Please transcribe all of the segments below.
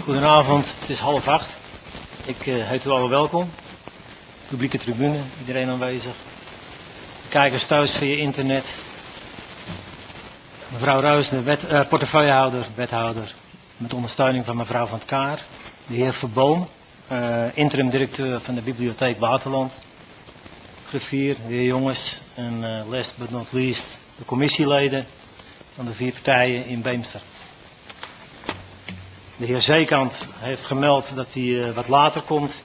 Goedenavond, het is 7:30. Ik heet u allen welkom. Publieke tribune, iedereen aanwezig. Kijkers thuis via internet. Mevrouw Ruijs, de portefeuillehouder, wethouder. Met ondersteuning van mevrouw Van 't Kaar. De heer Verboom, interim directeur van de Bibliotheek Waterland. Griffier, de heer Jongens. En last but not least de commissieleden van de 4 partijen in Beemster. De heer Zeekant heeft gemeld dat hij wat later komt.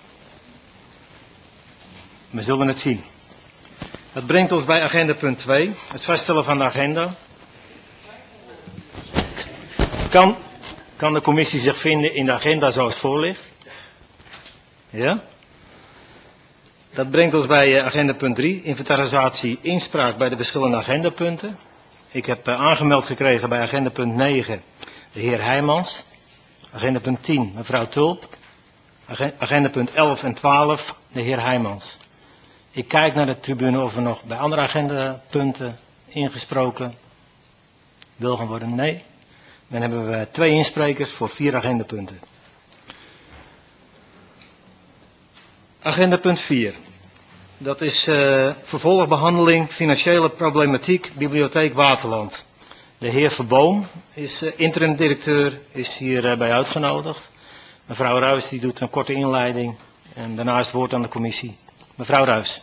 We zullen het zien. Dat brengt ons bij agenda punt 2. Het vaststellen van de agenda. Kan de commissie zich vinden in de agenda zoals het voor ligt? Ja? Dat brengt ons bij agenda punt 3. Inventarisatie inspraak bij de verschillende agendapunten. Ik heb aangemeld gekregen bij agenda punt 9 de heer Heijmans. Agenda punt 10 mevrouw Tulp. Agenda punt 11 en 12 de heer Heijmans. Ik kijk naar de tribune of er nog bij andere agendapunten ingesproken wil gaan worden. Nee. Dan hebben we 2 insprekers voor 4 agendapunten. Agenda punt 4. Dat is vervolgbehandeling financiële problematiek Bibliotheek Waterland. De heer Verboom is interim directeur, is hierbij uitgenodigd. Mevrouw Ruijs die doet een korte inleiding en daarna is het woord aan de commissie. Mevrouw Ruijs.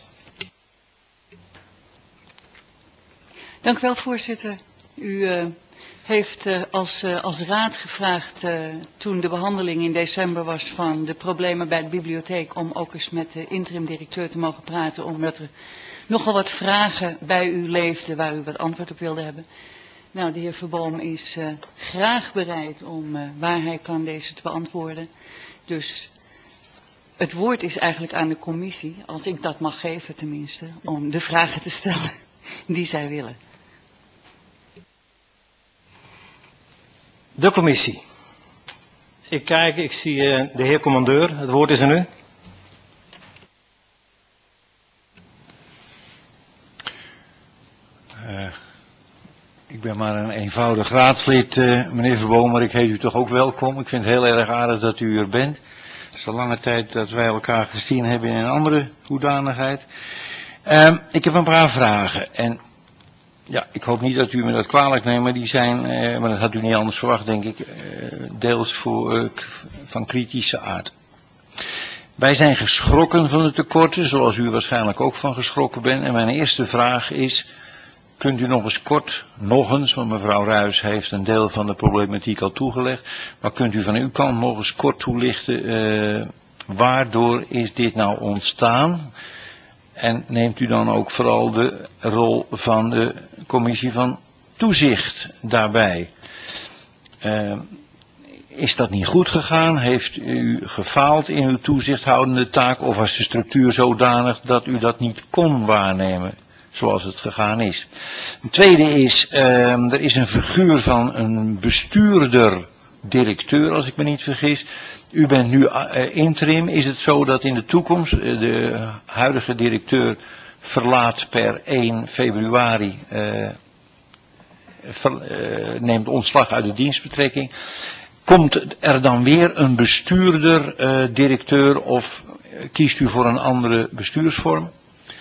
Dank u wel, voorzitter. U heeft als raad gevraagd toen de behandeling in december was van de problemen bij de bibliotheek om ook eens met de interim directeur te mogen praten, omdat er nogal wat vragen bij u leefden waar u wat antwoord op wilde hebben. Nou, de heer Verboom is graag bereid om waar hij kan deze te beantwoorden. Dus het woord is eigenlijk aan de commissie, als ik dat mag geven tenminste, om de vragen te stellen die zij willen. De commissie. Ik zie de heer commandeur. Het woord is aan u. Ik ben maar een eenvoudig raadslid, meneer Verboom, maar ik heet u toch ook welkom. Ik vind het heel erg aardig dat u er bent. Het is al lange tijd dat wij elkaar gezien hebben in een andere hoedanigheid. Ik heb een paar vragen en ja, ik hoop niet dat u me dat kwalijk neemt, maar die zijn, maar dat had u niet anders verwacht denk ik, deels van kritische aard. Wij zijn geschrokken van de tekorten, zoals u waarschijnlijk ook van geschrokken bent. En mijn eerste vraag is, kunt u nog eens kort, want mevrouw Ruijs heeft een deel van de problematiek al toegelegd, maar kunt u van uw kant nog eens kort toelichten, waardoor is dit nou ontstaan? En neemt u dan ook vooral de rol van de commissie van toezicht daarbij? Is dat niet goed gegaan? Heeft u gefaald in uw toezichthoudende taak? Of was de structuur zodanig dat u dat niet kon waarnemen zoals het gegaan is? Een tweede is, er is een figuur van een bestuurder-directeur, als ik me niet vergis. U bent nu interim. Is het zo dat in de toekomst de huidige directeur verlaat per 1 februari, neemt ontslag uit de dienstbetrekking? Komt er dan weer een bestuurder-directeur of kiest u voor een andere bestuursvorm?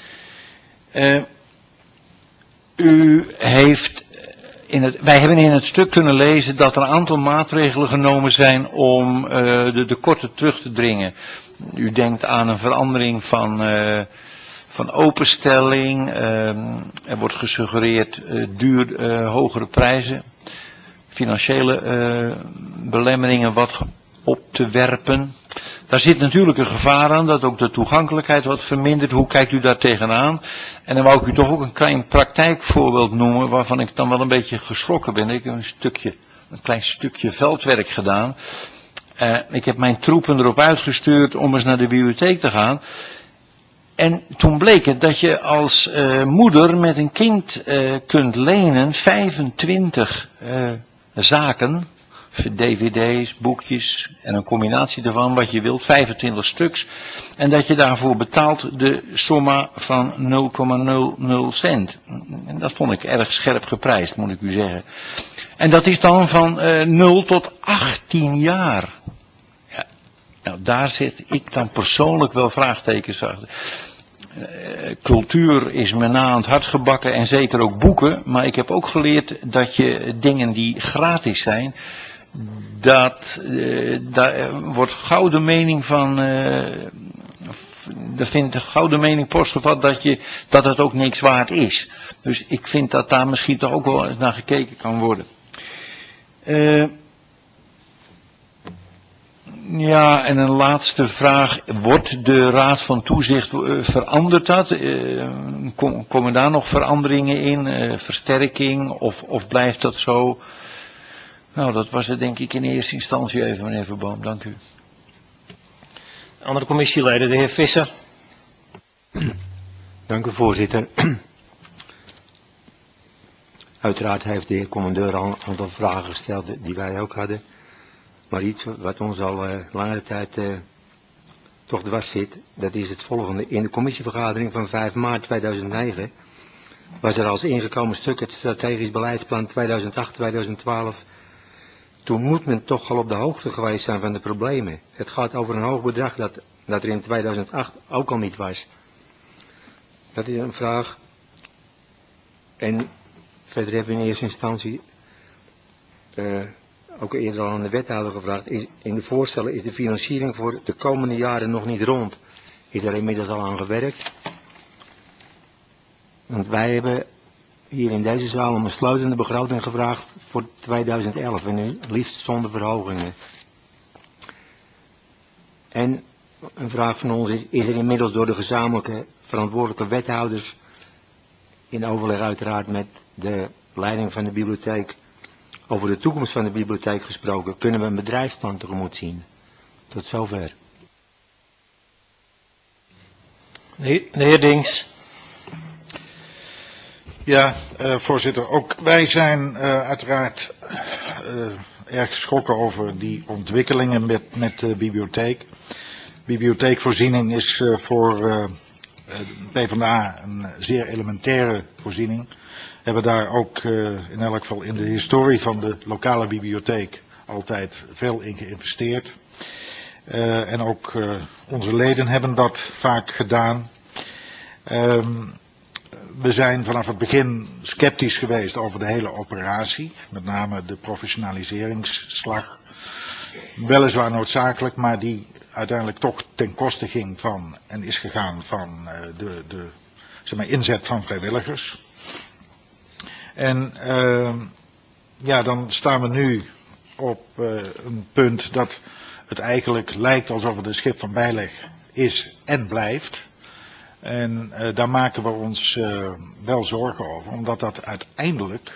Wij hebben in het stuk kunnen lezen dat er een aantal maatregelen genomen zijn om de tekorten terug te dringen. U denkt aan een verandering van openstelling, er wordt gesuggereerd hogere prijzen, financiële belemmeringen wat op te werpen. Daar zit natuurlijk een gevaar aan, dat ook de toegankelijkheid wat vermindert. Hoe kijkt u daar tegenaan? En dan wou ik u toch ook een klein praktijkvoorbeeld noemen, waarvan ik dan wel een beetje geschrokken ben. Ik heb een klein stukje veldwerk gedaan. Ik heb mijn troepen erop uitgestuurd om eens naar de bibliotheek te gaan. En toen bleek het dat je als moeder met een kind kunt lenen 25 zaken, dvd's, boekjes en een combinatie daarvan, wat je wilt, 25 stuks. En dat je daarvoor betaalt de somma van 0,00 cent. En dat vond ik erg scherp geprijsd, moet ik u zeggen. En dat is dan van 0 tot 18 jaar. Nou, daar zet ik dan persoonlijk wel vraagtekens achter. Cultuur is me na aan het hart gebakken en zeker ook boeken. Maar ik heb ook geleerd dat je dingen die gratis zijn, daar wordt gouden mening van, er vindt de gouden mening postgevat dat het ook niks waard is. Dus ik vind dat daar misschien toch ook wel eens naar gekeken kan worden. Ja, en een laatste vraag. Wordt de Raad van Toezicht, verandert dat? Komen daar nog veranderingen in? Versterking? Of blijft dat zo? Nou, dat was het denk ik in eerste instantie even, meneer Verboom. Dank u. Andere commissieleden, de heer Visser. Dank u, voorzitter. Uiteraard heeft de heer commandeur al een aantal vragen gesteld die wij ook hadden. Maar iets wat ons al langere tijd toch dwars zit, dat is het volgende. In de commissievergadering van 5 maart 2009 was er als ingekomen stuk het strategisch beleidsplan 2008-2012. Toen moet men toch al op de hoogte geweest zijn van de problemen. Het gaat over een hoog bedrag dat er in 2008 ook al niet was. Dat is een vraag. En verder hebben we in eerste instantie ook eerder al aan de wethouder gevraagd. In de voorstellen is de financiering voor de komende jaren nog niet rond. Is er inmiddels al aan gewerkt? Want wij hebben hier in deze zaal om een sluitende begroting gevraagd voor 2011 en nu liefst zonder verhogingen. En een vraag van ons is er inmiddels door de gezamenlijke verantwoordelijke wethouders, in overleg uiteraard met de leiding van de bibliotheek, over de toekomst van de bibliotheek gesproken? Kunnen we een bedrijfsplan tegemoet zien? Tot zover. De heer Dings. Ja, voorzitter, ook wij zijn uiteraard erg geschrokken over die ontwikkelingen met de bibliotheek. Bibliotheekvoorziening is voor PvdA een zeer elementaire voorziening. We hebben daar ook in elk geval in de historie van de lokale bibliotheek altijd veel in geïnvesteerd. En ook onze leden hebben dat vaak gedaan. We zijn vanaf het begin sceptisch geweest over de hele operatie. Met name de professionaliseringsslag. Weliswaar noodzakelijk, maar die uiteindelijk toch ten koste ging van en is gegaan van de zeg maar, inzet van vrijwilligers. En ja, dan staan we nu op een punt dat het eigenlijk lijkt alsof het een schip van bijleg is en blijft. En daar maken we ons wel zorgen over, omdat dat uiteindelijk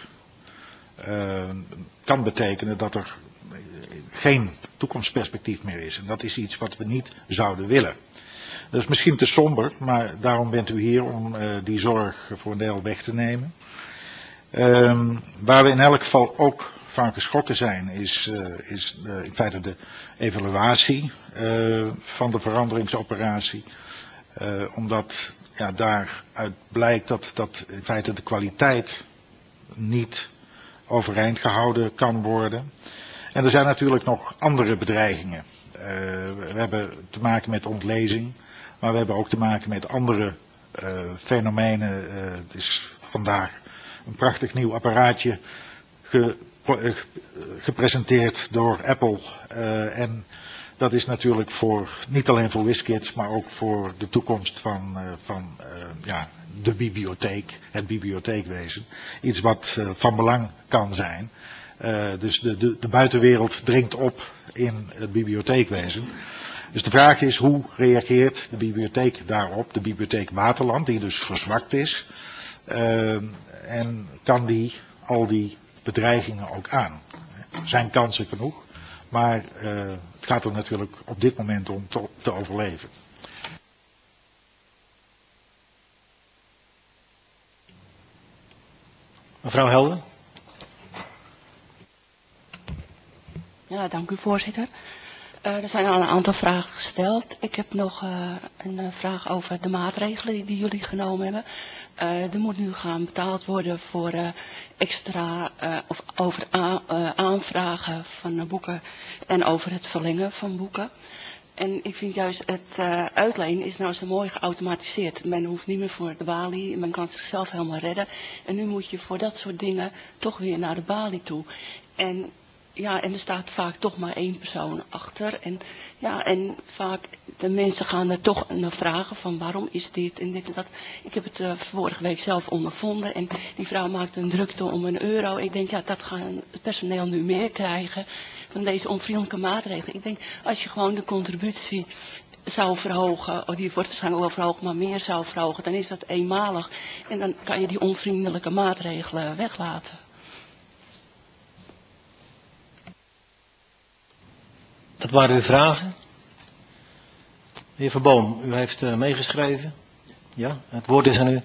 kan betekenen dat er geen toekomstperspectief meer is. En dat is iets wat we niet zouden willen. Dat is misschien te somber, maar daarom bent u hier om die zorg voor een deel weg te nemen. Waar we in elk geval ook van geschrokken zijn, is in feite de evaluatie van de veranderingsoperatie. Omdat ja, daaruit blijkt dat in feite de kwaliteit niet overeind gehouden kan worden. En er zijn natuurlijk nog andere bedreigingen. We hebben te maken met ontlezing, maar we hebben ook te maken met andere fenomenen. Het is vandaag een prachtig nieuw apparaatje gepresenteerd door Apple. En dat is natuurlijk niet alleen voor WizKids, maar ook voor de toekomst van de bibliotheek, het bibliotheekwezen. Iets wat van belang kan zijn. Dus de buitenwereld dringt op in het bibliotheekwezen. Dus de vraag is, hoe reageert de bibliotheek daarop? De bibliotheek Waterland, die dus verzwakt is. En kan die al die bedreigingen ook aan? Er zijn kansen genoeg, maar het gaat er natuurlijk op dit moment om te overleven. Mevrouw Helder. Ja, dank u voorzitter. Er zijn al een aantal vragen gesteld. Ik heb nog een vraag over de maatregelen die jullie genomen hebben. Er moet nu gaan betaald worden voor extra of over aanvragen van boeken en over het verlengen van boeken. En ik vind juist het uitlenen is nou zo mooi geautomatiseerd. Men hoeft niet meer voor de balie, men kan zichzelf helemaal redden. En nu moet je voor dat soort dingen toch weer naar de balie toe. En ja, en er staat vaak toch maar één persoon achter. En ja, en vaak de mensen gaan er toch naar vragen van waarom is dit en dit en dat. Ik heb het vorige week zelf ondervonden en die vrouw maakte een drukte om €1. Ik denk, ja, dat gaan het personeel nu meer krijgen van deze onvriendelijke maatregelen. Ik denk, als je gewoon de contributie zou verhogen, die wordt waarschijnlijk wel verhoogd, maar meer zou verhogen, dan is dat eenmalig. En dan kan je die onvriendelijke maatregelen weglaten. Dat waren uw vragen. Heer Verboom, u heeft meegeschreven. Ja, het woord is aan u.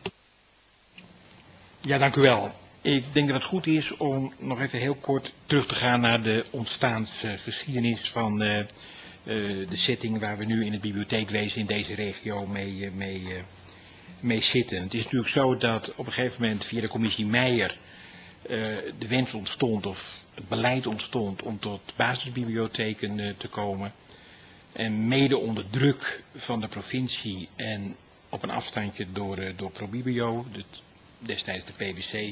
Ja, dank u wel. Ik denk dat het goed is om nog even heel kort terug te gaan naar de ontstaansgeschiedenis van de setting waar we nu in het bibliotheekwezen in deze regio mee zitten. Het is natuurlijk zo dat op een gegeven moment via de commissie Meijer de wens ontstond of het beleid ontstond om tot basisbibliotheken te komen. En mede onder druk van de provincie en op een afstandje door ProBibio, destijds de PBC,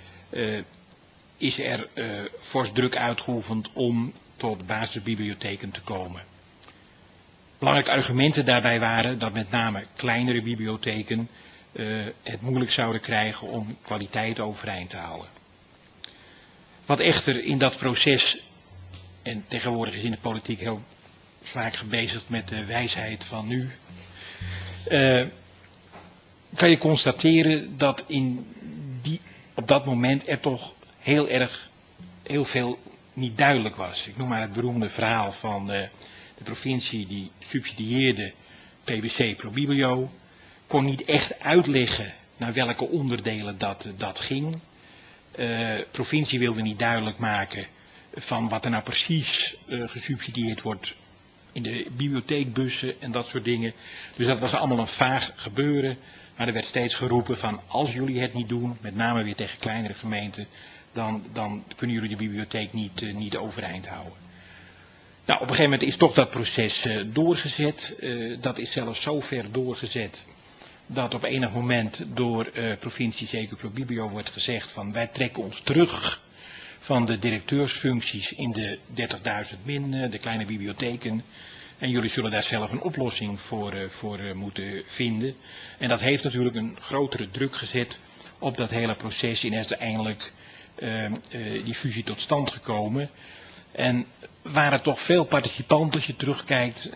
is er fors druk uitgeoefend om tot basisbibliotheken te komen. Belangrijke argumenten daarbij waren dat met name kleinere bibliotheken het moeilijk zouden krijgen om kwaliteit overeind te houden. Wat echter in dat proces, en tegenwoordig is in de politiek heel vaak gebezigd met de wijsheid van nu, kan je constateren dat op dat moment er toch heel veel niet duidelijk was. Ik noem maar het beroemde verhaal van de provincie die subsidieerde PBC ProBibio, kon niet echt uitleggen naar welke onderdelen dat ging. Provincie wilde niet duidelijk maken van wat er nou precies gesubsidieerd wordt in de bibliotheekbussen en dat soort dingen. Dus dat was allemaal een vaag gebeuren. Maar er werd steeds geroepen van als jullie het niet doen, met name weer tegen kleinere gemeenten, dan kunnen jullie de bibliotheek niet overeind houden. Nou, op een gegeven moment is toch dat proces doorgezet. Dat is zelfs zo ver doorgezet dat op enig moment door provincie, zeker ProBibio, wordt gezegd van wij trekken ons terug van de directeursfuncties in de 30.000 min, de kleine bibliotheken. En jullie zullen daar zelf een oplossing voor moeten vinden. En dat heeft natuurlijk een grotere druk gezet op dat hele proces en is uiteindelijk die fusie tot stand gekomen. En waren toch veel participanten, als je terugkijkt,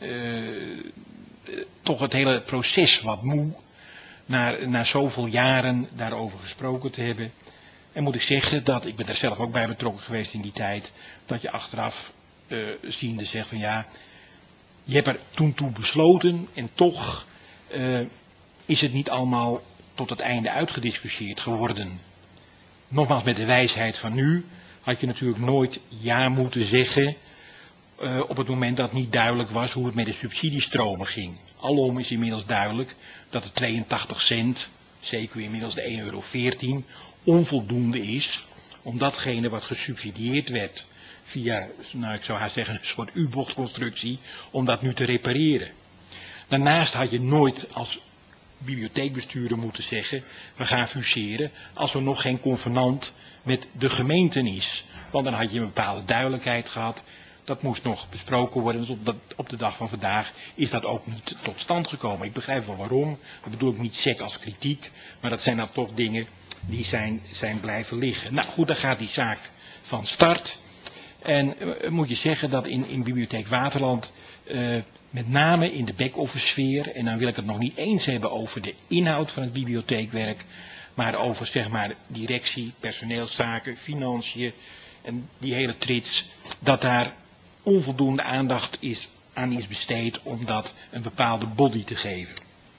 toch het hele proces wat moe, na zoveel jaren daarover gesproken te hebben. En moet ik zeggen dat, ik ben daar zelf ook bij betrokken geweest in die tijd, dat je achteraf ziende zegt van ja, je hebt er toen toe besloten en toch is het niet allemaal tot het einde uitgediscussieerd geworden. Nogmaals, met de wijsheid van nu had je natuurlijk nooit ja moeten zeggen op het moment dat niet duidelijk was hoe het met de subsidiestromen ging. Alom is inmiddels duidelijk dat de 82 cent, zeker inmiddels de €1,14, onvoldoende is om datgene wat gesubsidieerd werd via, nou ik zou haast zeggen, een soort U-bochtconstructie, om dat nu te repareren. Daarnaast had je nooit als bibliotheekbestuurder moeten zeggen, we gaan fuseren als er nog geen convenant met de gemeenten is. Want dan had je een bepaalde duidelijkheid gehad. Dat moest nog besproken worden. Dus op de dag van vandaag is dat ook niet tot stand gekomen. Ik begrijp wel waarom. Dat bedoel ik niet sec als kritiek. Maar dat zijn dan toch dingen die zijn blijven liggen. Nou goed, dan gaat die zaak van start. En moet je zeggen dat in Bibliotheek Waterland, met name in de back-office sfeer, en dan wil ik het nog niet eens hebben over de inhoud van het bibliotheekwerk, maar over zeg maar directie, personeelszaken, financiën en die hele trits, dat daar onvoldoende aandacht aan is besteed om dat een bepaalde body te geven.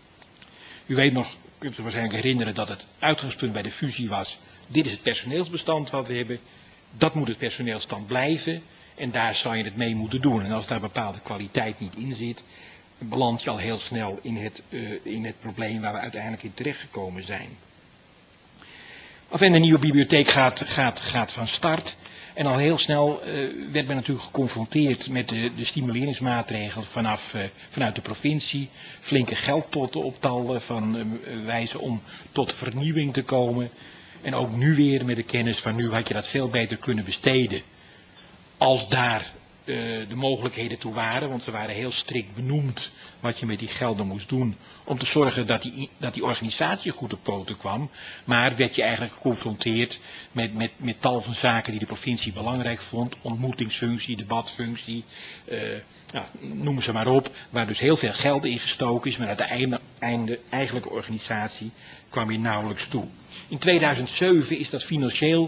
U weet nog, u kunt zich waarschijnlijk herinneren dat het uitgangspunt bij de fusie was, dit is het personeelsbestand wat we hebben, dat moet het personeelsstand blijven en daar zou je het mee moeten doen. En als daar bepaalde kwaliteit niet in zit, beland je al heel snel in het probleem waar we uiteindelijk in terechtgekomen zijn. En de nieuwe bibliotheek gaat van start. En al heel snel werd men natuurlijk geconfronteerd met de stimuleringsmaatregelen vanuit de provincie. Flinke geldpotten op tal van wijzen om tot vernieuwing te komen. En ook nu weer met de kennis van nu had je dat veel beter kunnen besteden. Als daar de mogelijkheden toe waren, want ze waren heel strikt benoemd wat je met die gelden moest doen. Om te zorgen dat die organisatie goed op poten kwam. Maar werd je eigenlijk geconfronteerd met tal van zaken die de provincie belangrijk vond. Ontmoetingsfunctie, debatfunctie, noem ze maar op. Waar dus heel veel geld in gestoken is, maar aan de eigenlijke organisatie kwam je nauwelijks toe. In 2007 is dat financieel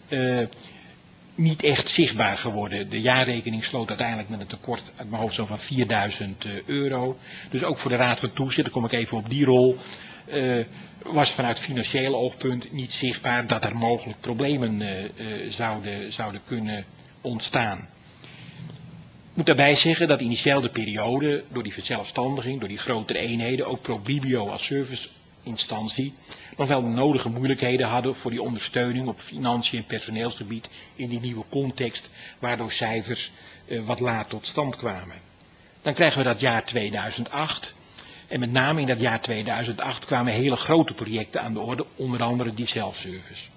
niet echt zichtbaar geworden. De jaarrekening sloot uiteindelijk met een tekort uit mijn hoofd zo van €4.000. Dus ook voor de Raad van Toezicht, dan kom ik even op die rol, was vanuit financieel oogpunt niet zichtbaar dat er mogelijk problemen zouden kunnen ontstaan. Ik moet daarbij zeggen dat in diezelfde periode, door die verzelfstandiging, door die grotere eenheden, ook ProBibio als serviceinstantie nog wel de nodige moeilijkheden hadden voor die ondersteuning op financiën en personeelsgebied in die nieuwe context, waardoor cijfers wat laat tot stand kwamen. Dan krijgen we dat jaar 2008 en met name in dat jaar 2008 kwamen hele grote projecten aan de orde, onder andere die self-service.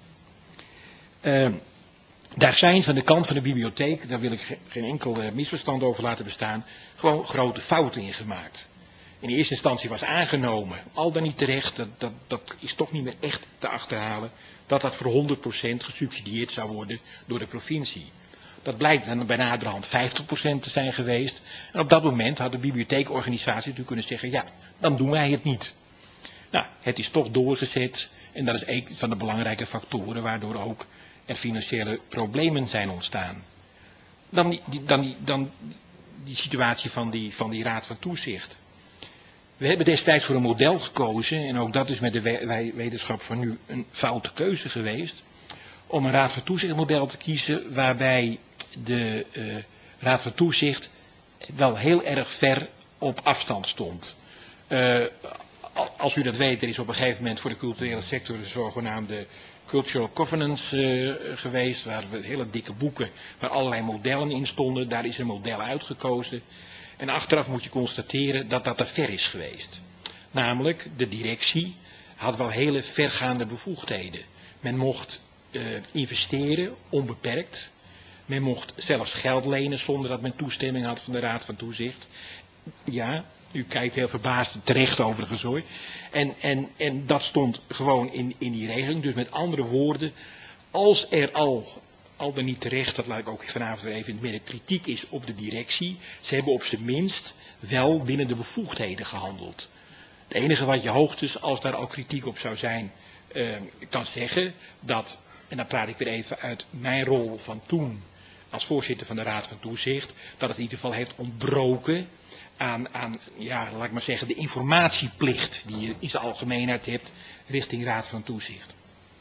Daar zijn van de kant van de bibliotheek, daar wil ik geen enkel misverstand over laten bestaan, gewoon grote fouten in gemaakt. In de eerste instantie was aangenomen, al dan niet terecht, dat is toch niet meer echt te achterhalen, dat voor 100% gesubsidieerd zou worden door de provincie. Dat blijkt dan bij naderhand 50% te zijn geweest. En op dat moment had de bibliotheekorganisatie natuurlijk kunnen zeggen, ja, dan doen wij het niet. Nou, het is toch doorgezet en dat is een van de belangrijke factoren waardoor ook er financiële problemen zijn ontstaan. Dan die situatie van die Raad van Toezicht. We hebben destijds voor een model gekozen, en ook dat is met de wetenschap van nu een foute keuze geweest, om een Raad van Toezicht model te kiezen waarbij de Raad van Toezicht wel heel erg ver op afstand stond. Als u dat weet, er is op een gegeven moment voor de culturele sector de zogenaamde Cultural Covenants geweest, waar we hele dikke boeken, waar allerlei modellen in stonden, daar is een model uitgekozen. En achteraf moet je constateren dat dat te ver is geweest. Namelijk, de directie had wel hele vergaande bevoegdheden. Men mocht investeren, onbeperkt. Men mocht zelfs geld lenen zonder dat men toestemming had van de Raad van Toezicht. Ja, u kijkt heel verbaasd, terecht overigens hoor. En dat stond gewoon in die regeling. Dus met andere woorden, als er al dan niet terecht, dat laat ik ook vanavond weer even in het midden, kritiek is op de directie, ze hebben op zijn minst wel binnen de bevoegdheden gehandeld. Het enige wat je hoogstens, als daar al kritiek op zou zijn, kan zeggen, dat, en dan praat ik weer even uit mijn rol van toen, als voorzitter van de Raad van Toezicht, dat het in ieder geval heeft ontbroken aan ja, laat ik maar zeggen, de informatieplicht die je in zijn algemeenheid hebt richting Raad van Toezicht.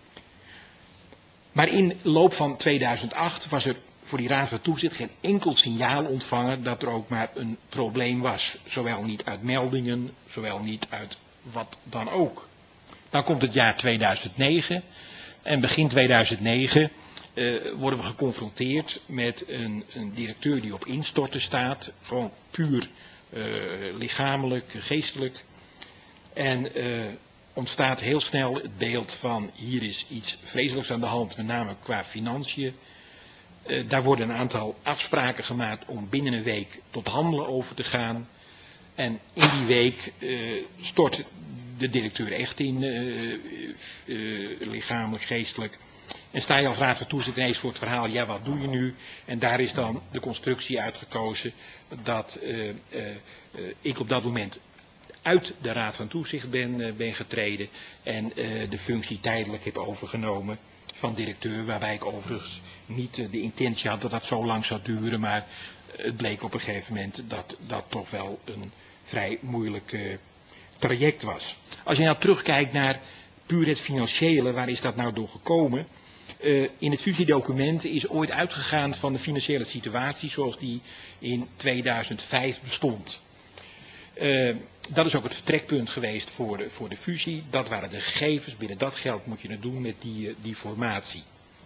Maar in de loop van 2008 was er voor die Raad van Toezicht geen enkel signaal ontvangen dat er ook maar een probleem was. Zowel niet uit meldingen, zowel niet uit wat dan ook. Dan komt het jaar 2009 en begin 2009 worden we geconfronteerd met een directeur die op instorten staat. Gewoon puur lichamelijk, geestelijk. En ontstaat heel snel het beeld van hier is iets vreselijks aan de hand, met name qua financiën. Daar worden een aantal afspraken gemaakt om binnen een week tot handelen over te gaan. En in die week stort de directeur echt in, lichamelijk, geestelijk. En sta je als Raad van Toezicht ineens voor het verhaal, ja wat doe je nu? En daar is dan de constructie uitgekozen dat ik op dat moment uit de Raad van Toezicht ben getreden en de functie tijdelijk heb overgenomen van directeur, waarbij ik overigens niet de intentie had dat dat zo lang zou duren, maar het bleek op een gegeven moment dat dat toch wel een vrij moeilijk traject was. Als je nou terugkijkt naar puur het financiële, waar is dat nou door gekomen? In het fusiedocument is ooit uitgegaan van de financiële situatie zoals die in 2005 bestond. Dat is ook het vertrekpunt geweest voor de fusie. Dat waren de gegevens. Binnen dat geld moet je het doen met die formatie.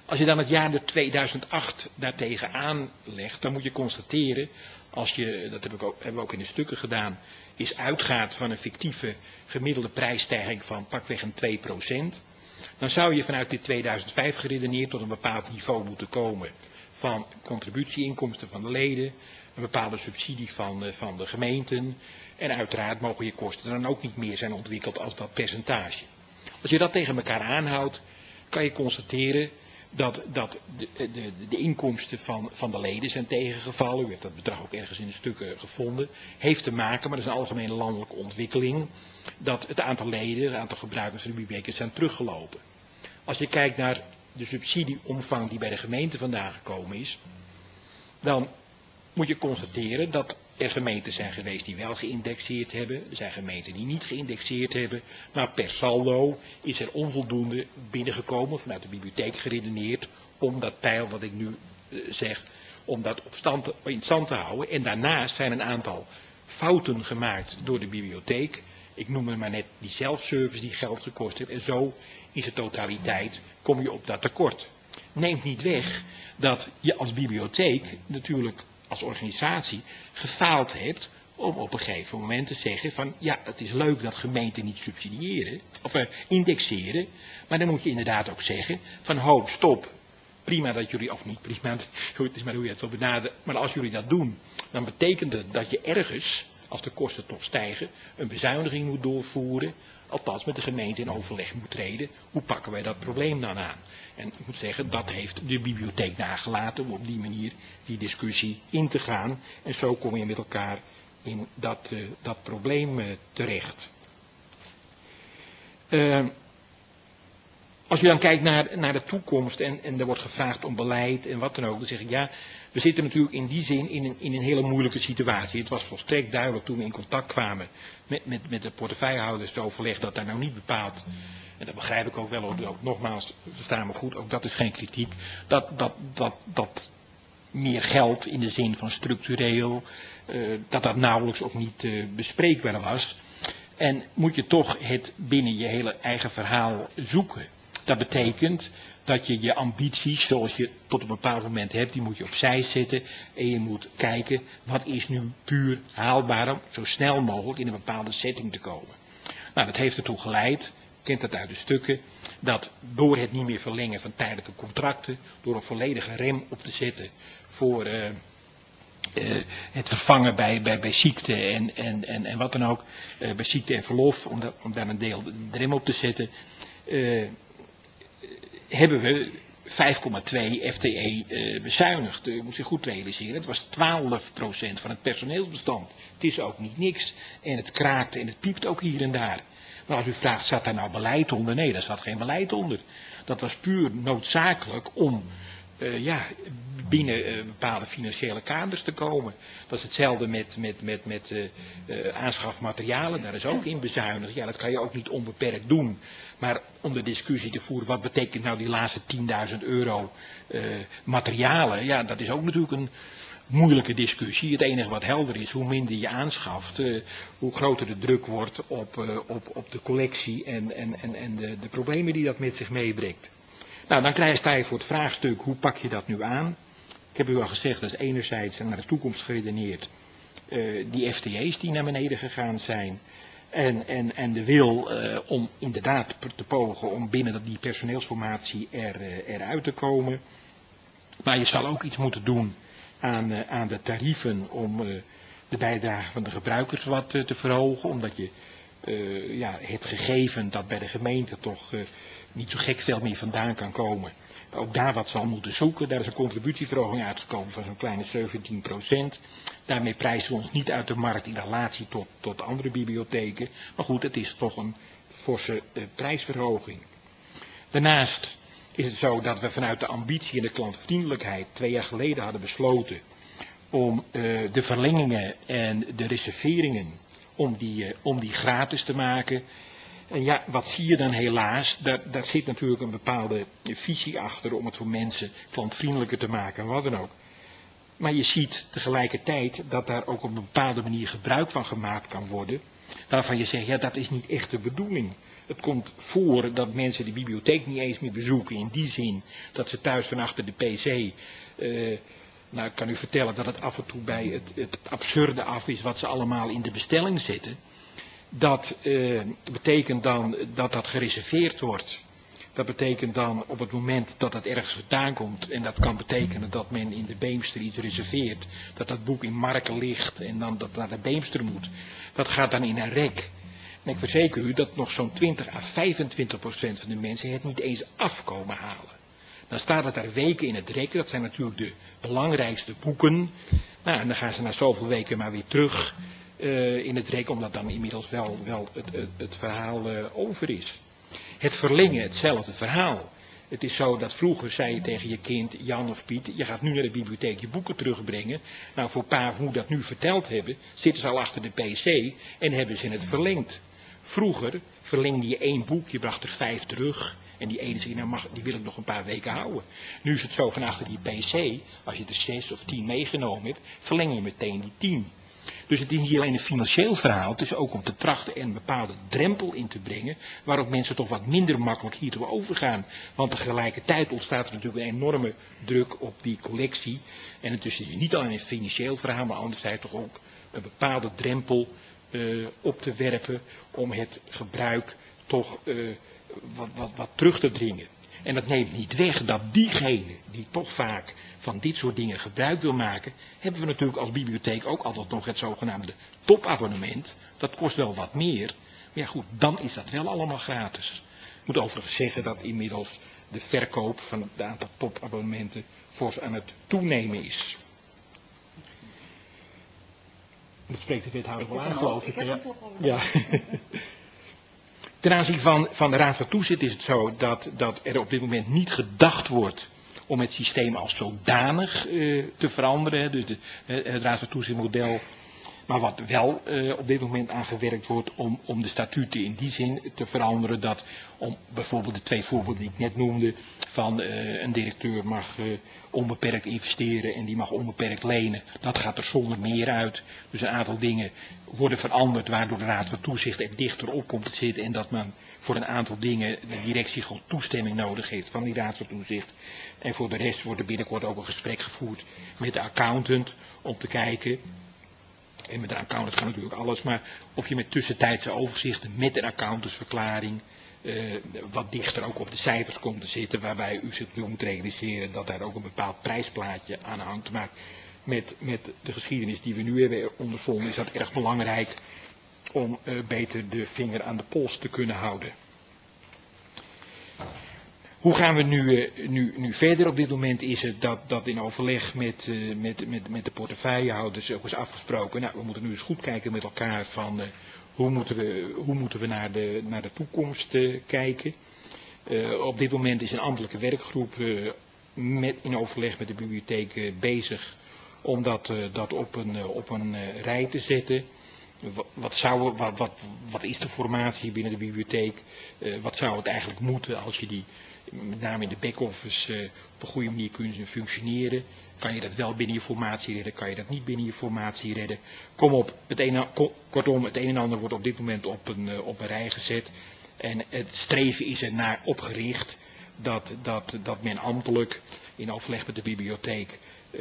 Als je dan het jaar 2008 daartegen aanlegt, dan moet je constateren, als je, dat hebben we ook in de stukken gedaan, is uitgaat van een fictieve gemiddelde prijsstijging van pakweg een 2%, dan zou je vanuit dit 2005 geredeneerd tot een bepaald niveau moeten komen van contributieinkomsten van de leden, een bepaalde subsidie van de gemeenten en uiteraard mogen je kosten dan ook niet meer zijn ontwikkeld als dat percentage. Als je dat tegen elkaar aanhoudt, kan je constateren dat de inkomsten van de leden zijn tegengevallen. U hebt dat bedrag ook ergens in de stukken gevonden. Heeft te maken, maar dat is een algemene landelijke ontwikkeling, dat het aantal leden, het aantal gebruikers van de bibliotheek zijn teruggelopen. Als je kijkt naar de subsidieomvang die bij de gemeente vandaan gekomen is, dan moet je constateren dat er gemeenten zijn geweest die wel geïndexeerd hebben. Er zijn gemeenten die niet geïndexeerd hebben. Maar per saldo is er onvoldoende binnengekomen, vanuit de bibliotheek geredeneerd, om dat pijl wat ik nu zeg, om dat in stand te houden. En daarnaast zijn een aantal fouten gemaakt door de bibliotheek. Ik noem maar net die zelfservice die geld gekost heeft. En zo in zijn totaliteit kom je op dat tekort. Neemt niet weg dat je als bibliotheek natuurlijk als organisatie gefaald hebt om op een gegeven moment te zeggen van ja, het is leuk dat gemeenten niet subsidiëren of indexeren, maar dan moet je inderdaad ook zeggen van ho, stop, prima dat jullie, of niet prima, het is maar hoe je het wil benaderen, maar als jullie dat doen, dan betekent het dat je ergens, als de kosten toch stijgen, een bezuiniging moet doorvoeren, althans met de gemeente in overleg moet treden. Hoe pakken wij dat probleem dan aan? En ik moet zeggen, dat heeft de bibliotheek nagelaten om op die manier die discussie in te gaan. En zo kom je met elkaar in dat probleem terecht. Als je dan kijkt naar de toekomst en er wordt gevraagd om beleid en wat dan ook, dan zeg ik ja, we zitten natuurlijk in die zin in een hele moeilijke situatie. Het was volstrekt duidelijk toen we in contact kwamen met de portefeuillehouders dat daar nou niet bepaald, en dat begrijp ik ook wel, ook nogmaals, verstaan me goed, ook dat is geen kritiek, dat meer geld in de zin van structureel, dat nauwelijks of niet bespreekbaar was. En moet je toch het binnen je hele eigen verhaal zoeken. Dat betekent dat je je ambities, zoals je tot een bepaald moment hebt, die moet je opzij zetten. En je moet kijken, wat is nu puur haalbaar om zo snel mogelijk in een bepaalde setting te komen. Nou, dat heeft ertoe geleid, kent dat uit de stukken, dat door het niet meer verlengen van tijdelijke contracten, door een volledige rem op te zetten voor het vervangen bij ziekte en wat dan ook, bij ziekte en verlof, om daar een deel de rem op te zetten, hebben we 5,2 FTE bezuinigd. U moet zich goed realiseren, het was 12% van het personeelsbestand. Het is ook niet niks. En het kraakt en het piept ook hier en daar. Maar als u vraagt, zat daar nou beleid onder? Nee, daar zat geen beleid onder. Dat was puur noodzakelijk om binnen bepaalde financiële kaders te komen. Dat is hetzelfde met aanschafmaterialen, daar is ook in bezuinigd. Ja, dat kan je ook niet onbeperkt doen. Maar om de discussie te voeren, wat betekent nou die laatste 10.000 euro materialen? Ja, dat is ook natuurlijk een moeilijke discussie. Het enige wat helder is, hoe minder je aanschaft, hoe groter de druk wordt op de collectie en de problemen die dat met zich meebrengt. Nou, dan sta je voor het vraagstuk, hoe pak je dat nu aan? Ik heb u al gezegd, dat is enerzijds naar de toekomst geredeneerd, die FTE's die naar beneden gegaan zijn. En de wil om inderdaad te pogen om binnen die personeelsformatie eruit te komen. Maar je zal ook iets moeten doen aan de tarieven om de bijdrage van de gebruikers wat te verhogen. Omdat je het gegeven dat bij de gemeente toch niet zo gek veel meer vandaan kan komen. Ook daar wat zal moeten zoeken. Daar is een contributieverhoging uitgekomen van zo'n kleine 17%. Daarmee prijzen we ons niet uit de markt in relatie tot andere bibliotheken. Maar goed, het is toch een forse prijsverhoging. Daarnaast is het zo dat we vanuit de ambitie en de klantvriendelijkheid 2 jaar geleden hadden besloten om de verlengingen en de reserveringen om die gratis te maken. En ja, wat zie je dan helaas? Daar zit natuurlijk een bepaalde visie achter om het voor mensen klantvriendelijker te maken en wat dan ook. Maar je ziet tegelijkertijd dat daar ook op een bepaalde manier gebruik van gemaakt kan worden waarvan je zegt, ja, dat is niet echt de bedoeling. Het komt voor dat mensen de bibliotheek niet eens meer bezoeken, in die zin dat ze thuis van achter de pc, nou ik kan u vertellen dat het af en toe bij het absurde af is wat ze allemaal in de bestelling zetten. Dat betekent dan dat dat gereserveerd wordt. Dat betekent dan op het moment dat het ergens vandaan komt, en dat kan betekenen dat men in de Beemster iets reserveert, dat dat boek in Marken ligt en dan dat naar de Beemster moet. Dat gaat dan in een rek. En ik verzeker u dat nog zo'n 20 à 25% van de mensen het niet eens afkomen halen. Dan staat het daar weken in het rek, dat zijn natuurlijk de belangrijkste boeken. Nou, en dan gaan ze na zoveel weken maar weer terug in het rek, omdat dan inmiddels wel het verhaal over is. Het verlengen, hetzelfde verhaal. Het is zo dat vroeger zei je tegen je kind, Jan of Piet, je gaat nu naar de bibliotheek je boeken terugbrengen. Nou, voor pa of moe dat nu verteld hebben, zitten ze al achter de pc en hebben ze het verlengd. Vroeger verlengde je 1 boek, je bracht er 5 terug. En die ene zei, nou die wil ik nog een paar weken houden. Nu is het zo van achter die pc, als je er 6 of 10 meegenomen hebt, verleng je meteen die 10. Dus het is niet alleen een financieel verhaal, het is ook om te trachten er een bepaalde drempel in te brengen, waarop mensen toch wat minder makkelijk hiertoe overgaan. Want tegelijkertijd ontstaat er natuurlijk een enorme druk op die collectie. En het is dus niet alleen een financieel verhaal, maar anderzijds toch ook een bepaalde drempel op te werpen om het gebruik toch wat terug te dringen. En dat neemt niet weg dat diegene die toch vaak van dit soort dingen gebruik wil maken, hebben we natuurlijk als bibliotheek ook altijd nog het zogenaamde topabonnement. Dat kost wel wat meer, maar ja goed, dan is dat wel allemaal gratis. Ik moet overigens zeggen dat inmiddels de verkoop van het aantal topabonnementen fors aan het toenemen is. Dat spreekt de wethouder wel aan, geloof ik. Ja. Ten aanzien van de Raad van Toezicht is het zo dat er op dit moment niet gedacht wordt om het systeem als zodanig te veranderen. Dus het Raad van Toezichtmodel. Maar wat wel op dit moment aan gewerkt wordt om de statuten in die zin te veranderen. Dat om bijvoorbeeld de 2 voorbeelden die ik net noemde. Van een directeur mag onbeperkt investeren en die mag onbeperkt lenen. Dat gaat er zonder meer uit. Dus een aantal dingen worden veranderd waardoor de Raad van Toezicht er dichter op komt te zitten. En dat men voor een aantal dingen de directie gewoon toestemming nodig heeft van die Raad van Toezicht. En voor de rest wordt er binnenkort ook een gesprek gevoerd met de accountant om te kijken. En met de accountant kan natuurlijk alles, maar of je met tussentijdse overzichten met een accountantsverklaring wat dichter ook op de cijfers komt te zitten, waarbij u zich moet realiseren dat daar ook een bepaald prijsplaatje aan hangt. Maar met de geschiedenis die we nu hebben ondervonden is dat erg belangrijk om beter de vinger aan de pols te kunnen houden. Hoe gaan we nu verder? Op dit moment is het dat in overleg met de portefeuillehouders ook is afgesproken. Nou, we moeten nu eens goed kijken met elkaar van hoe moeten we naar de toekomst kijken. Op dit moment is een ambtelijke werkgroep in overleg met de bibliotheek bezig om dat op een rij te zetten. Wat is de formatie binnen de bibliotheek? Wat zou het eigenlijk moeten als je die met name in de back-office op een goede manier kunt functioneren? Kan je dat wel binnen je formatie redden? Kan je dat niet binnen je formatie redden? Kortom, het een en ander wordt op dit moment op een rij gezet. En het streven is er naar opgericht dat men ambtelijk in overleg met de bibliotheek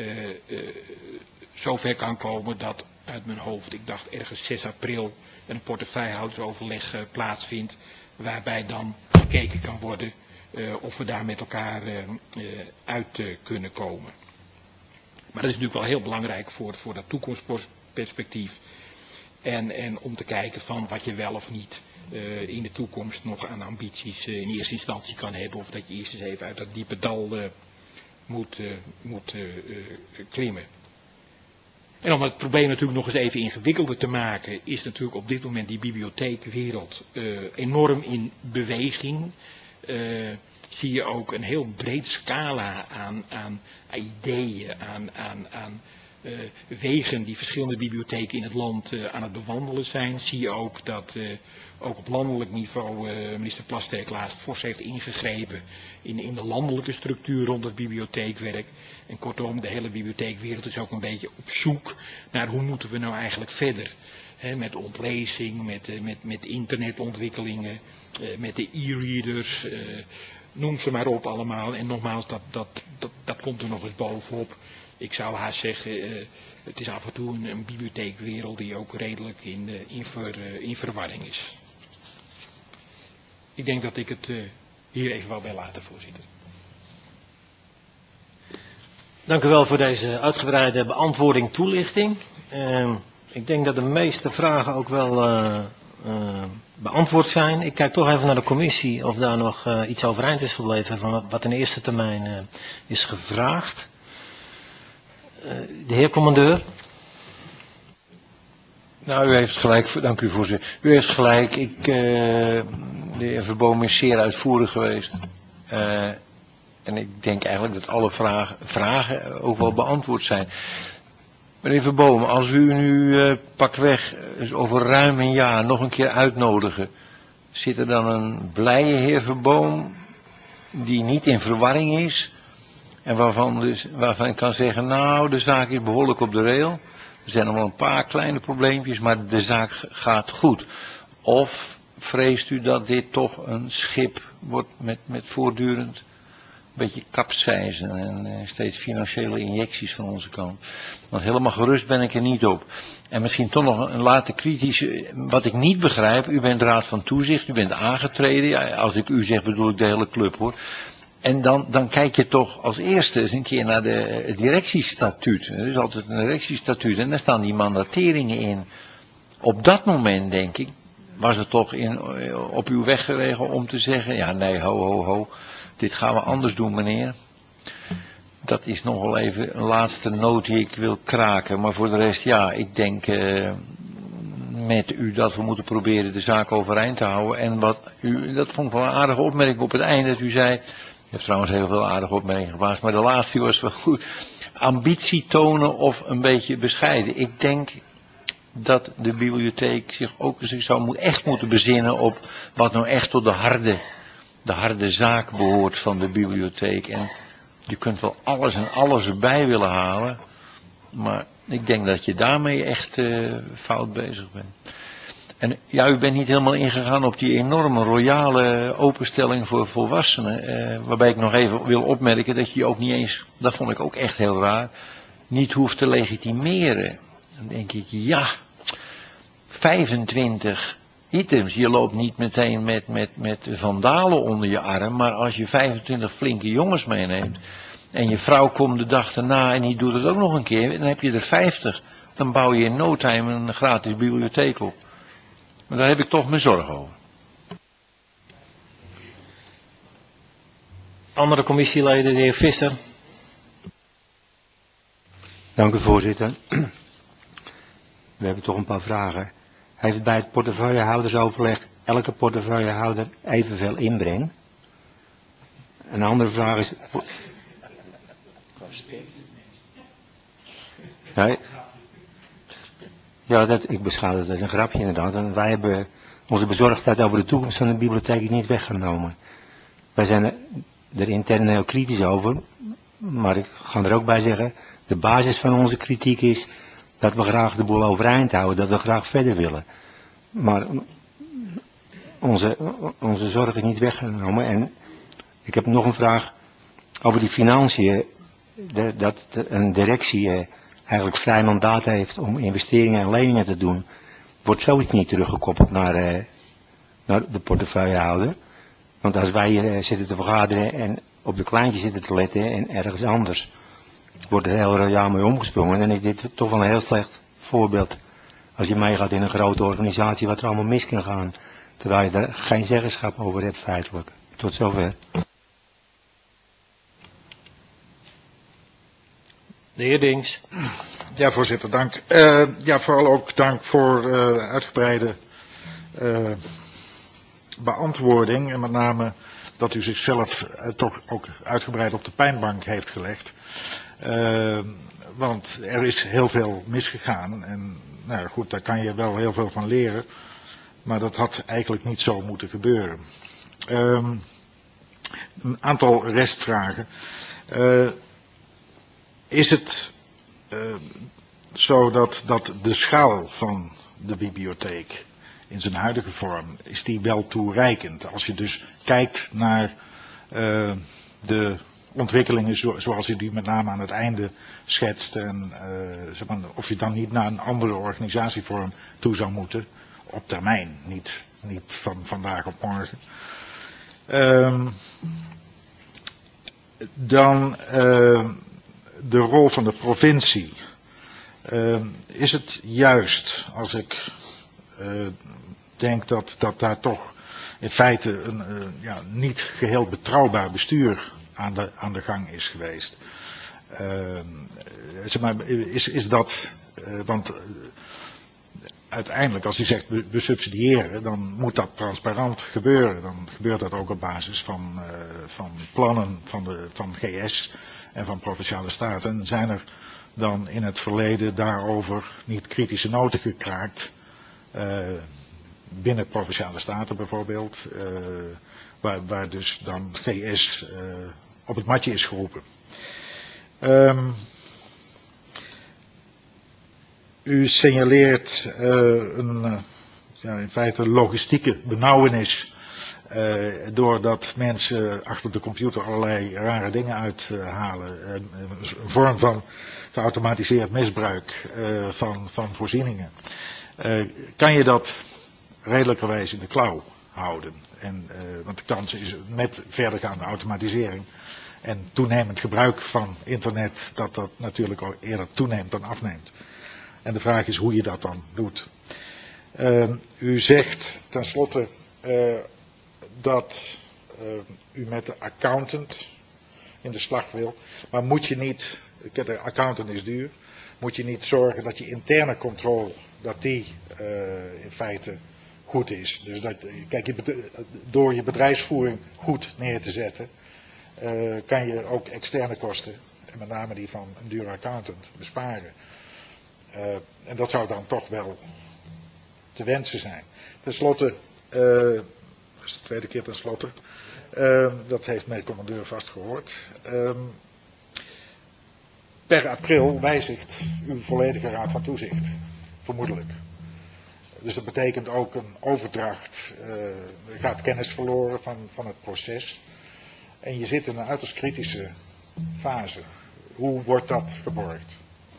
zover kan komen dat uit mijn hoofd, ik dacht ergens 6 april, een portefeuillehoudersoverleg plaatsvindt. Waarbij dan gekeken kan worden of we daar met elkaar uit kunnen komen. Maar dat is natuurlijk wel heel belangrijk voor dat toekomstperspectief. En om te kijken van wat je wel of niet in de toekomst nog aan ambities in eerste instantie kan hebben. Of dat je eerst eens even uit dat diepe dal moet klimmen. En om het probleem natuurlijk nog eens even ingewikkelder te maken, is natuurlijk op dit moment die bibliotheekwereld enorm in beweging. Zie je ook een heel breed scala aan ideeën, aan wegen die verschillende bibliotheken in het land aan het bewandelen zijn. Zie je ook dat ook op landelijk niveau minister Plasterk laatst fors heeft ingegrepen in de landelijke structuur rond het bibliotheekwerk. En kortom, de hele bibliotheekwereld is ook een beetje op zoek naar hoe moeten we nou eigenlijk verder. Met ontlezing, met internetontwikkelingen, met de e-readers, noem ze maar op allemaal. En nogmaals, dat komt er nog eens bovenop. Ik zou haast zeggen, het is af en toe een bibliotheekwereld die ook redelijk in verwarring is. Ik denk dat ik het hier even wel bij laten, voorzitter. Dank u wel voor deze uitgebreide beantwoording, toelichting. Ik denk dat de meeste vragen ook wel beantwoord zijn. Ik kijk toch even naar de commissie of daar nog iets overeind is gebleven van wat in eerste termijn is gevraagd. De heer commandeur. Nou, u heeft gelijk, dank u voorzitter. U heeft gelijk, de heer Verboom is zeer uitvoerig geweest. En ik denk eigenlijk dat alle vragen ook wel beantwoord zijn. Meneer Verboom, als u nu pakweg dus over ruim een jaar nog een keer uitnodigen, zit er dan een blije heer Verboom die niet in verwarring is en waarvan ik kan zeggen, nou, de zaak is behoorlijk op de rail. Er zijn nog wel een paar kleine probleempjes, maar de zaak gaat goed. Of vreest u dat dit toch een schip wordt met voortdurend een beetje kapseizen en steeds financiële injecties van onze kant? Want helemaal gerust ben ik er niet op. En misschien toch nog een later kritische, wat ik niet begrijp, u bent raad van toezicht, u bent aangetreden, ja, als ik u zeg bedoel ik de hele club hoor. En dan kijk je toch als eerste eens een keer naar het directiestatuut. Er is altijd een directiestatuut en daar staan die mandateringen in. Op dat moment, denk ik, was het toch op uw weg geregeld om te zeggen, ja nee, ho, dit gaan we anders doen meneer. Dat is nog wel even een laatste noot die ik wil kraken. Maar voor de rest, ja, ik denk met u dat we moeten proberen de zaak overeind te houden. En dat vond ik wel een aardige opmerking op het einde dat u zei. U heeft trouwens heel veel aardige opmerkingen geplaatst, maar de laatste was wel goed. Ambitie tonen of een beetje bescheiden. Ik denk dat de bibliotheek zich ook echt moeten bezinnen op wat nou echt tot de harde zaak behoort van de bibliotheek. En je kunt wel alles en alles erbij willen halen, maar ik denk dat je daarmee echt fout bezig bent. En ja, u bent niet helemaal ingegaan op die enorme royale openstelling voor volwassenen. Waarbij ik nog even wil opmerken dat je ook niet eens, dat vond ik ook echt heel raar, niet hoeft te legitimeren. Dan denk ik, ja, 25 items. Je loopt niet meteen met vandalen onder je arm, maar als je 25 flinke jongens meeneemt en je vrouw komt de dag erna en die doet het ook nog een keer, dan heb je er 50. Dan bouw je in no time een gratis bibliotheek op. Maar daar heb ik toch mijn zorgen over. Andere commissieleden, de heer Visser. Dank u voorzitter. We hebben toch een paar vragen. Heeft bij het portefeuillehoudersoverleg elke portefeuillehouder evenveel inbreng? Een andere vraag is... Nee. Ja, ik beschouw dat als een grapje inderdaad. En wij hebben onze bezorgdheid over de toekomst van de bibliotheek niet weggenomen. Wij zijn er intern heel kritisch over. Maar ik ga er ook bij zeggen, de basis van onze kritiek is dat we graag de boel overeind houden, dat we graag verder willen. Maar onze zorg is niet weggenomen. En ik heb nog een vraag over die financiën. Dat een directie eigenlijk vrij mandaat heeft om investeringen en leningen te doen. Wordt zoiets niet teruggekoppeld naar de portefeuillehouder. Want als wij hier zitten te vergaderen en op de kleintjes zitten te letten en ergens anders wordt er heel royaal mee omgesprongen, dan is dit toch wel een heel slecht voorbeeld. Als je meegaat in een grote organisatie wat er allemaal mis kan gaan, terwijl je daar geen zeggenschap over hebt feitelijk. Tot zover. De heer Dings. Ja, voorzitter, dank. Ja, vooral ook dank voor uitgebreide beantwoording. En met name dat u zichzelf toch ook uitgebreid op de pijnbank heeft gelegd. Want er is heel veel misgegaan. En nou ja, goed, daar kan je wel heel veel van leren. Maar dat had eigenlijk niet zo moeten gebeuren. Een aantal restvragen. Is het zo dat de schaal van de bibliotheek in zijn huidige vorm, is die wel toereikend? Als je dus kijkt naar de ontwikkelingen zoals u die met name aan het einde schetst. En zeg maar, of je dan niet naar een andere organisatievorm toe zou moeten. Op termijn, niet van vandaag op morgen. Dan de rol van de provincie. Is het juist als ik denk dat daar toch in feite een niet geheel betrouwbaar bestuur aan de gang is geweest? Zeg maar, is dat, want uiteindelijk als u zegt besubsidiëren, dan moet dat transparant gebeuren. Dan gebeurt dat ook op basis van plannen van GS en van Provinciale Staten. Zijn er dan in het verleden daarover niet kritische noten gekraakt? Binnen Provinciale Staten bijvoorbeeld, waar dus dan GS op het matje is geroepen. U signaleert in feite logistieke benauwenis, doordat mensen achter de computer allerlei rare dingen uithalen. Een vorm van geautomatiseerd misbruik van voorzieningen. Kan je dat redelijkerwijs in de klauw houden? Want de kans is met verdergaande automatisering en toenemend gebruik van internet dat natuurlijk ook eerder toeneemt dan afneemt. En de vraag is hoe je dat dan doet. U zegt tenslotte dat u met de accountant in de slag wil. Maar moet je niet, de accountant is duur, moet je niet zorgen dat je interne controle, dat die in feite goed is. Dus dat, kijk, door je bedrijfsvoering goed neer te zetten, kan je ook externe kosten, en met name die van een dure accountant, besparen. En dat zou dan toch wel te wensen zijn. Ten slotte, dat is de tweede keer ten slotte, dat heeft mijn commandeur vast gehoord. Per april wijzigt uw volledige raad van toezicht, vermoedelijk. Dus dat betekent ook een overdracht, je gaat kennis verloren van het proces. En je zit in een uiterst kritische fase. Hoe wordt dat geborgd?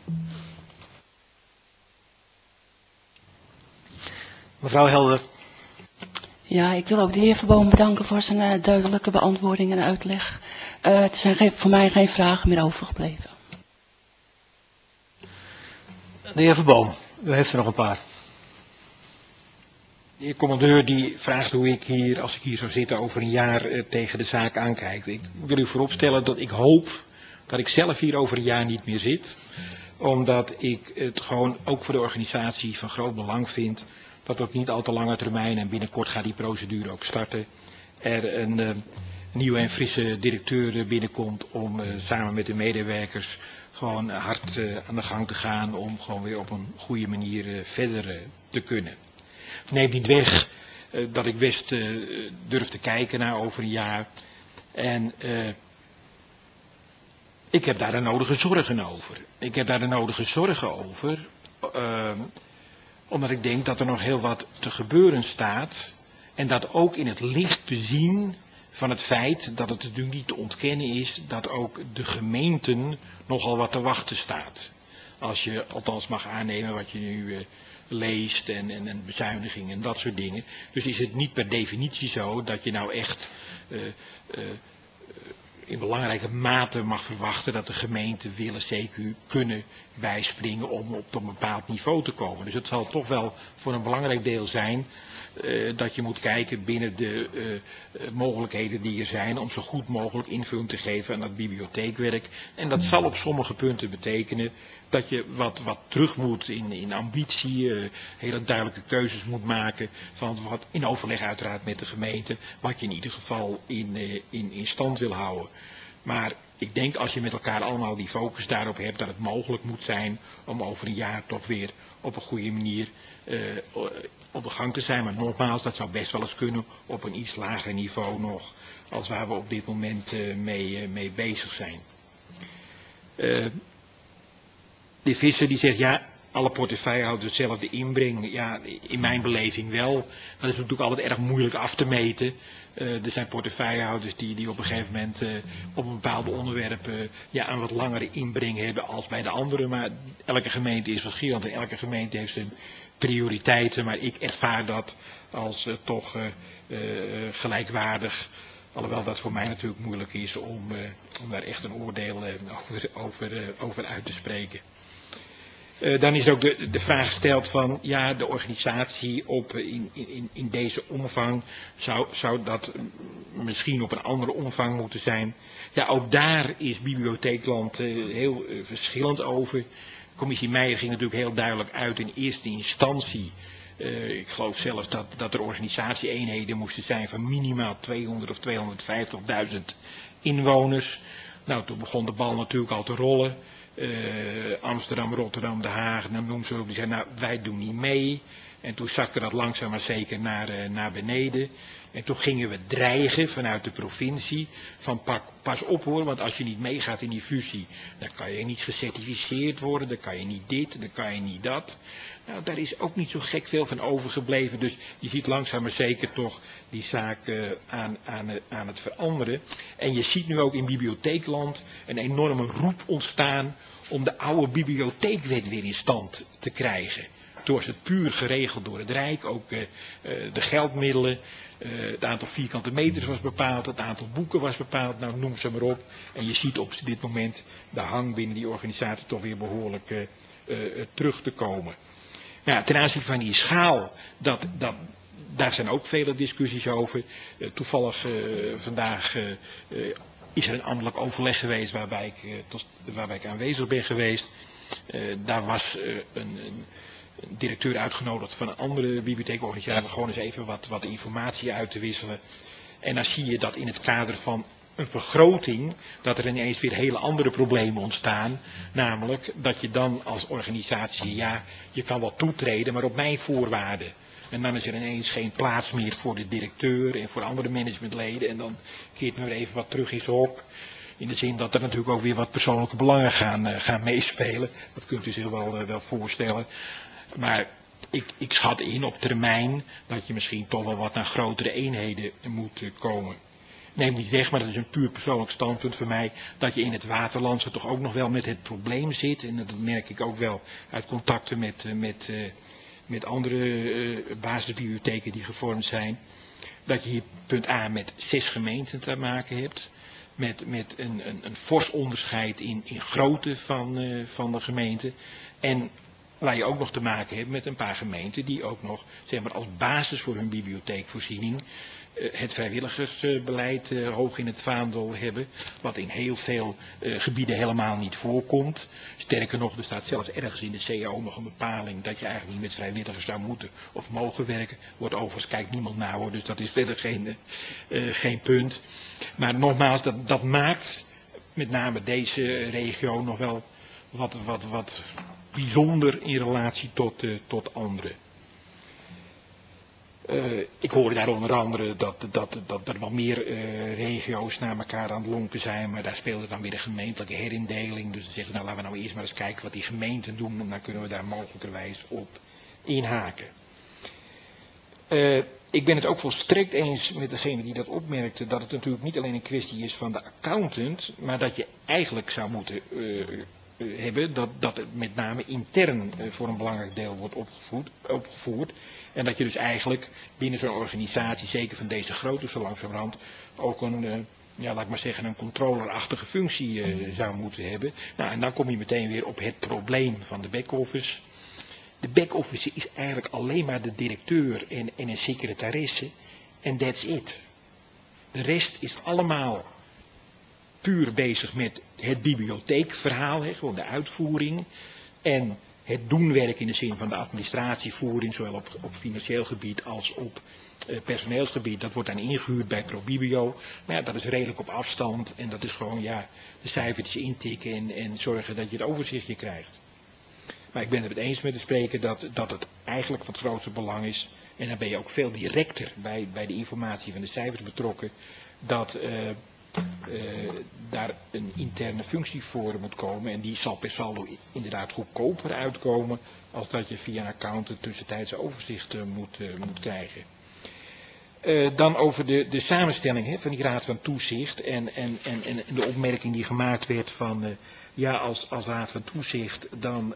Mevrouw Helder. Ja, ik wil ook de heer Verboom bedanken voor zijn duidelijke beantwoording en uitleg. Er zijn voor mij geen vragen meer overgebleven. De heer Verboom, u heeft er nog een paar. De heer commandeur die vraagt hoe ik hier, als ik hier zou zitten, over een jaar tegen de zaak aankijk. Ik wil u vooropstellen dat ik hoop dat ik zelf hier over een jaar niet meer zit. Omdat ik het gewoon ook voor de organisatie van groot belang vind dat op niet al te lange termijn, en binnenkort gaat die procedure ook starten, er een nieuwe en frisse directeur binnenkomt om samen met de medewerkers gewoon hard aan de gang te gaan om gewoon weer op een goede manier verder te kunnen. Neemt niet weg dat ik best durf te kijken naar over een jaar. En ik heb daar de nodige zorgen over. Ik heb daar de nodige zorgen over, omdat ik denk dat er nog heel wat te gebeuren staat. En dat ook in het licht bezien van het feit dat het natuurlijk niet te ontkennen is dat ook de gemeenten nogal wat te wachten staat. Als je althans mag aannemen wat je nu leest en bezuinigingen en dat soort dingen. Dus is het niet per definitie zo dat je nou echt in belangrijke mate mag verwachten dat de gemeenten willen, CQ kunnen bijspringen om op een bepaald niveau te komen. Dus het zal toch wel voor een belangrijk deel zijn dat je moet kijken binnen de mogelijkheden die er zijn om zo goed mogelijk invulling te geven aan dat bibliotheekwerk. En dat zal op sommige punten betekenen dat je wat terug moet in ambitie, hele duidelijke keuzes moet maken van wat in overleg uiteraard met de gemeente, wat je in ieder geval in stand wil houden. Maar ik denk als je met elkaar allemaal die focus daarop hebt, dat het mogelijk moet zijn om over een jaar toch weer op een goede manier op de gang te zijn. Maar nogmaals, dat zou best wel eens kunnen op een iets lager niveau nog, als waar we op dit moment mee bezig zijn. De Visser die zegt, ja, alle portefeuillehouders dezelfde inbreng. Ja, in mijn beleving wel. Dat is natuurlijk altijd erg moeilijk af te meten. Er zijn portefeuillehouders die op een gegeven moment op een bepaalde onderwerpen een wat langere inbreng hebben als bij de anderen. Maar elke gemeente is verschillend en elke gemeente heeft zijn prioriteiten. Maar ik ervaar dat als toch gelijkwaardig. Alhoewel dat voor mij natuurlijk moeilijk is om daar echt een oordeel over uit te spreken. Dan is ook de vraag gesteld van, ja, de organisatie in deze omvang, zou dat misschien op een andere omvang moeten zijn? Ja, ook daar is Bibliotheekland heel verschillend over. Commissie Meijer ging natuurlijk heel duidelijk uit in eerste instantie. Ik geloof zelfs dat er organisatie-eenheden moesten zijn van minimaal 200 of 250.000 inwoners. Nou, toen begon de bal natuurlijk al te rollen. Amsterdam, Rotterdam, Den Haag, noem ze ook, die zeiden, nou, wij doen niet mee. En toen zakte dat langzaam maar zeker naar beneden. En toen gingen we dreigen vanuit de provincie van pas op hoor, want als je niet meegaat in die fusie, dan kan je niet gecertificeerd worden, dan kan je niet dit, dan kan je niet dat. Nou, daar is ook niet zo gek veel van overgebleven, dus je ziet langzaam maar zeker toch die zaak aan het veranderen. En je ziet nu ook in Bibliotheekland een enorme roep ontstaan om de oude bibliotheekwet weer in stand te krijgen. Toen was het puur geregeld door het Rijk, ook de geldmiddelen, het aantal vierkante meters was bepaald, het aantal boeken was bepaald, nou noem ze maar op. En je ziet op dit moment de hang binnen die organisatie toch weer behoorlijk terug te komen. Nou, ten aanzien van die schaal, daar zijn ook vele discussies over. Toevallig vandaag is er een ambtelijk overleg geweest waarbij ik aanwezig ben geweest. Daar was een directeur uitgenodigd van een andere bibliotheekorganisatie, gewoon eens even wat informatie uit te wisselen. En dan zie je dat in het kader van een vergroting, dat er ineens weer hele andere problemen ontstaan. Namelijk dat je dan als organisatie, ja, je kan wel toetreden, maar op mijn voorwaarden. En dan is er ineens geen plaats meer voor de directeur en voor andere managementleden. En dan keert nu even wat terug in zijn hok. In de zin dat er natuurlijk ook weer wat persoonlijke belangen gaan meespelen. Dat kunt u zich wel voorstellen. Maar ik schat in op termijn dat je misschien toch wel wat naar grotere eenheden moet komen. Neem niet weg, maar dat is een puur persoonlijk standpunt voor mij, dat je in het Waterlandse toch ook nog wel met het probleem zit. En dat merk ik ook wel uit contacten met andere basisbibliotheken die gevormd zijn. Dat je hier punt A met 6 gemeenten te maken hebt. Met een fors onderscheid in grootte van de gemeente. En waar je ook nog te maken hebt met een paar gemeenten die ook nog, zeg maar, als basis voor hun bibliotheekvoorziening het vrijwilligersbeleid hoog in het vaandel hebben, wat in heel veel gebieden helemaal niet voorkomt. Sterker nog, er staat zelfs ergens in de CAO nog een bepaling dat je eigenlijk niet met vrijwilligers zou moeten of mogen werken. Wordt overigens, kijkt niemand naar hoor, dus dat is verder geen punt. Maar nogmaals, dat maakt met name deze regio nog wel wat bijzonder in relatie tot anderen. Ik hoorde daar onder andere dat er wel meer regio's naar elkaar aan het lonken zijn, maar daar speelde dan weer de gemeentelijke herindeling. Dus dan zeggen we, nou laten we nou eerst maar eens kijken wat die gemeenten doen en dan kunnen we daar mogelijkerwijs op inhaken. Ik ben het ook volstrekt eens met degene die dat opmerkte, dat het natuurlijk niet alleen een kwestie is van de accountant, maar dat je eigenlijk zou moeten hebben dat het met name intern voor een belangrijk deel wordt opgevoerd. En dat je dus eigenlijk binnen zo'n organisatie, zeker van deze grootte zo langzamerhand, ook een controllerachtige functie zou moeten hebben. Nou, en dan kom je meteen weer op het probleem van de back-office. De back-office is eigenlijk alleen maar de directeur en een secretaresse. En that's it. De rest is allemaal puur bezig met het bibliotheekverhaal, gewoon de uitvoering. En het doenwerk in de zin van de administratievoering, zowel op financieel gebied als op personeelsgebied, dat wordt dan ingehuurd bij ProBibio. Maar ja, dat is redelijk op afstand en dat is gewoon de cijfertjes intikken en zorgen dat je het overzichtje krijgt. Maar ik ben het eens met de spreker dat het eigenlijk van het grootste belang is, en dan ben je ook veel directer bij de informatie van de cijfers betrokken, dat daar een interne functie voor moet komen. En die zal per saldo inderdaad goedkoper uitkomen als dat je via een account een tussentijdse overzicht moet krijgen. Dan over de samenstelling van die raad van toezicht en de opmerking die gemaakt werd van als raad van toezicht dan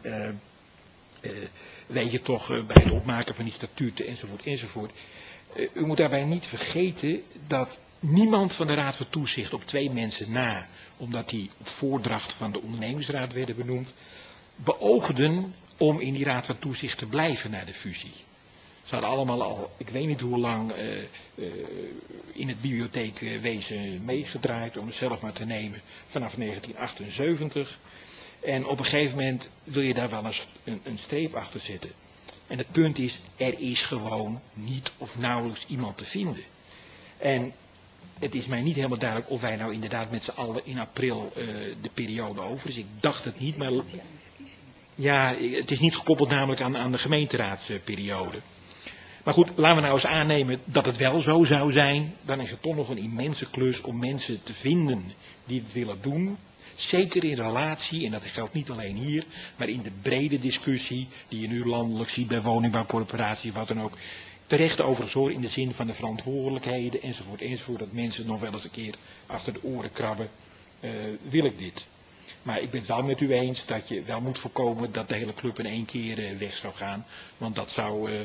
weet je toch bij het opmaken van die statuten enzovoort. U moet daarbij niet vergeten dat niemand van de raad van toezicht op 2 mensen na, omdat die op voordracht van de ondernemingsraad werden benoemd, beoogden om in die raad van toezicht te blijven na de fusie. Ze hadden allemaal al, ik weet niet hoe lang, in het bibliotheekwezen meegedraaid, om het zelf maar te nemen, vanaf 1978. En op een gegeven moment wil je daar wel een streep achter zetten. En het punt is, er is gewoon niet of nauwelijks iemand te vinden. En het is mij niet helemaal duidelijk of wij nou inderdaad met z'n allen in april de periode over is. Ik dacht het niet, maar ja, het is niet gekoppeld namelijk aan de gemeenteraadsperiode. Maar goed, laten we nou eens aannemen dat het wel zo zou zijn. Dan is het toch nog een immense klus om mensen te vinden die het willen doen. Zeker in relatie, en dat geldt niet alleen hier, maar in de brede discussie die je nu landelijk ziet bij woningbouwcorporaties, wat dan ook. Terecht overigens hoor, in de zin van de verantwoordelijkheden enzovoort, dat mensen nog wel eens een keer achter de oren krabben, wil ik dit. Maar ik ben het wel met u eens dat je wel moet voorkomen dat de hele club in 1 keer weg zou gaan, want dat zou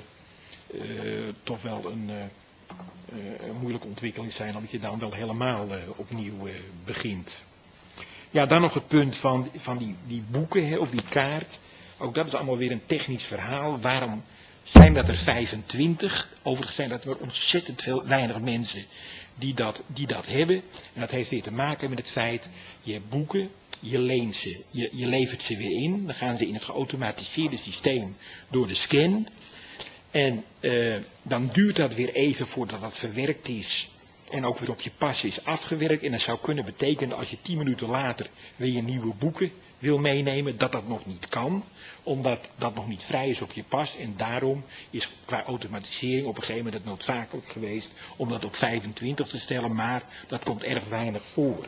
toch wel een moeilijke ontwikkeling zijn, omdat je dan wel helemaal opnieuw begint. Ja, dan nog het punt van die boeken, of die kaart. Ook dat is allemaal weer een technisch verhaal. Waarom zijn dat er 25? Overigens zijn dat er ontzettend weinig mensen die dat hebben. En dat heeft weer te maken met het feit, je hebt boeken, je leent ze, je levert ze weer in. Dan gaan ze in het geautomatiseerde systeem door de scan. En dan duurt dat weer even voordat dat verwerkt is. En ook weer op je pas is afgewerkt. En dat zou kunnen betekenen als je 10 minuten later weer je nieuwe boeken wil meenemen, dat dat nog niet kan. Omdat dat nog niet vrij is op je pas. En daarom is qua automatisering op een gegeven moment het noodzakelijk geweest om dat op 25 te stellen. Maar dat komt erg weinig voor.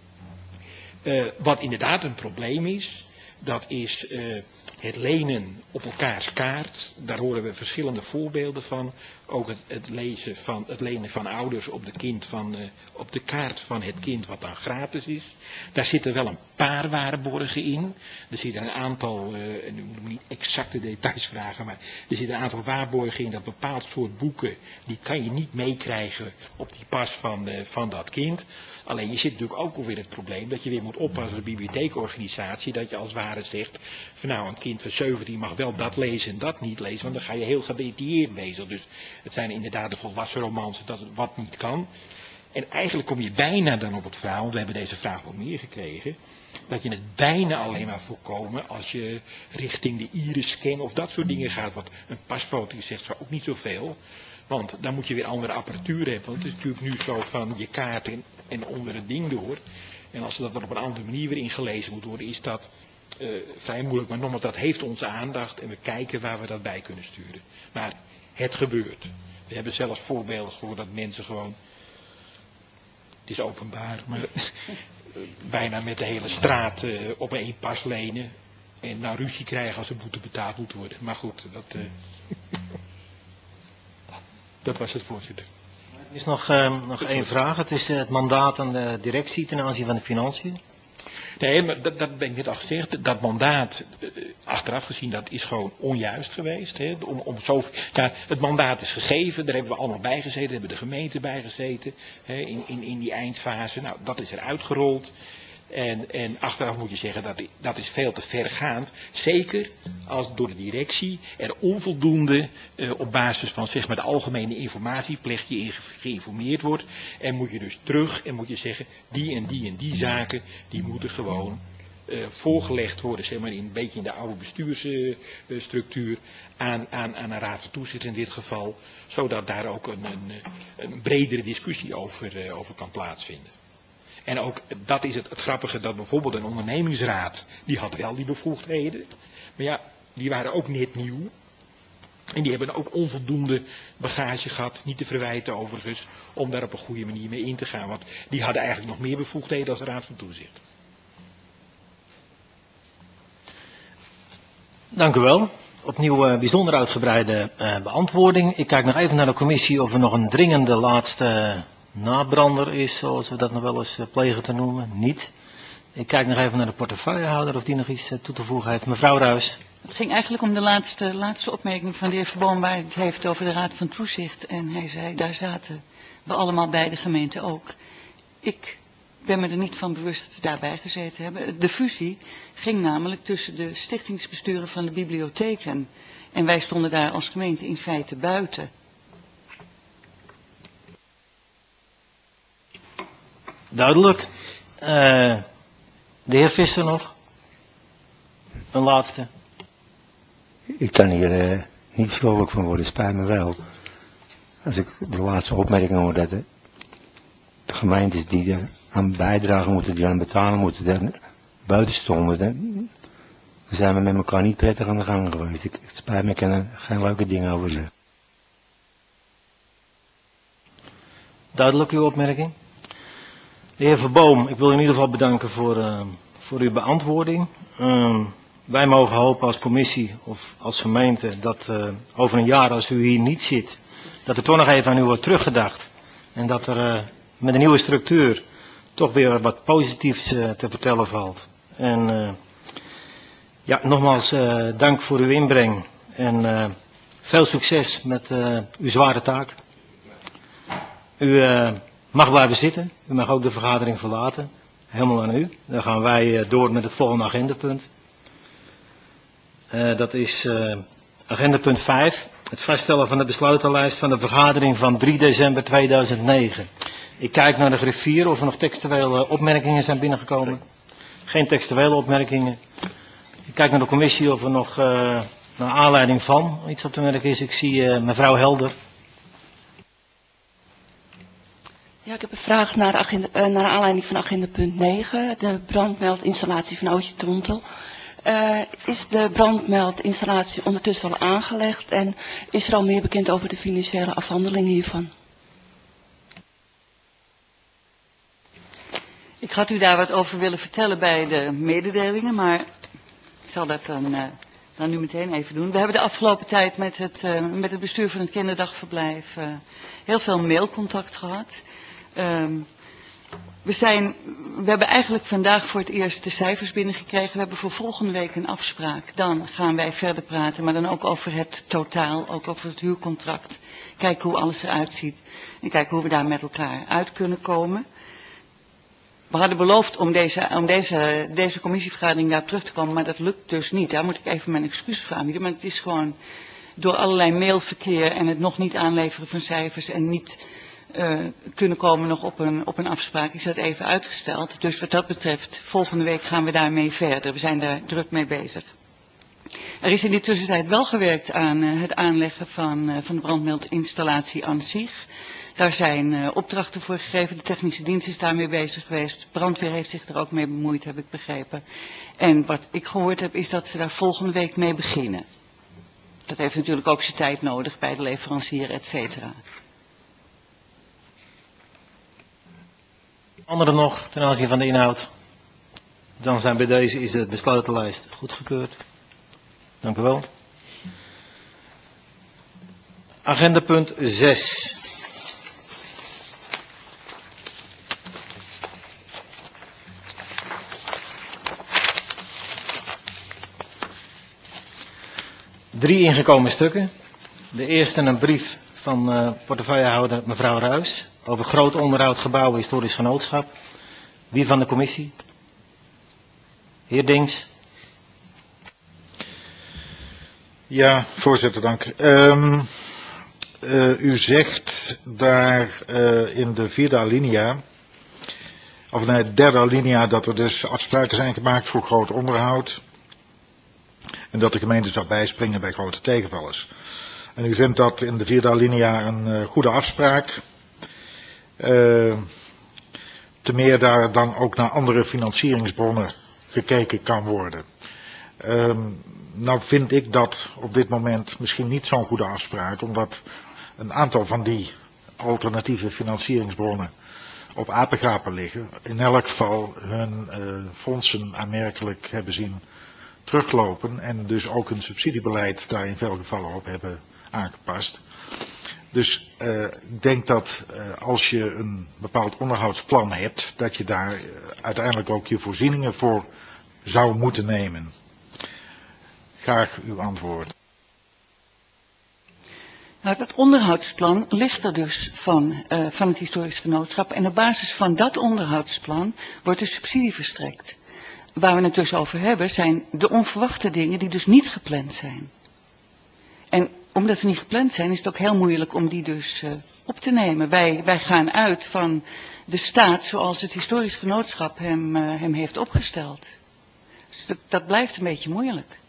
Wat inderdaad een probleem is, dat is het lenen op elkaars kaart. Daar horen we verschillende voorbeelden van. Ook het lenen van ouders op de kaart van het kind wat dan gratis is. Daar zitten wel een paar waarborgen in. Er zitten een aantal, en u moet me niet exacte details vragen, maar er zitten een aantal waarborgen in dat bepaald soort boeken, die kan je niet meekrijgen op die pas van dat kind. Alleen je zit natuurlijk ook alweer het probleem dat je weer moet oppassen als bibliotheekorganisatie, dat je als het ware zegt, van nou een kind van 17 mag wel dat lezen en dat niet lezen, want dan ga je heel gedetailleerd bezig. Dus het zijn inderdaad de volwassen romansen dat het wat niet kan. En eigenlijk kom je bijna dan op het verhaal, want we hebben deze vraag wel meer gekregen, dat je het bijna alleen maar voorkomen als je richting de iris-scan of dat soort dingen gaat, wat een pasfoto zegt zo ook niet zoveel. Want dan moet je weer andere apparatuur hebben. Want het is natuurlijk nu zo van je kaart en onder het ding door. En als dat dan op een andere manier weer ingelezen moet worden, is dat vrij moeilijk. Maar nogmaals, dat heeft onze aandacht en we kijken waar we dat bij kunnen sturen. Maar het gebeurt. We hebben zelfs voorbeelden gehoord dat mensen gewoon, het is openbaar, maar bijna met de hele straat op 1 pas lenen. En nou ruzie krijgen als de boete betaald moet worden. Maar goed, dat was het, voorzitter. Er is nog 1 vraag. Het is het mandaat aan de directie ten aanzien van de financiën. Nee, maar dat ben ik net al gezegd. Dat mandaat, achteraf gezien, dat is gewoon onjuist geweest. Hè, het mandaat is gegeven, daar hebben we allemaal bij gezeten, daar hebben de gemeente bij gezeten. Hè, in die eindfase. Nou, dat is eruit gerold. En achteraf moet je zeggen, dat is veel te vergaand. Zeker als door de directie er onvoldoende op basis van zeg maar de algemene informatieplicht geïnformeerd wordt. En moet je dus terug en moet je zeggen, die en die en die zaken, die moeten gewoon voorgelegd worden, zeg maar, een beetje in de oude bestuursstructuur aan een raad van toezicht in dit geval, zodat daar ook een bredere discussie over kan plaatsvinden. En ook, dat is het grappige, dat bijvoorbeeld een ondernemingsraad, die had wel die bevoegdheden, maar ja, die waren ook net nieuw. En die hebben ook onvoldoende bagage gehad, niet te verwijten overigens, om daar op een goede manier mee in te gaan. Want die hadden eigenlijk nog meer bevoegdheden als de Raad van Toezicht. Dank u wel. Opnieuw bijzonder uitgebreide beantwoording. Ik kijk nog even naar de commissie of er nog een dringende laatste nabrander is, zoals we dat nog wel eens plegen te noemen. Niet. Ik kijk nog even naar de portefeuillehouder of die nog iets toe te voegen heeft. Mevrouw Ruijs. Het ging eigenlijk om de laatste opmerking van de heer Verboom, waar het heeft over de Raad van Toezicht. En hij zei, daar zaten we allemaal bij, de gemeente ook. Ik ben me er niet van bewust dat we daarbij gezeten hebben. De fusie ging namelijk tussen de stichtingsbesturen van de bibliotheken. En wij stonden daar als gemeente in feite buiten. Duidelijk. De heer Visser nog. Een laatste. Ik kan hier niet vrolijk van worden, spijt me wel. Als ik de laatste opmerking hoor dat de gemeentes die er aan bijdragen moeten, die aan betalen moeten, daar buiten stonden, dan zijn we met elkaar niet prettig aan de gang geweest. Het spijt me, ik kan er geen leuke dingen over zeggen. Duidelijk uw opmerking. De heer Verboom, ik wil u in ieder geval bedanken voor uw beantwoording. Wij mogen hopen als commissie of als gemeente dat over een jaar, als u hier niet zit, dat er toch nog even aan u wordt teruggedacht. En dat er met een nieuwe structuur toch weer wat positiefs te vertellen valt. En ja, nogmaals dank voor uw inbreng en veel succes met uw zware taak. U mag blijven zitten, u mag ook de vergadering verlaten. Helemaal aan u. Dan gaan wij door met het volgende agendapunt. Dat is agendapunt 5. Het vaststellen van de besluitenlijst van de vergadering van 3 december 2009. Ik kijk naar de griffier of er nog textuele opmerkingen zijn binnengekomen. Geen textuele opmerkingen. Ik kijk naar de commissie of er nog naar aanleiding van iets op te merken is. Ik zie mevrouw Helder. Ja, ik heb een vraag naar aanleiding van agendapunt 9, de brandmeldinstallatie van Ootje Trontel. Is de brandmeldinstallatie ondertussen al aangelegd en is er al meer bekend over de financiële afhandeling hiervan? Ik had u daar wat over willen vertellen bij de mededelingen, maar ik zal dat dan nu meteen even doen. We hebben de afgelopen tijd met het bestuur van het kinderdagverblijf heel veel mailcontact gehad. We hebben eigenlijk vandaag voor het eerst de cijfers binnengekregen. We hebben voor volgende week een afspraak. Dan gaan wij verder praten, maar dan ook over het totaal, ook over het huurcontract. Kijken hoe alles eruit ziet en kijken hoe we daar met elkaar uit kunnen komen. We hadden beloofd om deze commissievergadering daar terug te komen, maar dat lukt dus niet. Daar moet ik even mijn excuses voor aanbieden, maar het is gewoon door allerlei mailverkeer en het nog niet aanleveren van cijfers en niet kunnen komen nog op een afspraak, is dat even uitgesteld. Dus wat dat betreft, volgende week gaan we daarmee verder. We zijn daar druk mee bezig. Er is in de tussentijd wel gewerkt aan het aanleggen van de brandmeldinstallatie aan zich. Daar zijn opdrachten voor gegeven. De technische dienst is daarmee bezig geweest. Brandweer heeft zich er ook mee bemoeid, heb ik begrepen. En wat ik gehoord heb, is dat ze daar volgende week mee beginnen. Dat heeft natuurlijk ook zijn tijd nodig bij de leverancier, et cetera. Anderen nog ten aanzien van de inhoud? Dan zijn bij deze is de besluitenlijst goedgekeurd. Dank u wel. Agendapunt 6. Drie ingekomen stukken. De eerste een brief van portefeuillehouder mevrouw Ruijs over groot onderhoud gebouwen historisch genootschap. Wie van de commissie? Heer Dings. Ja, voorzitter, dank. U zegt daar in de 4e alinea of in de derde alinea, dat er dus afspraken zijn gemaakt voor groot onderhoud. En dat de gemeente zou bijspringen bij grote tegenvallers. En u vindt dat in de vierde alinea een goede afspraak. Te meer daar dan ook naar andere financieringsbronnen gekeken kan worden. Nou vind ik dat op dit moment misschien niet zo'n goede afspraak, omdat een aantal van die alternatieve financieringsbronnen op apengapen liggen. In elk geval hun fondsen aanmerkelijk hebben zien teruglopen en dus ook hun subsidiebeleid daar in veel gevallen op hebben aangepast. Dus ik denk dat als je een bepaald onderhoudsplan hebt, dat je daar uiteindelijk ook je voorzieningen voor zou moeten nemen. Graag uw antwoord. Nou, dat onderhoudsplan ligt er dus van het historisch genootschap. En op basis van dat onderhoudsplan wordt de subsidie verstrekt. Waar we het dus over hebben zijn de onverwachte dingen die dus niet gepland zijn. En omdat ze niet gepland zijn, is het ook heel moeilijk om die dus op te nemen. Wij gaan uit van de staat zoals het historisch genootschap hem heeft opgesteld. Dus dat blijft een beetje moeilijk.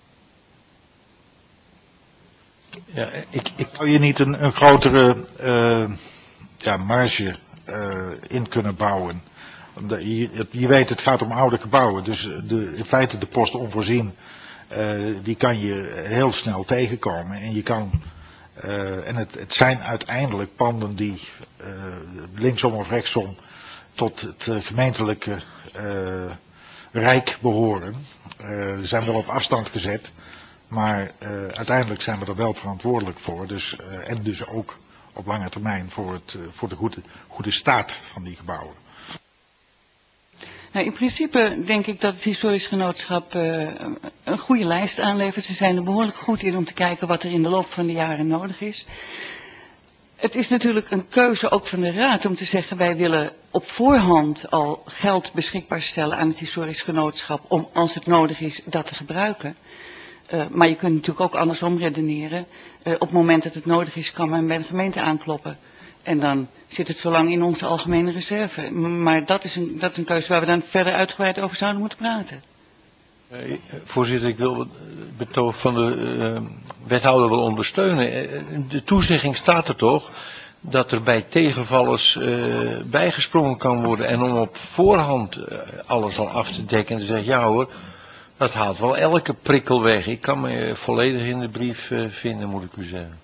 Ja, ik zou je niet een grotere marge in kunnen bouwen. Je weet, het gaat om oude gebouwen, dus in feite de post onvoorzien, die kan je heel snel tegenkomen. En je kan, en het zijn uiteindelijk panden die linksom of rechtsom tot het gemeentelijke rijk behoren. Zijn wel op afstand gezet. Maar uiteindelijk zijn we er wel verantwoordelijk voor. Dus, en dus ook op lange termijn voor de goede staat van die gebouwen. Nou, in principe denk ik dat het historisch genootschap een goede lijst aanlevert. Ze zijn er behoorlijk goed in om te kijken wat er in de loop van de jaren nodig is. Het is natuurlijk een keuze ook van de Raad om te zeggen wij willen op voorhand al geld beschikbaar stellen aan het historisch genootschap om als het nodig is dat te gebruiken. Maar je kunt natuurlijk ook andersom redeneren. Op het moment dat het nodig is, kan men bij de gemeente aankloppen. En dan zit het zo lang in onze algemene reserve. Maar dat is een keuze waar we dan verder uitgebreid over zouden moeten praten. Voorzitter, ik wil het betoog van de wethouder wel ondersteunen. De toezegging staat er toch dat er bij tegenvallers bijgesprongen kan worden. En om op voorhand alles al af te dekken en te zeggen, ja hoor, dat haalt wel elke prikkel weg. Ik kan me volledig in de brief vinden, moet ik u zeggen.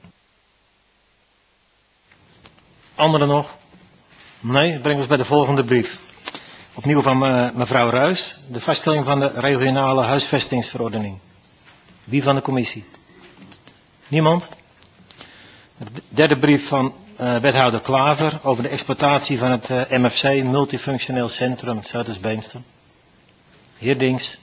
Anderen nog? Nee, breng ons bij de volgende brief. Opnieuw van mevrouw Ruijs. De vaststelling van de regionale huisvestingsverordening. Wie van de commissie? Niemand? De derde brief van wethouder Klaver over de exploitatie van het MFC, Multifunctioneel Centrum Zuiders-Beemster. Heer Dings.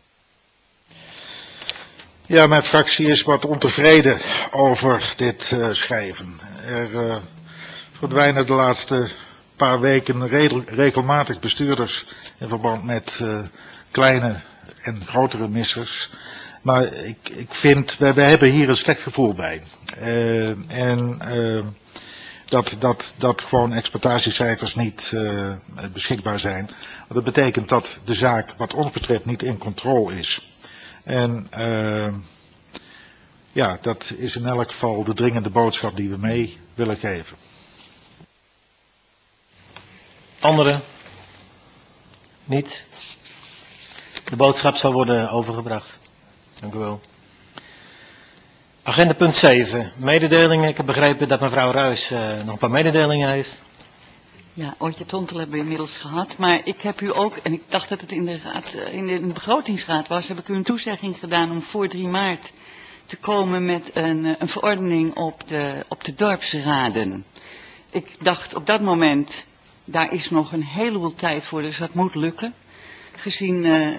Ja, mijn fractie is wat ontevreden over dit schrijven. Er verdwijnen de laatste paar weken regelmatig bestuurders in verband met kleine en grotere missers. Maar ik vind, we hebben hier een slecht gevoel bij. Dat gewoon exploitatiecijfers niet beschikbaar zijn. Dat betekent dat de zaak wat ons betreft niet in controle is. En dat is in elk geval de dringende boodschap die we mee willen geven. Anderen? Niet? De boodschap zal worden overgebracht. Dank u wel. Agenda punt 7. Mededelingen. Ik heb begrepen dat mevrouw Ruijs nog een paar mededelingen heeft. Ja, Ootje Tontel hebben we inmiddels gehad. Maar ik heb u ook, en ik dacht dat het in de begrotingsraad was, heb ik u een toezegging gedaan om voor 3 maart te komen met een verordening op de dorpsraden. Ik dacht op dat moment, daar is nog een heleboel tijd voor, dus dat moet lukken. Gezien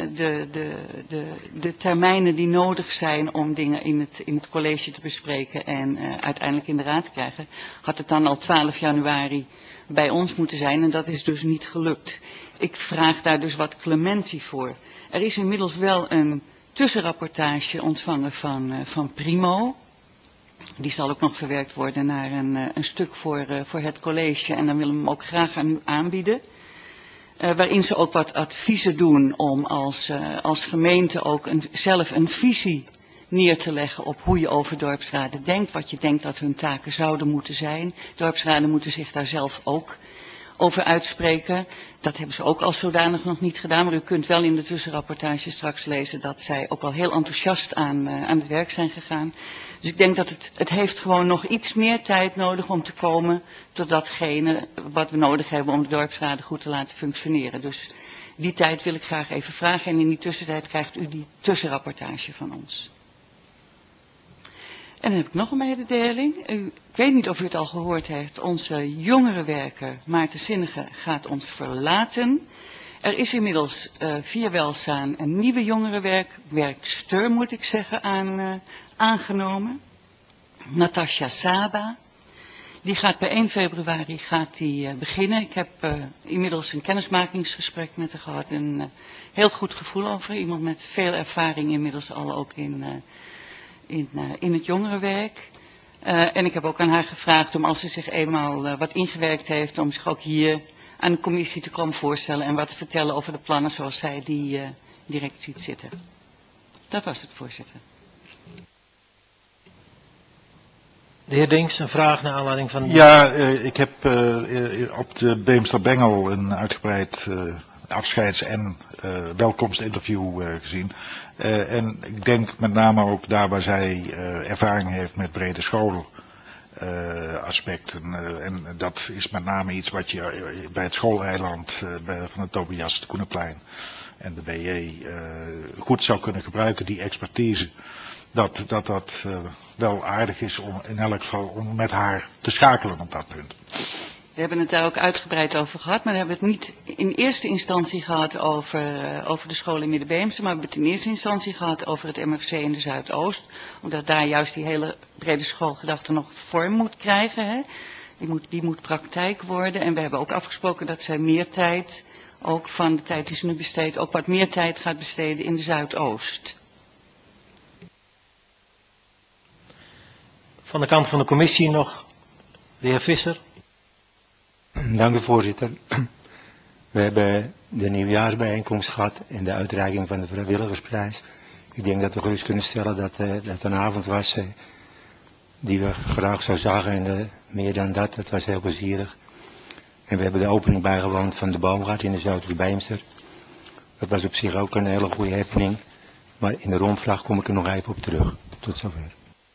de termijnen die nodig zijn om dingen in het college te bespreken en uiteindelijk in de raad te krijgen, had het dan al 12 januari bij ons moeten zijn en dat is dus niet gelukt. Ik vraag daar dus wat clementie voor. Er is inmiddels wel een tussenrapportage ontvangen van Primo. Die zal ook nog verwerkt worden naar een stuk voor het college en dan willen we hem ook graag aan u aanbieden. waarin ze ook wat adviezen doen om als gemeente ook zelf een visie neer te leggen op hoe je over dorpsraden denkt, wat je denkt dat hun taken zouden moeten zijn. Dorpsraden moeten zich daar zelf ook over uitspreken. Dat hebben ze ook als zodanig nog niet gedaan, maar u kunt wel in de tussenrapportage straks lezen dat zij ook al heel enthousiast aan het werk zijn gegaan. Dus ik denk dat het heeft gewoon nog iets meer tijd nodig om te komen tot datgene wat we nodig hebben om de dorpsraden goed te laten functioneren. Dus die tijd wil ik graag even vragen en in die tussentijd krijgt u die tussenrapportage van ons. En dan heb ik nog een mededeling. Ik weet niet of u het al gehoord heeft. Onze jongerenwerker Maarten Zinnige gaat ons verlaten. Er is inmiddels via Welsaan een nieuwe jongerenwerkster, moet ik zeggen, aangenomen. Natasja Saba. Die gaat bij 1 februari beginnen. Ik heb inmiddels een kennismakingsgesprek met haar gehad. Een heel goed gevoel over. Iemand met veel ervaring inmiddels al ook in het jongerenwerk. En ik heb ook aan haar gevraagd om als ze zich eenmaal wat ingewerkt heeft, om zich ook hier aan de commissie te komen voorstellen en wat te vertellen over de plannen zoals zij die direct ziet zitten. Dat was het, voorzitter. De heer Dinks, een vraag naar aanleiding van... Ja, ik heb op de Beemster-Bengel een uitgebreid afscheids- en welkomstinterview gezien. En ik denk met name ook daar waar zij ervaring heeft met brede schoolaspecten. En dat is met name iets wat je bij het schooleiland van het Tobias, het Koenenplein en de BJ goed zou kunnen gebruiken, die expertise. Dat wel aardig is om in elk geval om met haar te schakelen op dat punt. We hebben het daar ook uitgebreid over gehad, maar we hebben het niet in eerste instantie gehad over de school in Middenbeemster, maar we hebben het in eerste instantie gehad over het MFC in de Zuidoost, omdat daar juist die hele brede schoolgedachte nog vorm moet krijgen. Hè? Die moet praktijk worden en we hebben ook afgesproken dat zij meer tijd, ook van de tijd die ze nu besteedt, ook wat meer tijd gaat besteden in de Zuidoost. Van de kant van de commissie nog de heer Visser. Dank u, voorzitter. We hebben de nieuwjaarsbijeenkomst gehad en de uitreiking van de vrijwilligersprijs. Ik denk dat we gerust kunnen stellen dat dat een avond was die we graag zo zagen en meer dan dat. Het was heel plezierig. En we hebben de opening bijgewoond van de boomgaard in de Zuidoost-Beemster. Dat was op zich ook een hele goede happening. Maar in de rondvraag kom ik er nog even op terug. Tot zover.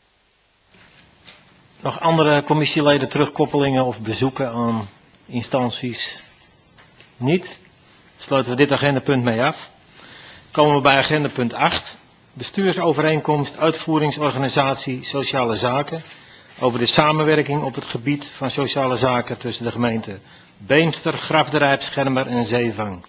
Nog andere commissieleden terugkoppelingen of bezoeken aan instanties? Niet? Sluiten we dit agendapunt mee af. Komen we bij agendapunt 8. Bestuursovereenkomst uitvoeringsorganisatie sociale zaken. Over de samenwerking op het gebied van sociale zaken tussen de gemeenten Beemster, Grafderijp, Schermer en Zeevang.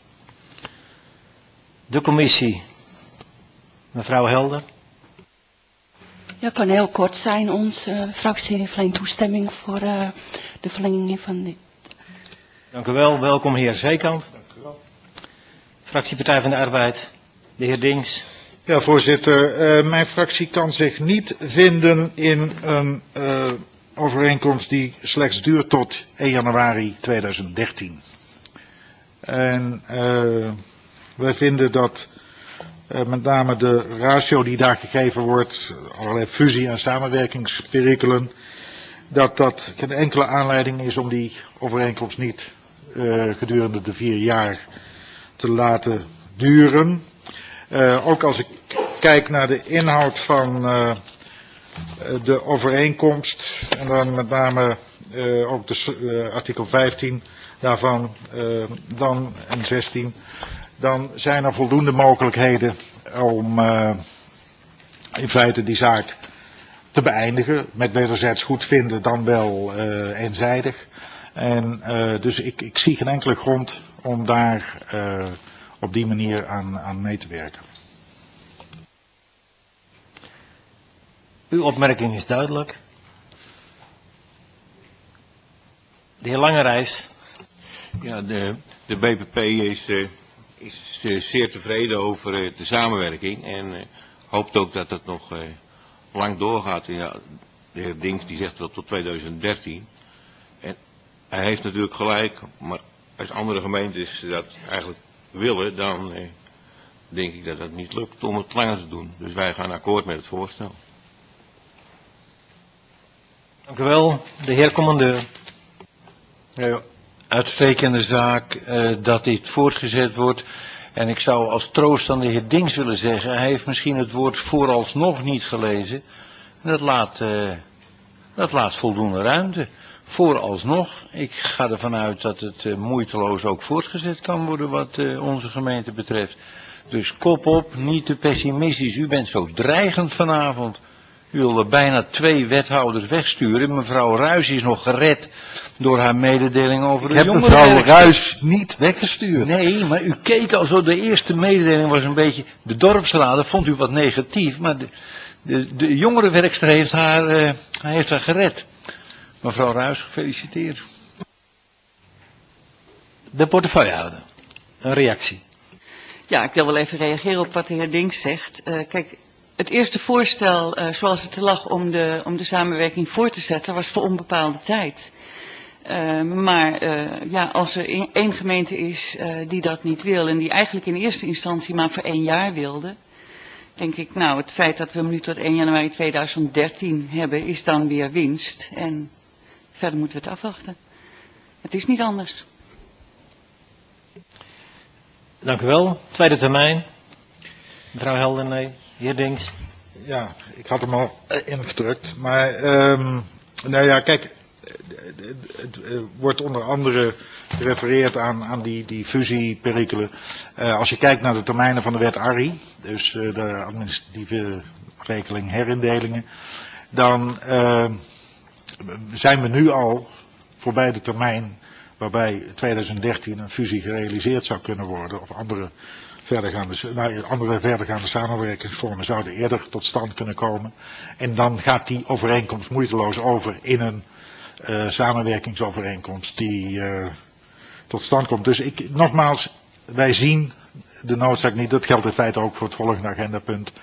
De commissie. Mevrouw Helder. Ja, kan heel kort zijn. Onze fractie verleent toestemming voor de verlenging van dit. Dank u wel. Welkom heer Zeekamp. Dank u wel. Fractiepartij van de Arbeid. De heer Dinks. Ja, voorzitter. Mijn fractie kan zich niet vinden in een overeenkomst die slechts duurt tot 1 januari 2013. En wij vinden dat met name de ratio die daar gegeven wordt, allerlei fusie- en samenwerkingsperikelen, dat geen enkele aanleiding is om die overeenkomst niet gedurende de 4 jaar te laten duren. Ook als ik kijk naar de inhoud van de overeenkomst en dan met name ook de artikel 15 daarvan dan en 16, dan zijn er voldoende mogelijkheden om in feite die zaak te beëindigen. Met wederzijds goedvinden dan wel eenzijdig. En dus ik zie geen enkele grond om daar op die manier aan mee te werken. Uw opmerking is duidelijk. De heer Langerijs. Ja, de BPP is zeer tevreden over de samenwerking en hoopt ook dat het nog lang doorgaat. Ja, de heer Dinks die zegt dat tot 2013. En hij heeft natuurlijk gelijk, maar als andere gemeentes dat eigenlijk willen, dan denk ik dat het niet lukt om het langer te doen. Dus wij gaan akkoord met het voorstel. Dank u wel, de heer commandeur. Ja, uitstekende zaak dat dit voortgezet wordt. En ik zou als troost aan de heer Dings willen zeggen, hij heeft misschien het woord vooralsnog niet gelezen. Dat laat voldoende ruimte. Vooralsnog, ik ga ervan uit dat het moeiteloos ook voortgezet kan worden wat onze gemeente betreft. Dus kop op, niet te pessimistisch. U bent zo dreigend vanavond. U wilde bijna 2 wethouders wegsturen. Mevrouw Ruijs is nog gered door haar mededeling over de jongerenwerkster. Ik heb mevrouw Ruijs niet weggestuurd. Nee, maar u keek al zo, de eerste mededeling was een beetje, de dorpsraad, vond u wat negatief, maar de jongerenwerkster heeft haar gered. Mevrouw Ruijs, gefeliciteerd. De portefeuillehouder, een reactie. Ja, ik wil wel even reageren op wat de heer Dings zegt. Kijk, het eerste voorstel zoals het er lag om de samenwerking voor te zetten was voor onbepaalde tijd. Maar als er één gemeente is die dat niet wil en die eigenlijk in eerste instantie maar voor 1 jaar wilde, denk ik, nou, het feit dat we hem nu tot 1 januari 2013 hebben is dan weer winst. En verder moeten we het afwachten. Het is niet anders. Dank u wel. Tweede termijn. Mevrouw Helder, nee. Heer Dings. Ja, ik had hem al ingedrukt. Maar, nou ja, kijk, het wordt onder andere gerefereerd aan die fusieperikelen. Als je kijkt naar de termijnen van de wet ARRI, dus de administratieve regeling herindelingen, dan zijn we nu al voorbij de termijn waarbij 2013 een fusie gerealiseerd zou kunnen worden, of andere verdergaande samenwerkingsvormen zouden eerder tot stand kunnen komen. En dan gaat die overeenkomst moeiteloos over in een samenwerkingsovereenkomst die tot stand komt. Dus nogmaals, wij zien de noodzaak niet, dat geldt in feite ook voor het volgende agendapunt.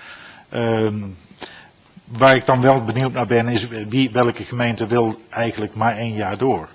Waar ik dan wel benieuwd naar ben is welke gemeente wil eigenlijk maar 1 jaar door.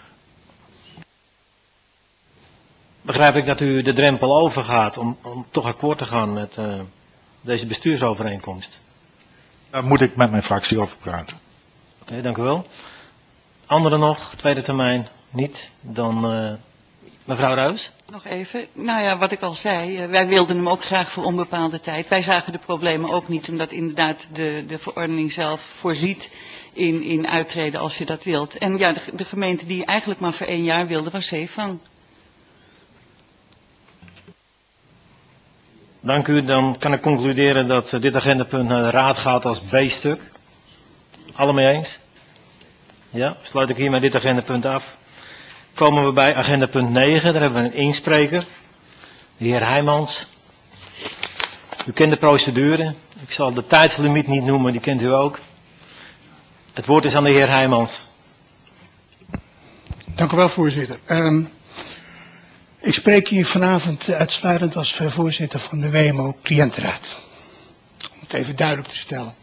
Begrijp ik dat u de drempel overgaat om toch akkoord te gaan met deze bestuursovereenkomst? Daar moet ik met mijn fractie over praten. Oké, dank u wel. Anderen nog, tweede termijn, niet. Dan mevrouw Ruijs. Nog even. Nou ja, wat ik al zei, wij wilden hem ook graag voor onbepaalde tijd. Wij zagen de problemen ook niet, omdat inderdaad de verordening zelf voorziet in uittreden als je dat wilt. En ja, de gemeente die eigenlijk maar voor 1 jaar wilde was Zeevang. Dank u. Dan kan ik concluderen dat dit agendapunt naar de raad gaat als B-stuk. Alle mee eens? Ja, sluit ik hiermee dit agendapunt af. Komen we bij agendapunt 9. Daar hebben we een inspreker. De heer Heijmans. U kent de procedure. Ik zal de tijdslimiet niet noemen, die kent u ook. Het woord is aan de heer Heijmans. Dank u wel, voorzitter. Ik spreek hier vanavond uitsluitend als voorzitter van de WMO-cliëntenraad. Om het even duidelijk te stellen.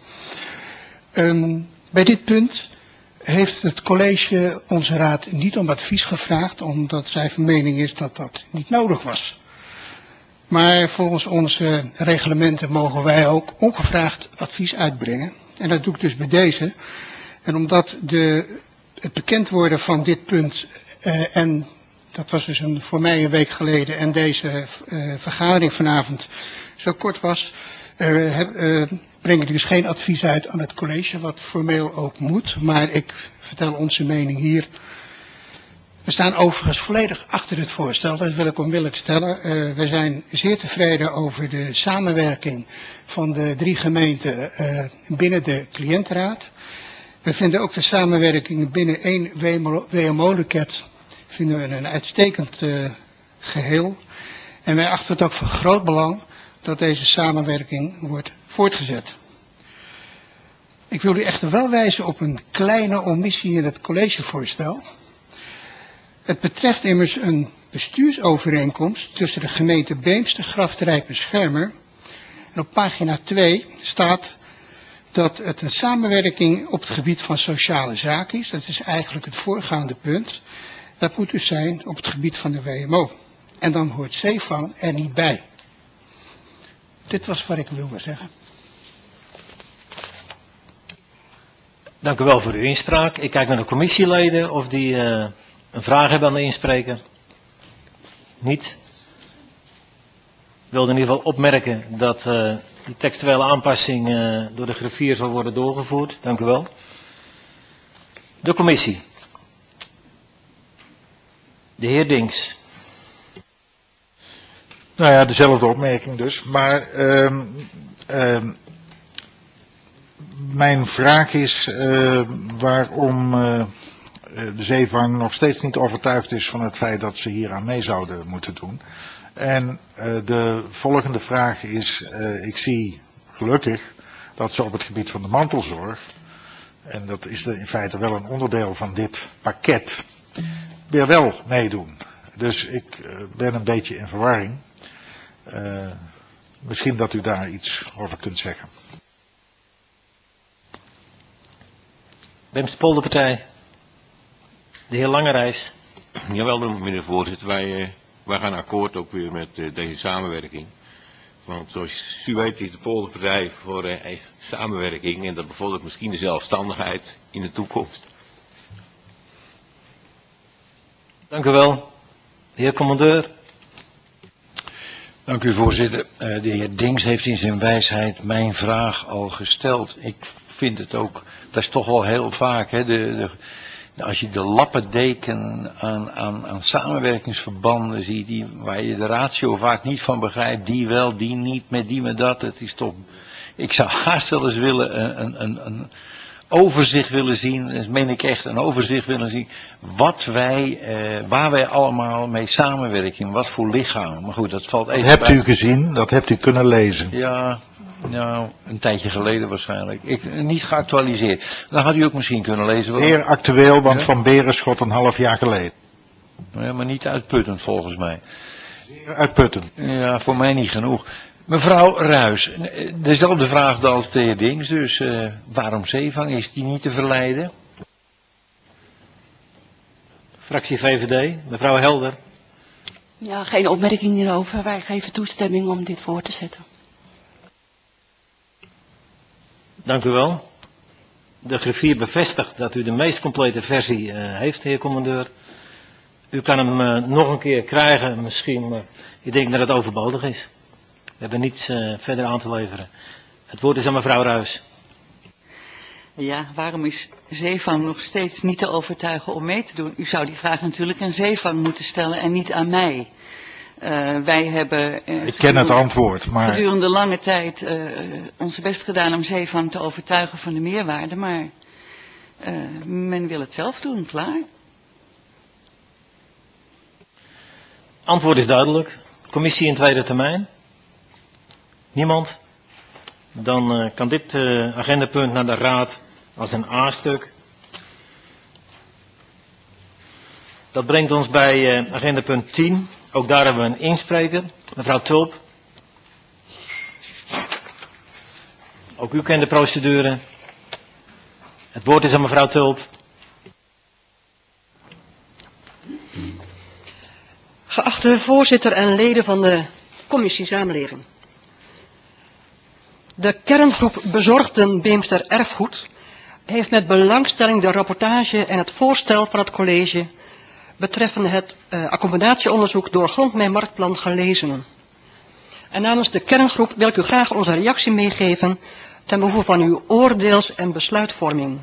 Bij dit punt heeft het college onze raad niet om advies gevraagd, omdat zij van mening is dat dat niet nodig was. Maar volgens onze reglementen mogen wij ook ongevraagd advies uitbrengen. En dat doe ik dus bij deze. En omdat het bekend worden van dit punt en dat was dus voor mij een week geleden en deze vergadering vanavond zo kort was, breng ik dus geen advies uit aan het college, wat formeel ook moet. Maar ik vertel onze mening hier. We staan overigens volledig achter het voorstel, dat wil ik onmiddellijk stellen. We zijn zeer tevreden over de samenwerking van de 3 gemeenten binnen de cliëntenraad. We vinden ook de samenwerking binnen 1 WMO-loket vinden we een uitstekend geheel. En wij achten het ook van groot belang dat deze samenwerking wordt voortgezet. Ik wil u echter wel wijzen op een kleine omissie in het collegevoorstel. Het betreft immers een bestuursovereenkomst tussen de gemeente Beemster, Grafterijk en Schermer. En op pagina 2 staat dat het een samenwerking op het gebied van sociale zaken is. Dat is eigenlijk het voorgaande punt. Dat moet dus zijn op het gebied van de WMO. En dan hoort zeevang er niet bij. Dit was wat ik wilde zeggen. Dank u wel voor uw inspraak. Ik kijk naar de commissieleden of die een vraag hebben aan de inspreker. Niet. Ik wilde in ieder geval opmerken dat die textuele aanpassing door de griffier zal worden doorgevoerd. Dank u wel. De commissie. De heer Dinks. Nou ja, dezelfde opmerking dus. Maar mijn vraag is waarom de zeevang nog steeds niet overtuigd is van het feit dat ze hier aan mee zouden moeten doen. En de volgende vraag is, ik zie gelukkig dat ze op het gebied van de mantelzorg, en dat is in feite wel een onderdeel van dit pakket, weer wel meedoen. Dus ik ben een beetje in verwarring. Misschien dat u daar iets over kunt zeggen. Wim Polderpartij. De heer Langerijs. Jawel, meneer voorzitter. Wij gaan akkoord ook weer met deze samenwerking. Want zoals u weet is de Polderpartij voor samenwerking. En dat bevordert misschien de zelfstandigheid in de toekomst. Dank u wel. De heer commandeur. Dank u voorzitter. De heer Dinks heeft in zijn wijsheid mijn vraag al gesteld. Ik vind het ook, dat is toch wel heel vaak, hè, als je de lappendeken aan samenwerkingsverbanden ziet, waar je de ratio vaak niet van begrijpt, die wel, die niet, met die met dat, het is toch, ik zou haast wel eens willen een overzicht willen zien, dat meen ik echt, een overzicht willen zien, waar wij allemaal mee samenwerken, wat voor lichamen. Maar goed, dat valt even Dat hebt u gezien, dat hebt u kunnen lezen. Ja, nou, een tijdje geleden waarschijnlijk. Niet geactualiseerd. Dan had u ook misschien kunnen lezen. Zeer actueel, want Van Berenschot een half jaar geleden. Ja, maar niet uitputtend volgens mij. Zeer uitputtend. Ja, voor mij niet genoeg. Mevrouw Ruijs, dezelfde vraag als de heer Dings, dus waarom zeevang? Is die niet te verleiden? Fractie VVD, mevrouw Helder. Ja, geen opmerking hierover. Wij geven toestemming om dit voor te zetten. Dank u wel. De griffier bevestigt dat u de meest complete versie heeft, heer commandeur. U kan hem nog een keer krijgen misschien, maar ik denk dat het overbodig is. We hebben niets verder aan te leveren. Het woord is aan mevrouw Ruijs. Ja, waarom is zeevang nog steeds niet te overtuigen om mee te doen? U zou die vraag natuurlijk aan zeevang moeten stellen en niet aan mij. Wij hebben ik ken het antwoord, maar gedurende lange tijd ons best gedaan om zeevang te overtuigen van de meerwaarde, maar men wil het zelf doen, klaar. Antwoord is duidelijk. Commissie in tweede termijn. Niemand? Dan kan dit agendapunt naar de Raad als een A-stuk. Dat brengt ons bij agendapunt 10. Ook daar hebben we een inspreker. Mevrouw Tulp. Ook u kent de procedure. Het woord is aan mevrouw Tulp. Geachte voorzitter en leden van de commissie Samenleving. De kerngroep Bezorgden Beemster Erfgoed heeft met belangstelling de rapportage en het voorstel van het college betreffende het accommodatieonderzoek door grondmijnmarktplan gelezen. En namens de kerngroep wil ik u graag onze reactie meegeven ten behoeve van uw oordeels- en besluitvorming.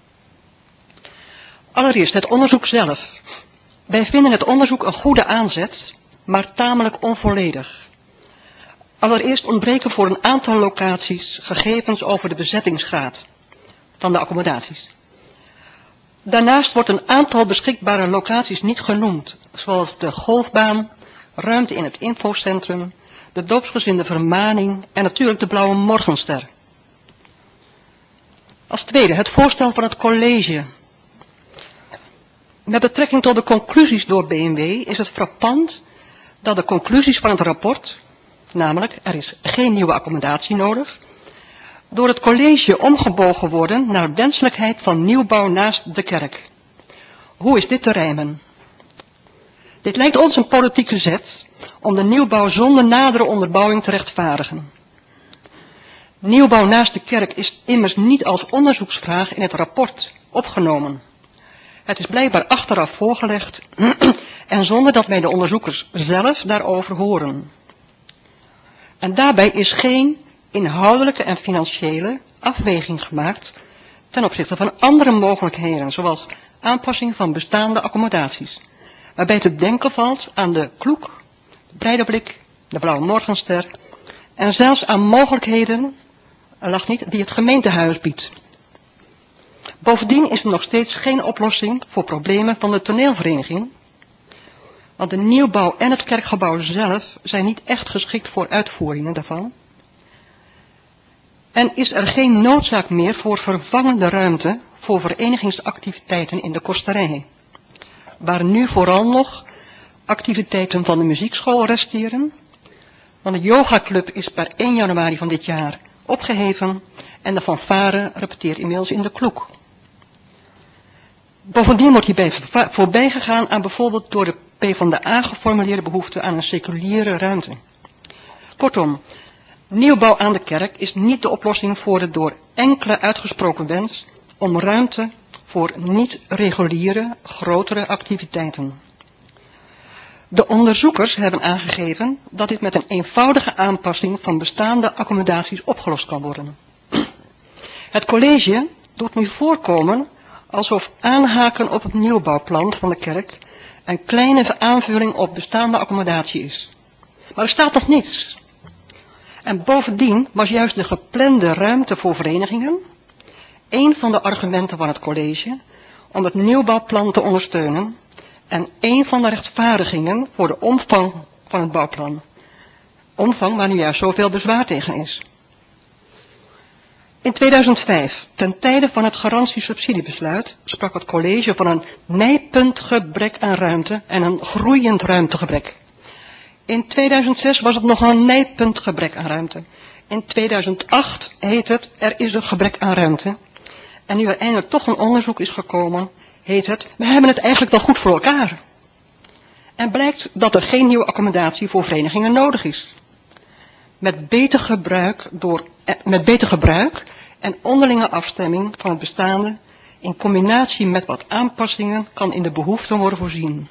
Allereerst het onderzoek zelf. Wij vinden het onderzoek een goede aanzet, maar tamelijk onvolledig. Allereerst ontbreken voor een aantal locaties gegevens over de bezettingsgraad van de accommodaties. Daarnaast wordt een aantal beschikbare locaties niet genoemd, zoals de golfbaan, ruimte in het infocentrum, de doopsgezinde vermaning en natuurlijk de blauwe morgenster. Als tweede het voorstel van het college. Met betrekking tot de conclusies door BMW is het frappant dat de conclusies van het rapport, namelijk er is geen nieuwe accommodatie nodig, door het college omgebogen worden naar wenselijkheid van nieuwbouw naast de kerk. Hoe is dit te rijmen? Dit lijkt ons een politieke zet om de nieuwbouw zonder nadere onderbouwing te rechtvaardigen. Nieuwbouw naast de kerk is immers niet als onderzoeksvraag in het rapport opgenomen. Het is blijkbaar achteraf voorgelegd en zonder dat wij de onderzoekers zelf daarover horen. En daarbij is geen inhoudelijke en financiële afweging gemaakt ten opzichte van andere mogelijkheden, zoals aanpassing van bestaande accommodaties, waarbij te denken valt aan de Kloek, de Breideblik, de Blauwe Morgenster en zelfs aan mogelijkheden, lach niet, die het gemeentehuis biedt. Bovendien is er nog steeds geen oplossing voor problemen van de toneelvereniging, want de nieuwbouw en het kerkgebouw zelf zijn niet echt geschikt voor uitvoeringen daarvan. En is er geen noodzaak meer voor vervangende ruimte voor verenigingsactiviteiten in de kosterij, waar nu vooral nog activiteiten van de muziekschool resteren, want de yogaclub is per 1 januari van dit jaar opgeheven en de fanfare repeteert inmiddels in de Kloek. Bovendien wordt hierbij voorbij gegaan aan bijvoorbeeld door de PvdA geformuleerde behoefte aan een seculiere ruimte. Kortom, nieuwbouw aan de kerk is niet de oplossing voor de door enkele uitgesproken wens om ruimte voor niet-reguliere, grotere activiteiten. De onderzoekers hebben aangegeven dat dit met een eenvoudige aanpassing van bestaande accommodaties opgelost kan worden. Het college doet nu voorkomen alsof aanhaken op het nieuwbouwplan van de kerk een kleine aanvulling op bestaande accommodatie is. Maar er staat nog niets. En bovendien was juist de geplande ruimte voor verenigingen een van de argumenten van het college om het nieuwbouwplan te ondersteunen en een van de rechtvaardigingen voor de omvang van het bouwplan. Omvang waar nu juist zoveel bezwaar tegen is. In 2005, ten tijde van het garantiesubsidiebesluit, sprak het college van een nijpend gebrek aan ruimte en een groeiend ruimtegebrek. In 2006 was het nog een nijpend gebrek aan ruimte. In 2008 heet het, er is een gebrek aan ruimte. En nu er eindelijk toch een onderzoek is gekomen, heet het, we hebben het eigenlijk wel goed voor elkaar. En blijkt dat er geen nieuwe accommodatie voor verenigingen nodig is. Met beter gebruik en onderlinge afstemming van het bestaande, in combinatie met wat aanpassingen, kan in de behoeften worden voorzien.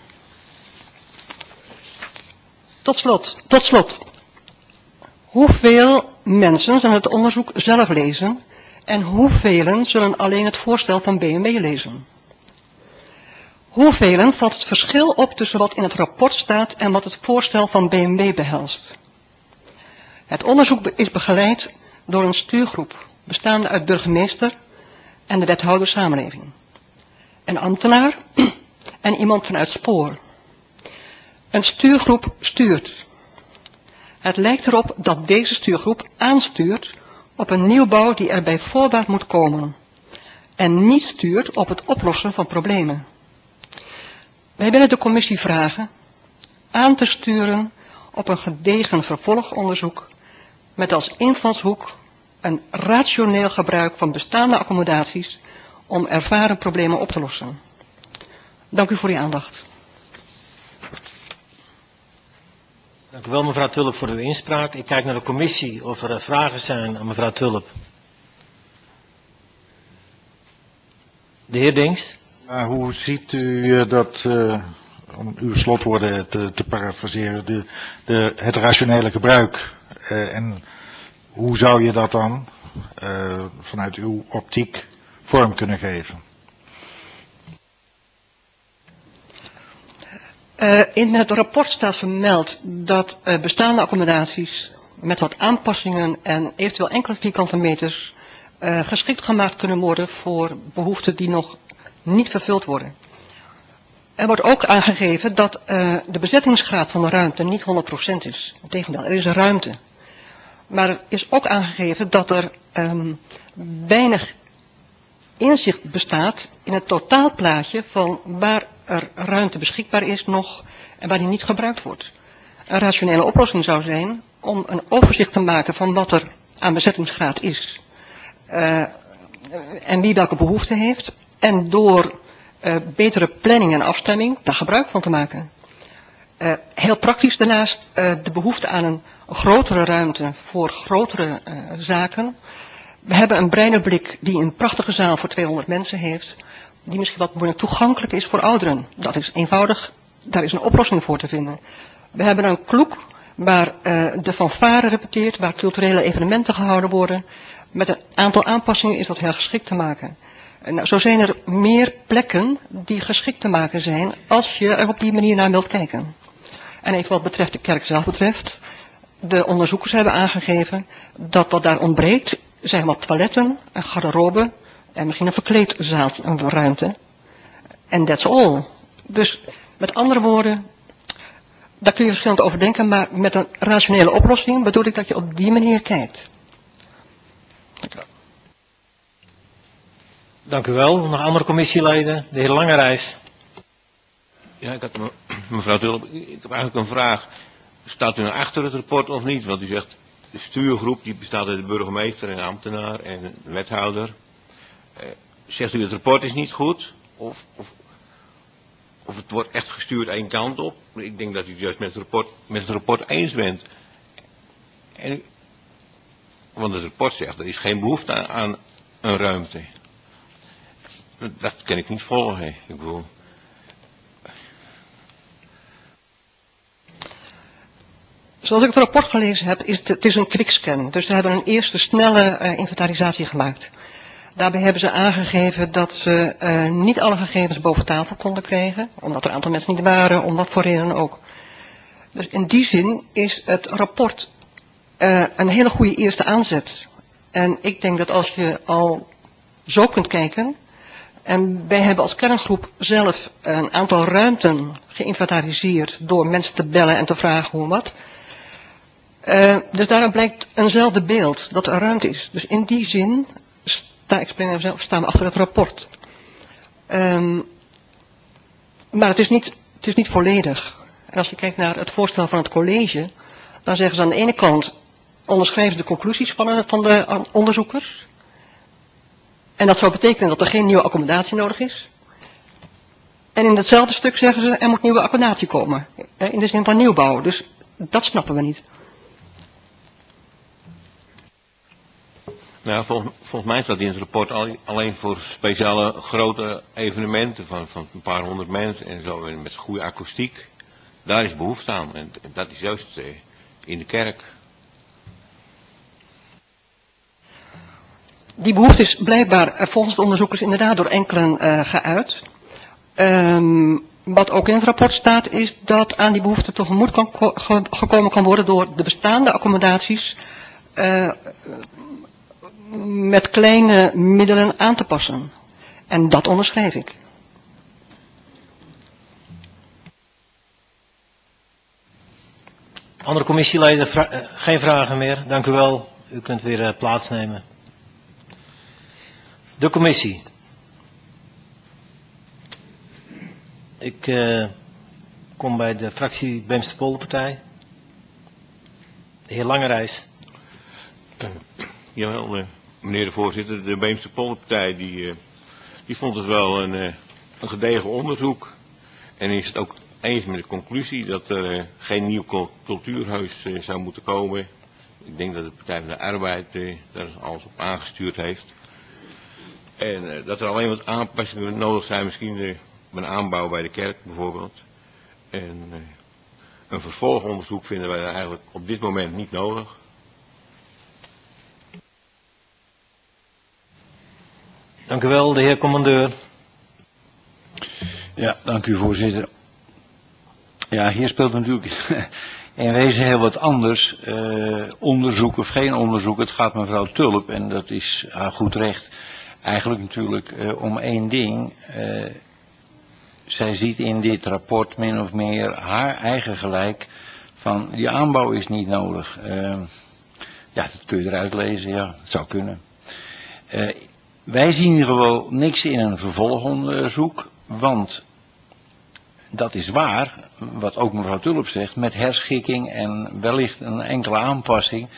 Tot slot. Hoeveel mensen zullen het onderzoek zelf lezen en hoeveel zullen alleen het voorstel van BMW lezen? Hoeveel valt het verschil op tussen wat in het rapport staat en wat het voorstel van BMW behelst? Het onderzoek is begeleid door een stuurgroep, bestaande uit burgemeester en de wethouder samenleving. Een ambtenaar en iemand vanuit Spoor. Een stuurgroep stuurt. Het lijkt erop dat deze stuurgroep aanstuurt op een nieuwbouw die er bij voorbaat moet komen. En niet stuurt op het oplossen van problemen. Wij willen de commissie vragen aan te sturen op een gedegen vervolgonderzoek met als invalshoek een rationeel gebruik van bestaande accommodaties om ervaren problemen op te lossen. Dank u voor uw aandacht. Dank u wel, mevrouw Tulp, voor uw inspraak. Ik kijk naar de commissie of er vragen zijn aan mevrouw Tulp. De heer Dings. Hoe ziet u dat, om uw slotwoorden te parafraseren, het rationele gebruik? En hoe zou je dat dan vanuit uw optiek vorm kunnen geven? In het rapport staat vermeld dat bestaande accommodaties met wat aanpassingen en eventueel enkele vierkante meters geschikt gemaakt kunnen worden voor behoeften die nog niet vervuld worden. Er wordt ook aangegeven dat de bezettingsgraad van de ruimte niet 100% is. Integendeel, er is een ruimte. Maar er is ook aangegeven dat er weinig inzicht bestaat in het totaalplaatje van waar er ruimte beschikbaar is nog en waar die niet gebruikt wordt. Een rationele oplossing zou zijn om een overzicht te maken van wat er aan bezettingsgraad is. En wie welke behoefte heeft. En door betere planning en afstemming daar gebruik van te maken. Heel praktisch daarnaast de behoefte aan een grotere ruimte voor grotere zaken. We hebben een Breinerblik die een prachtige zaal voor 200 mensen heeft, die misschien wat moeilijk toegankelijk is voor ouderen. Dat is eenvoudig, daar is een oplossing voor te vinden. We hebben een Kloek waar de fanfare repeteert, waar culturele evenementen gehouden worden. Met een aantal aanpassingen is dat heel geschikt te maken. Nou, zo zijn er meer plekken die geschikt te maken zijn als je er op die manier naar wilt kijken. En even wat betreft de kerk zelf betreft, de onderzoekers hebben aangegeven dat wat daar ontbreekt zijn wat toiletten, een garderobe en misschien een verkleedzaal, een ruimte. En that's all. Dus met andere woorden, daar kun je verschillend over denken, maar met een rationele oplossing bedoel ik dat je op die manier kijkt. Dank u wel. Nog andere commissieleden? De heer Langerijs. Ja, ik had mevrouw Tulp, ik heb eigenlijk een vraag. Staat u nou achter het rapport of niet? Want u zegt, de stuurgroep die bestaat uit de burgemeester en ambtenaar en een wethouder. Zegt u het rapport is niet goed? Of het wordt echt gestuurd één kant op? Ik denk dat u het juist met het rapport eens bent. Want het rapport zegt, er is geen behoefte aan een ruimte. Dat kan ik niet volgen. Ik bedoel... Zoals ik het rapport gelezen heb, het is een quickscan. Dus ze hebben een eerste snelle inventarisatie gemaakt. Daarbij hebben ze aangegeven dat ze niet alle gegevens boven tafel konden krijgen, omdat er een aantal mensen niet waren, om wat voor reden ook. Dus in die zin is het rapport een hele goede eerste aanzet. En ik denk dat als je al zo kunt kijken, en wij hebben als kerngroep zelf een aantal ruimten geïnventariseerd door mensen te bellen en te vragen hoe en wat. Dus daaruit blijkt eenzelfde beeld, dat er ruimte is. Dus in die zin staan we achter het rapport. Maar het is niet volledig. En als je kijkt naar het voorstel van het college, dan zeggen ze aan de ene kant, onderschrijven ze de conclusies van de onderzoekers. En dat zou betekenen dat er geen nieuwe accommodatie nodig is. En in hetzelfde stuk zeggen ze, er moet nieuwe accommodatie komen. In de zin van nieuwbouw. Dus dat snappen we niet. Nou, volgens mij staat in het rapport alleen voor speciale grote evenementen van een paar honderd mensen en zo, en met goede akoestiek. Daar is behoefte aan en dat is juist in de kerk. Die behoefte is blijkbaar volgens de onderzoekers inderdaad door enkelen geuit. Wat ook in het rapport staat is dat aan die behoefte tegemoet gekomen kan worden door de bestaande accommodaties met kleine middelen aan te passen. En dat onderschrijf ik. Andere commissieleden, geen vragen meer. Dank u wel. U kunt weer plaatsnemen. De commissie. Ik kom bij de fractie Beemster Polderpartij. De heer Langerijs. Jawel, meneer de voorzitter, de Beemster Polderpartij die vond het wel een gedegen onderzoek. En is het ook eens met de conclusie dat er geen nieuw cultuurhuis zou moeten komen. Ik denk dat de Partij van de Arbeid daar alles op aangestuurd heeft. En dat er alleen wat aanpassingen nodig zijn, misschien een aanbouw bij de kerk bijvoorbeeld. En een vervolgonderzoek vinden wij eigenlijk op dit moment niet nodig. Dank u wel, de heer commandeur. Ja, dank u voorzitter. Ja, hier speelt natuurlijk in wezen heel wat anders. Onderzoek of geen onderzoek, het gaat mevrouw Tulp en dat is haar goed recht. Eigenlijk natuurlijk om één ding. Zij ziet in dit rapport min of meer haar eigen gelijk van die aanbouw is niet nodig. Ja, dat kun je eruit lezen, ja, dat zou kunnen. Wij zien in ieder geval niks in een vervolgonderzoek, want dat is waar, wat ook mevrouw Tulp zegt, met herschikking en wellicht een enkele aanpassing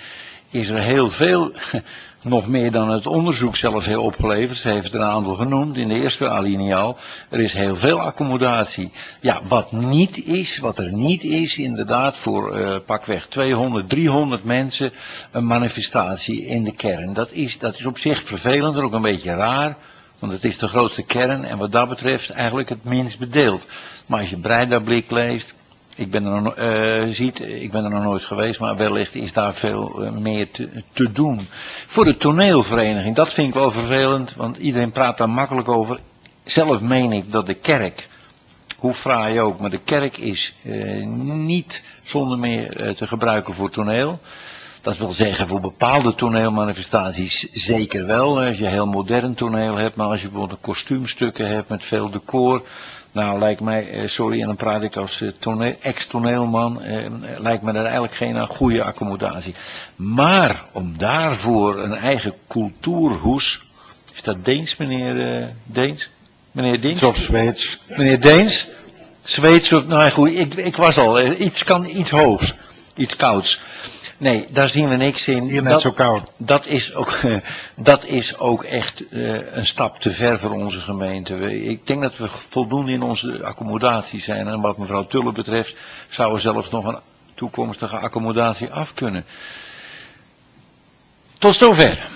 is er heel veel, nog meer dan het onderzoek zelf heeft opgeleverd. Ze heeft er een aantal genoemd in de eerste alinea al. Er is heel veel accommodatie. Ja, wat er niet is, inderdaad, voor pakweg 200, 300 mensen een manifestatie in de kern. Dat is op zich vervelend en ook een beetje raar. Want het is de grootste kern en wat dat betreft eigenlijk het minst bedeeld. Maar als je Breidablik leest, ik ben er nog nooit geweest, maar wellicht is daar veel meer te doen. Voor de toneelvereniging, dat vind ik wel vervelend, want iedereen praat daar makkelijk over. Zelf meen ik dat de kerk, hoe fraai ook, maar de kerk is niet zonder meer te gebruiken voor toneel. Dat wil zeggen, voor bepaalde toneelmanifestaties zeker wel. Als je heel modern toneel hebt, maar als je bijvoorbeeld kostuumstukken hebt met veel decor. Nou, lijkt mij, sorry, en dan praat ik als ex-toneelman, lijkt me daar eigenlijk geen goede accommodatie. Maar om daarvoor een eigen cultuurhoes, is dat Deens, meneer Deens? Meneer Deens? Of Zweeds. Meneer Deens? Zweeds of, nou goed, ik was al, iets hoogs, iets kouds. Nee, daar zien we niks in. Hier net zo koud. Dat is ook echt een stap te ver voor onze gemeente. Ik denk dat we voldoende in onze accommodatie zijn. En wat mevrouw Tulle betreft, zou er zelfs nog een toekomstige accommodatie af kunnen. Tot zover.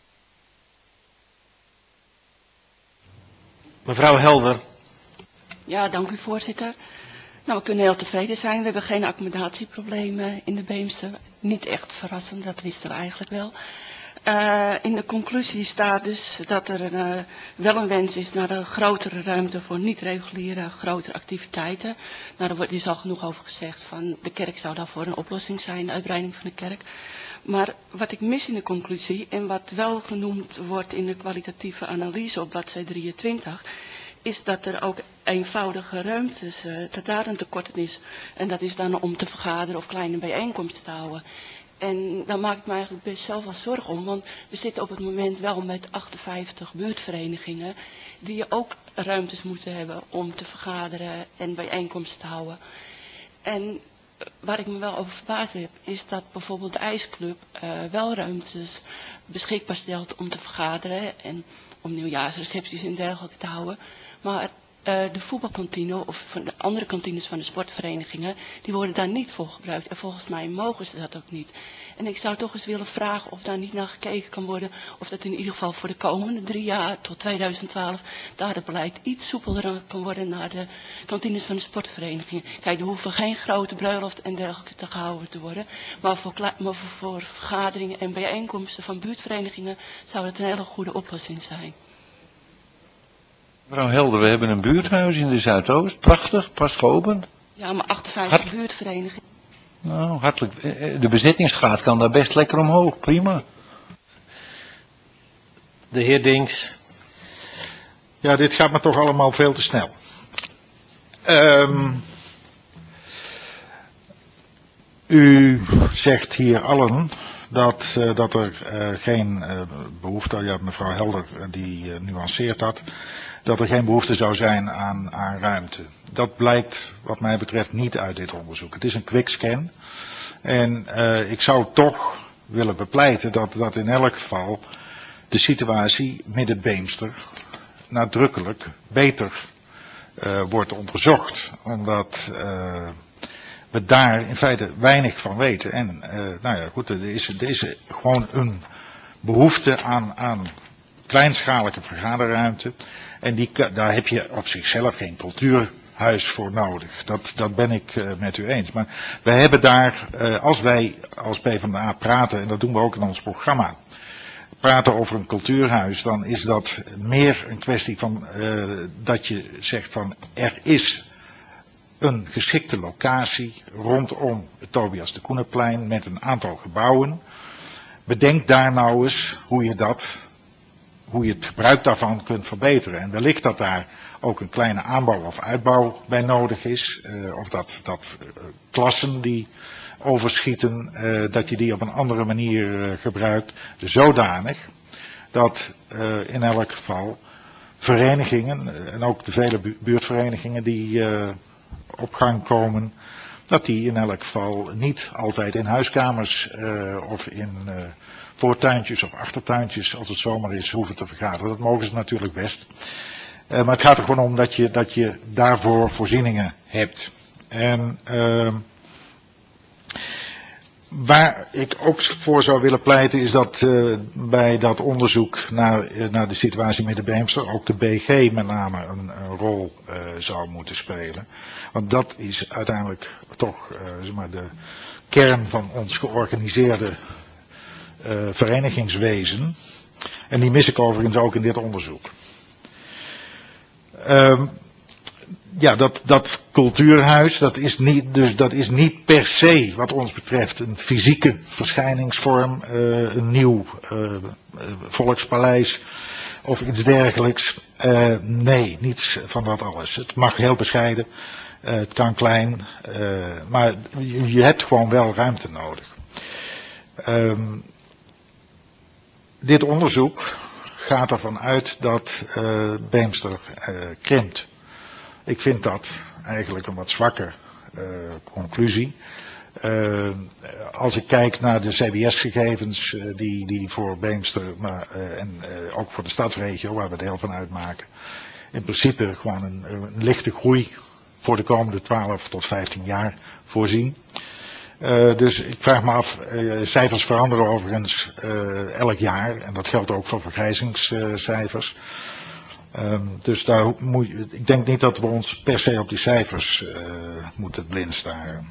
Mevrouw Helder. Ja, dank u voorzitter. Nou, we kunnen heel tevreden zijn. We hebben geen accommodatieproblemen in de Beemster. Niet echt verrassend, dat wisten we eigenlijk wel. In de conclusie staat dus dat er wel een wens is naar een grotere ruimte voor niet-reguliere grotere activiteiten. Nou, daar is al genoeg over gezegd van de kerk zou daarvoor een oplossing zijn, de uitbreiding van de kerk. Maar wat ik mis in de conclusie en wat wel genoemd wordt in de kwalitatieve analyse op bladzijde 23... is dat er ook eenvoudige ruimtes, dat daar een tekort is. En dat is dan om te vergaderen of kleine bijeenkomsten te houden. En daar maak ik me eigenlijk best zelf wel zorgen om. Want we zitten op het moment wel met 58 buurtverenigingen. Die ook ruimtes moeten hebben om te vergaderen en bijeenkomsten te houden. En waar ik me wel over verbaasd heb, is dat bijvoorbeeld de ijsclub wel ruimtes beschikbaar stelt om te vergaderen. En om nieuwjaarsrecepties en dergelijke te houden. Maar de voetbalkantine of de andere kantines van de sportverenigingen, die worden daar niet voor gebruikt. En volgens mij mogen ze dat ook niet. En ik zou toch eens willen vragen of daar niet naar gekeken kan worden, of dat in ieder geval voor de komende 3 jaar tot 2012, daar het beleid iets soepeler kan worden naar de kantines van de sportverenigingen. Kijk, er hoeven geen grote bruiloft en dergelijke te gehouden te worden. Maar voor vergaderingen en bijeenkomsten van buurtverenigingen zou dat een hele goede oplossing zijn. Mevrouw Helder, we hebben een buurthuis in de Zuidoost. Prachtig, pas geopend. Ja, maar 58 buurtverenigingen. Nou, hartelijk. De bezettingsgraad kan daar best lekker omhoog. Prima. De heer Dinks. Ja, dit gaat me toch allemaal veel te snel. U zegt hier allen dat er geen behoefte, ja, mevrouw Helder die nuanceert dat er geen behoefte zou zijn aan ruimte. Dat blijkt wat mij betreft niet uit dit onderzoek. Het is een quickscan. En ik zou toch willen bepleiten dat in elk geval de situatie Midden-Beemster nadrukkelijk beter wordt onderzocht. Omdat we daar in feite weinig van weten. En nou ja, goed, er is gewoon een behoefte aan kleinschalige vergaderruimte. En daar heb je op zichzelf geen cultuurhuis voor nodig. Dat ben ik met u eens. Maar wij hebben daar, als wij als PvdA praten, en dat doen we ook in ons programma, praten over een cultuurhuis, dan is dat meer een kwestie van dat je zegt van er is een geschikte locatie rondom het Tobias de Koenenplein met een aantal gebouwen. Bedenk daar nou eens hoe je het gebruik daarvan kunt verbeteren. En wellicht dat daar ook een kleine aanbouw of uitbouw bij nodig is. Of dat klassen die overschieten, dat je die op een andere manier gebruikt. Zodanig dat in elk geval verenigingen en ook de vele buurtverenigingen die op gang komen, dat die in elk geval niet altijd in huiskamers of in voortuintjes of achtertuintjes, als het zomer is, hoeven te vergaderen. Dat mogen ze natuurlijk best. Maar het gaat er gewoon om dat je daarvoor voorzieningen hebt. En waar ik ook voor zou willen pleiten is dat bij dat onderzoek naar de situatie met de Beemster ook de BG met name een rol zou moeten spelen. Want dat is uiteindelijk toch zeg maar de kern van ons georganiseerde verenigingswezen. En die mis ik overigens ook in dit onderzoek. Ja, dat cultuurhuis, dat is niet per se wat ons betreft een fysieke verschijningsvorm, een nieuw volkspaleis of iets dergelijks. Nee, niets van dat alles. Het mag heel bescheiden, het kan klein, maar je hebt gewoon wel ruimte nodig. Dit onderzoek gaat ervan uit dat Beemster krimpt. Ik vind dat eigenlijk een wat zwakke conclusie. Als ik kijk naar de CBS-gegevens die voor Beemster en ook voor de stadsregio, waar we deel van uitmaken, in principe gewoon een lichte groei voor de komende 12 tot 15 jaar voorzien. Dus ik vraag me af, cijfers veranderen overigens elk jaar en dat geldt ook voor vergrijzingscijfers. Dus daar ik denk niet dat we ons per se op die cijfers moeten blind staren.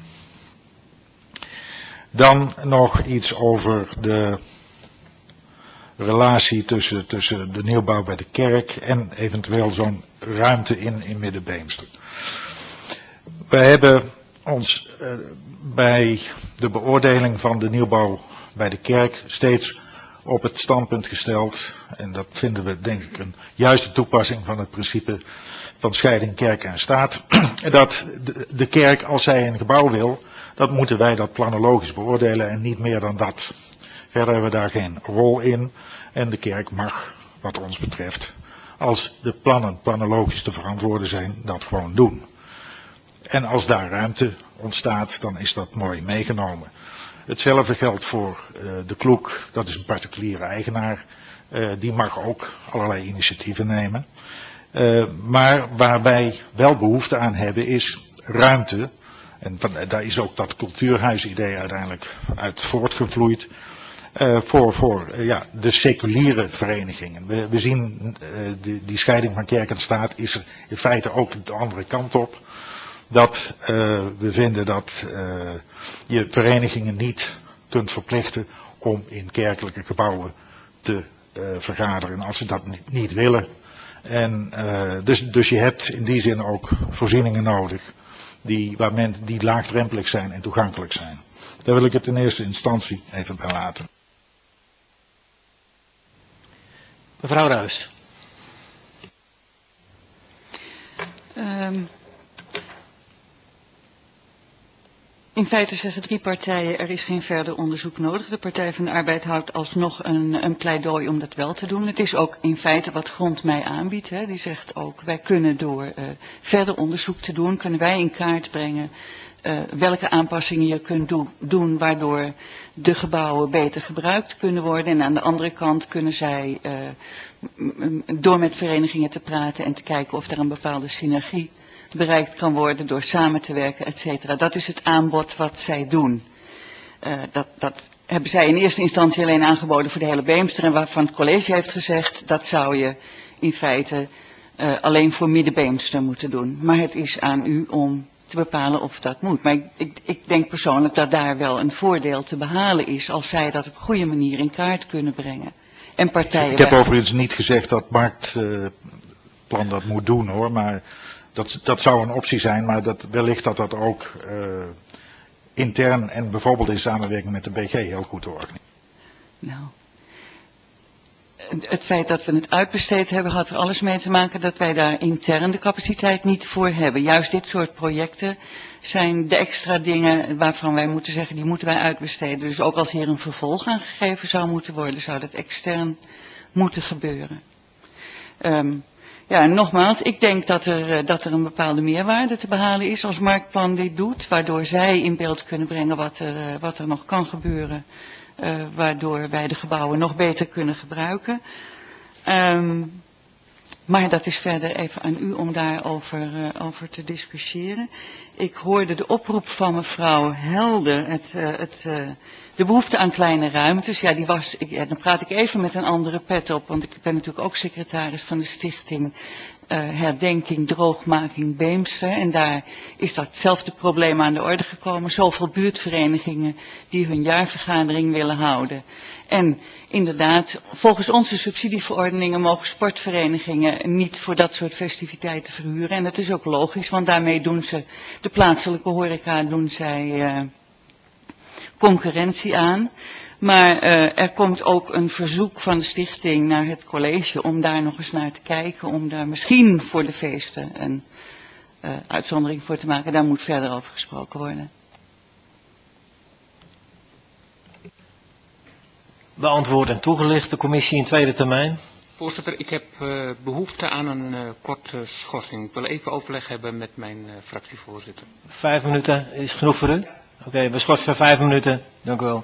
Dan nog iets over de relatie tussen de nieuwbouw bij de kerk en eventueel zo'n ruimte in Middenbeemster. Wij hebben ons bij de beoordeling van de nieuwbouw bij de kerk steeds op het standpunt gesteld, en dat vinden we denk ik een juiste toepassing van het principe van scheiding kerk en staat, dat de kerk, als zij een gebouw wil, dat moeten wij dat planologisch beoordelen en niet meer dan dat. Verder hebben we daar geen rol in en de kerk mag, wat ons betreft, als de plannen planologisch te verantwoorden zijn, dat gewoon doen. En als daar ruimte ontstaat, dan is dat mooi meegenomen. Hetzelfde geldt voor de Kloek, dat is een particuliere eigenaar. Die mag ook allerlei initiatieven nemen. Maar waar wij wel behoefte aan hebben is ruimte. En daar is ook dat cultuurhuisidee uiteindelijk uit voortgevloeid. Voor de seculiere verenigingen. We zien die scheiding van kerk en staat is er in feite ook de andere kant op. Dat we vinden dat je verenigingen niet kunt verplichten om in kerkelijke gebouwen te vergaderen als ze dat niet willen. En dus je hebt in die zin ook voorzieningen nodig die laagdrempelig zijn en toegankelijk zijn. Daar wil ik het in eerste instantie even bij laten. Mevrouw Ruijs. In feite zeggen 3 partijen, er is geen verder onderzoek nodig. De Partij van de Arbeid houdt alsnog een pleidooi om dat wel te doen. Het is ook in feite wat Grond mij aanbiedt. Hè. Die zegt ook, wij kunnen door verder onderzoek te doen, kunnen wij in kaart brengen welke aanpassingen je kunt doen waardoor de gebouwen beter gebruikt kunnen worden. En aan de andere kant kunnen zij door met verenigingen te praten en te kijken of er een bepaalde synergie bereikt kan worden door samen te werken, et cetera. Dat is het aanbod wat zij doen. Dat hebben zij in eerste instantie alleen aangeboden voor de hele Beemster en waarvan het college heeft gezegd, dat zou je in feite alleen voor Middenbeemster moeten doen. Maar het is aan u om te bepalen of dat moet. Maar ik denk persoonlijk dat daar wel een voordeel te behalen is als zij dat op een goede manier in kaart kunnen brengen. En partijen. Ik heb overigens niet gezegd dat Marktplan dat moet doen hoor, maar dat zou een optie zijn, maar wellicht dat ook intern en bijvoorbeeld in samenwerking met de BG heel goed te organiseren. Nou, het feit dat we het uitbesteed hebben had er alles mee te maken dat wij daar intern de capaciteit niet voor hebben. Juist dit soort projecten zijn de extra dingen waarvan wij moeten zeggen, die moeten wij uitbesteden. Dus ook als hier een vervolg aan gegeven zou moeten worden, zou dat extern moeten gebeuren. Ja, en nogmaals, ik denk dat er een bepaalde meerwaarde te behalen is als Marktplan dit doet, waardoor zij in beeld kunnen brengen wat er nog kan gebeuren, waardoor wij de gebouwen nog beter kunnen gebruiken. Maar dat is verder even aan u om daarover over te discussiëren. Ik hoorde de oproep van mevrouw Helder, de behoefte aan kleine ruimtes. Ja, dan praat ik even met een andere pet op, want ik ben natuurlijk ook secretaris van de stichting Herdenking Droogmaking Beemster. En daar is datzelfde probleem aan de orde gekomen. Zoveel buurtverenigingen die hun jaarvergadering willen houden. En inderdaad, volgens onze subsidieverordeningen mogen sportverenigingen niet voor dat soort festiviteiten verhuren. En dat is ook logisch, want daarmee doen ze de plaatselijke horeca concurrentie aan. Maar er komt ook een verzoek van de stichting naar het college om daar nog eens naar te kijken. Om daar misschien voor de feesten een uitzondering voor te maken. Daar moet verder over gesproken worden. Beantwoord en toegelicht, de commissie in tweede termijn. Voorzitter, ik heb behoefte aan een korte schorsing. Ik wil even overleg hebben met mijn fractievoorzitter. 5 minuten is genoeg voor u? Oké, we schorsen 5 minuten. Dank u wel.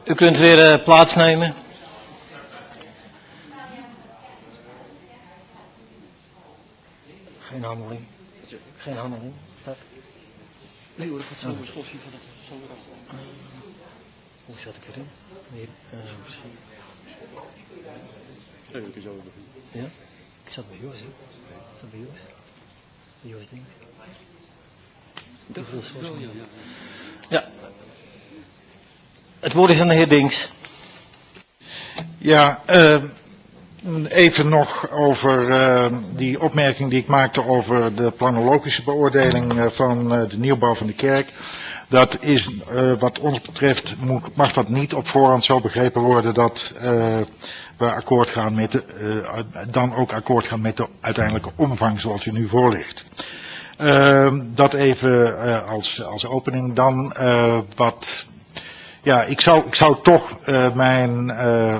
U kunt weer plaatsnemen. Geen handeling. Geen handeling. Nee hoor, dat gaat zo een slotje van het zo weer af. Hoe zat ik erin? Nee, misschien. Nee, dat is zo beginnen. Ja? Ik zat bij Jos, hè? Ik zat bij Jos. Bij Jos Dings. Dat is wel, ja. Ja. Het woord is aan de heer Dings. Ja, even nog over die opmerking die ik maakte over de planologische beoordeling van de nieuwbouw van de kerk. Dat is, wat ons betreft, mag dat niet op voorhand zo begrepen worden dat we akkoord gaan met dan ook akkoord gaan met de uiteindelijke omvang zoals die nu voor ligt. Dat even als opening. Dan wat. Ja, ik zou toch mijn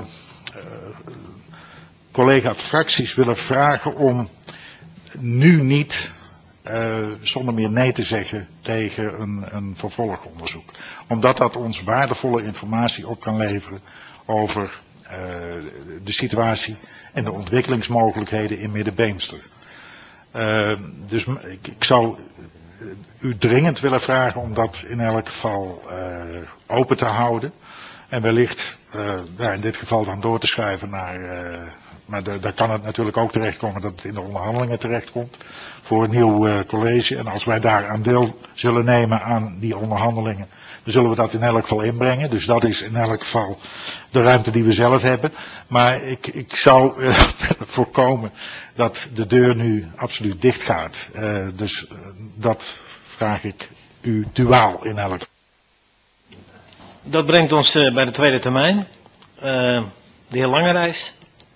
collega fracties willen vragen om nu niet zonder meer nee te zeggen tegen een vervolgonderzoek. Omdat dat ons waardevolle informatie op kan leveren over de situatie en de ontwikkelingsmogelijkheden in Middenbeemster. Dus ik zou u dringend willen vragen om dat in elk geval open te houden. En wellicht in dit geval dan door te schuiven naar... maar daar kan het natuurlijk ook terechtkomen dat het in de onderhandelingen terechtkomt voor een nieuw college. En als wij daar aan deel zullen nemen aan die onderhandelingen, dan zullen we dat in elk geval inbrengen. Dus dat is in elk geval de ruimte die we zelf hebben. Maar ik zou voorkomen dat de deur nu absoluut dicht gaat. Dus dat vraag ik u duaal in elk geval. Dat brengt ons bij de tweede termijn. De heer Langerijs.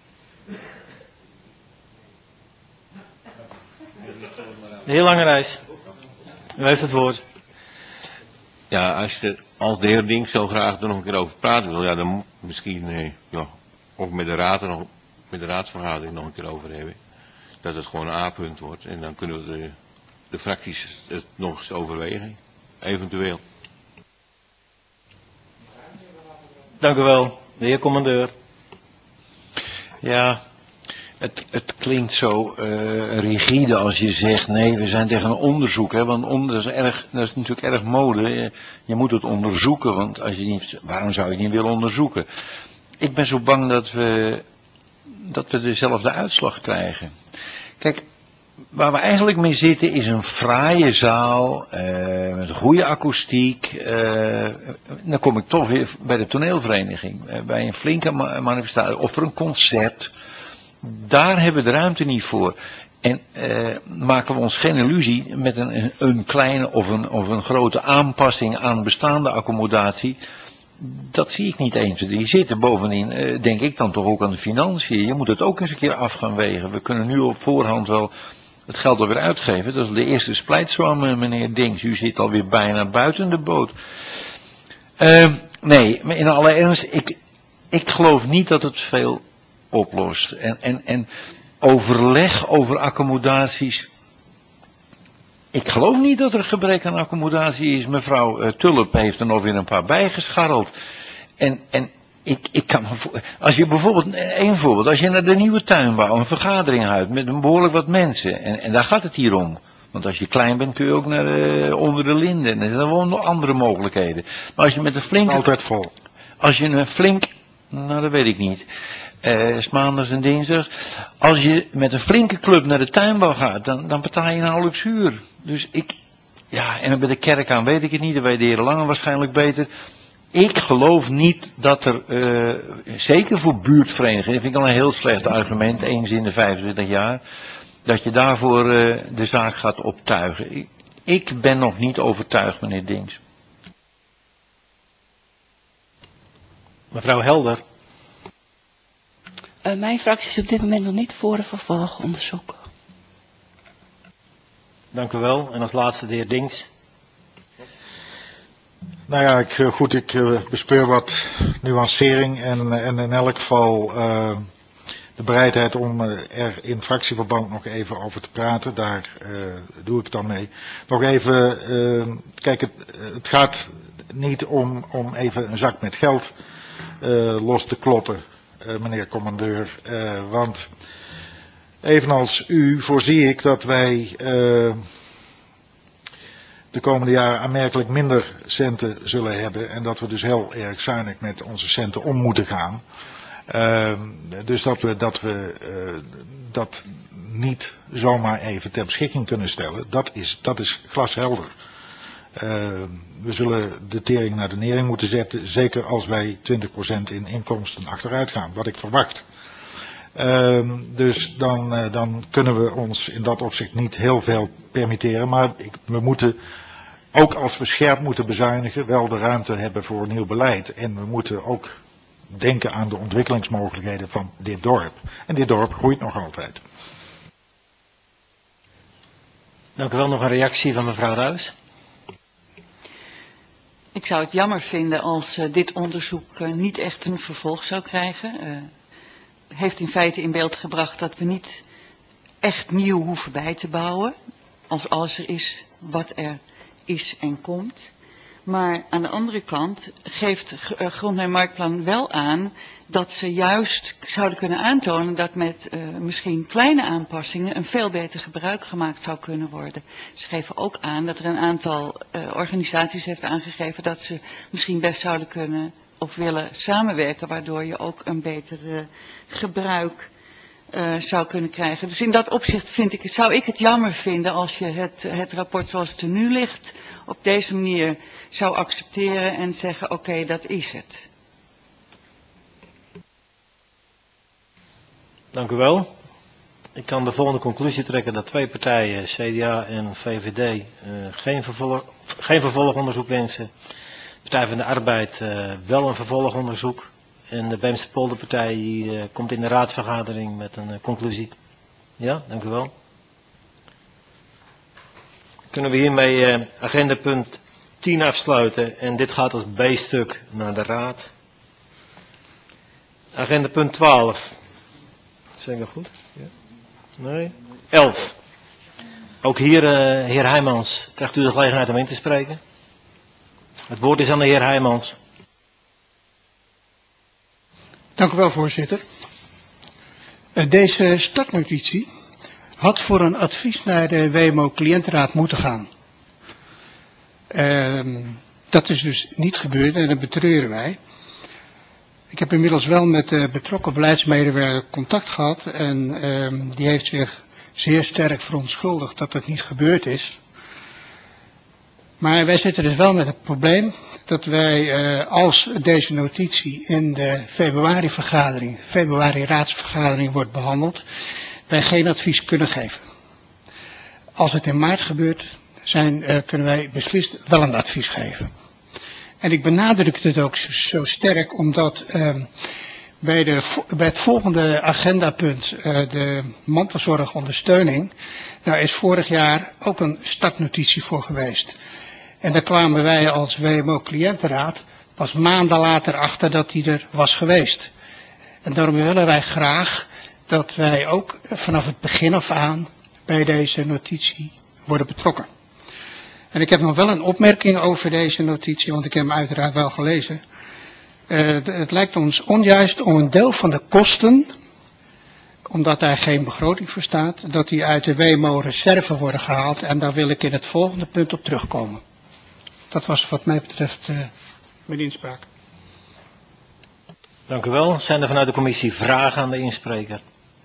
De heer Langerijs. U heeft het woord. Ja, als de heer Dink zo graag er nog een keer over praten wil, ja, dan misschien ook met de raad met de raadsvergadering nog een keer over hebben. Dat het gewoon een A-punt wordt. En dan kunnen we de fracties het nog eens overwegen. Eventueel. Dank u wel, de heer commandeur. Ja, het klinkt zo rigide als je zegt, nee, we zijn tegen een onderzoek. Hè, want dat is natuurlijk erg mode. Je moet het onderzoeken, want als je niet, waarom zou je het niet willen onderzoeken? Ik ben zo bang dat we dezelfde uitslag krijgen. Kijk, waar we eigenlijk mee zitten is een fraaie zaal, met een goede akoestiek. Dan kom ik toch weer bij de toneelvereniging, bij een flinke manifestatie of voor een concert. Daar hebben we de ruimte niet voor. En maken we ons geen illusie met een kleine of een grote aanpassing aan bestaande accommodatie. Dat zie ik niet eens. Die zitten bovendien, denk ik dan toch ook aan de financiën. Je moet het ook eens een keer af gaan wegen. We kunnen nu op voorhand wel het geld alweer uitgeven. Dat is de eerste splijtswam, meneer Dings. U zit alweer bijna buiten de boot. Nee, maar in alle ernst, ik geloof niet dat het veel oplost. En overleg over accommodaties. Ik geloof niet dat er gebrek aan accommodatie is. Mevrouw Tulp heeft er nog weer een paar bijgescharreld. En ik kan me als je bijvoorbeeld, één voorbeeld, als je naar de nieuwe tuinbouw een vergadering houdt met een behoorlijk wat mensen. En daar gaat het hier om. Want als je klein bent kun je ook naar onder de linden. En er zijn wel nog andere mogelijkheden. Maar als je met een flinke... Altijd vol. Als je een flink... Nou, dat weet ik niet. Is maandags en dinsdag. Als je met een flinke club naar de tuinbouw gaat, dan betaal je nauwelijks huur. Dus en bij de kerk aan weet ik het niet, dan weet de heer Lange waarschijnlijk beter. Ik geloof niet dat er, zeker voor buurtverenigingen, vind ik al een heel slecht argument, eens in de 25 jaar, dat je daarvoor de zaak gaat optuigen. Ik ben nog niet overtuigd, meneer Dings. Mevrouw Helder. Mijn fractie is op dit moment nog niet voor een vervolgonderzoek. Dank u wel. En als laatste de heer Dings. Nou ja, ik bespeur wat nuancering en in elk geval de bereidheid om er in fractieverband nog even over te praten. Daar doe ik het dan mee. Nog even, kijk, het gaat niet om even een zak met geld los te kloppen, meneer commandeur. Want evenals u voorzie ik dat wij de komende jaren aanmerkelijk minder centen zullen hebben. En dat we dus heel erg zuinig met onze centen om moeten gaan. Dus dat niet zomaar even ter beschikking kunnen stellen, dat is glashelder. We zullen de tering naar de nering moeten zetten, zeker als wij 20% in inkomsten achteruit gaan, wat ik verwacht. Dus dan kunnen we ons in dat opzicht niet heel veel permitteren, maar we moeten, ook als we scherp moeten bezuinigen, wel de ruimte hebben voor een nieuw beleid. En we moeten ook denken aan de ontwikkelingsmogelijkheden van dit dorp. En dit dorp groeit nog altijd. Dank u wel. Nog een reactie van mevrouw Ruijs. Ik zou het jammer vinden als dit onderzoek niet echt een vervolg zou krijgen. Heeft in feite in beeld gebracht dat we niet echt nieuw hoeven bij te bouwen. Als alles er is wat er is en komt. Maar aan de andere kant geeft Grond- en Marktplan wel aan dat ze juist zouden kunnen aantonen dat met misschien kleine aanpassingen een veel beter gebruik gemaakt zou kunnen worden. Ze geven ook aan dat er een aantal organisaties heeft aangegeven dat ze misschien best zouden kunnen of willen samenwerken, waardoor je ook een beter gebruik zou kunnen krijgen. Dus in dat opzicht zou ik het jammer vinden als je het rapport zoals het er nu ligt op deze manier zou accepteren en zeggen oké, dat is het. Dank u wel. Ik kan de volgende conclusie trekken dat twee partijen, CDA en VVD, geen vervolgonderzoek wensen. Partij van de Arbeid wel een vervolgonderzoek. En de Beemster Polderpartij komt in de raadsvergadering met een conclusie. Ja, dank u wel. Kunnen we hiermee agenda punt 10 afsluiten. En dit gaat als B-stuk naar de raad. Agenda punt 12. Zeg ik dat goed? Ja. Nee? 11. Ook hier, heer Heijmans, krijgt u de gelegenheid om in te spreken. Het woord is aan de heer Heijmans. Dank u wel, voorzitter. Deze startnotitie had voor een advies naar de WMO-cliëntenraad moeten gaan. Dat is dus niet gebeurd en dat betreuren wij. Ik heb inmiddels wel met de betrokken beleidsmedewerker contact gehad en die heeft zich zeer sterk verontschuldigd dat het niet gebeurd is. Maar wij zitten dus wel met het probleem dat wij als deze notitie in de februari raadsvergadering wordt behandeld, wij geen advies kunnen geven. Als het in maart gebeurt, kunnen wij beslist wel een advies geven. En ik benadruk dit ook zo sterk omdat bij het volgende agendapunt, de mantelzorgondersteuning, daar is vorig jaar ook een startnotitie voor geweest. En daar kwamen wij als WMO-cliëntenraad pas maanden later achter dat die er was geweest. En daarom willen wij graag dat wij ook vanaf het begin af aan bij deze notitie worden betrokken. En ik heb nog wel een opmerking over deze notitie, want ik heb hem uiteraard wel gelezen. Het lijkt ons onjuist om een deel van de kosten, omdat daar geen begroting voor staat, dat die uit de WMO-reserve worden gehaald. En daar wil ik in het volgende punt op terugkomen. Dat was wat mij betreft mijn inspraak. Dank u wel. Zijn er vanuit de commissie vragen aan de inspreker?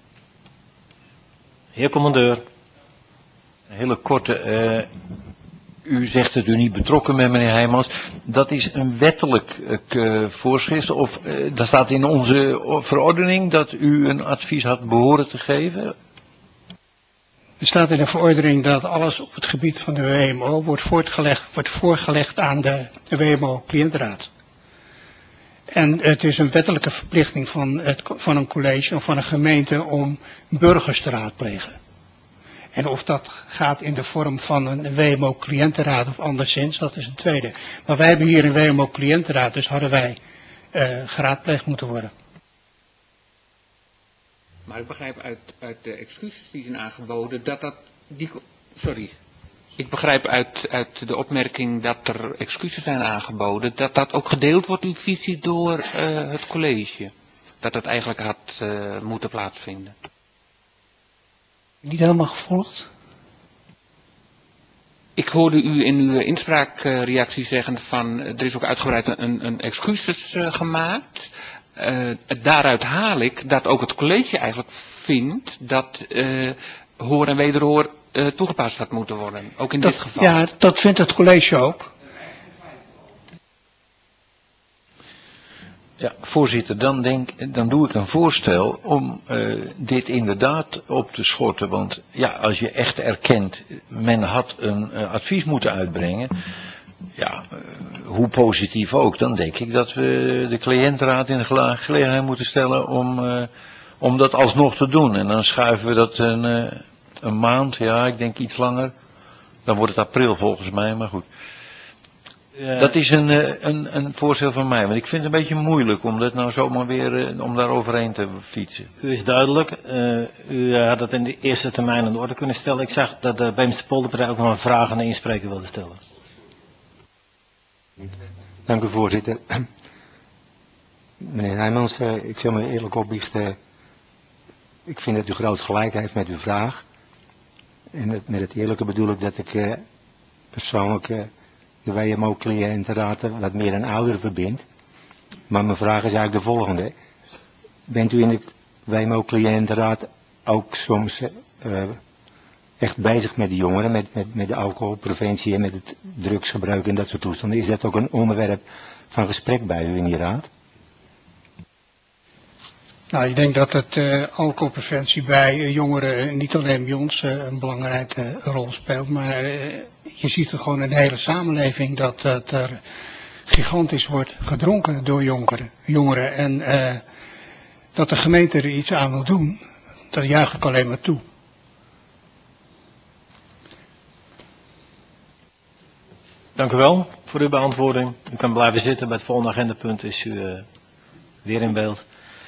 Heer commandeur. Een hele korte. U zegt dat u niet betrokken bent, meneer Heijmans. Dat is een wettelijk voorschrift. Of daar staat in onze verordening dat u een advies had behoren te geven? Er staat in de verordening dat alles op het gebied van de WMO wordt voorgelegd aan de WMO-cliëntenraad. En het is een wettelijke verplichting van een college of van een gemeente om burgers te raadplegen. En of dat gaat in de vorm van een WMO-cliëntenraad of anderszins, dat is een tweede. Maar wij hebben hier een WMO-cliëntenraad, dus hadden wij geraadpleegd moeten worden. Maar ik begrijp uit de excuses die zijn aangeboden dat Ik begrijp uit de opmerking dat er excuses zijn aangeboden, dat dat ook gedeeld wordt, uw visie, door het college. Dat het eigenlijk had moeten plaatsvinden. Niet helemaal gevolgd? Ik hoorde u in uw inspraakreactie zeggen van, er is ook uitgebreid een excuses gemaakt. Daaruit haal ik dat ook het college eigenlijk vindt dat hoor en wederhoor toegepast had moeten worden. Ook in dit geval. Ja, dat vindt het college ook. Ja, voorzitter, dan doe ik een voorstel om dit inderdaad op te schorten. Want ja, als je echt erkent, men had een advies moeten uitbrengen. Ja, hoe positief ook, dan denk ik dat we de cliëntenraad in de gelegenheid moeten stellen om dat alsnog te doen. En dan schuiven we dat een maand, ja, ik denk iets langer. Dan wordt het april volgens mij, maar goed. Dat is een voorstel van mij, want ik vind het een beetje moeilijk om dat nou zomaar weer, om daar overheen te fietsen. U is duidelijk, u had dat in de eerste termijn aan de orde kunnen stellen. Ik zag dat de Beemster Polderpartij ook nog een vraag aan de inspreker wilde stellen. Dank u, voorzitter. Meneer Heijmans, ik zal me eerlijk opbiechten. Ik vind dat u groot gelijk heeft met uw vraag. En met het eerlijke bedoel ik dat ik persoonlijk de WMO-cliëntenraad wat meer aan ouderen verbindt. Maar mijn vraag is eigenlijk de volgende. Bent u in de WMO-cliëntenraad ook soms echt bezig met de jongeren, met de alcoholpreventie en met het drugsgebruik en dat soort toestanden? Is dat ook een onderwerp van gesprek bij u in die raad? Nou, ik denk dat het alcoholpreventie bij jongeren niet alleen bij ons een belangrijke rol speelt, maar je ziet er gewoon in de hele samenleving dat er gigantisch wordt gedronken door jongeren en dat de gemeente er iets aan wil doen, dat juich ik alleen maar toe. Dank u wel voor uw beantwoording. U kan blijven zitten. Bij het volgende agendapunt is u weer in beeld.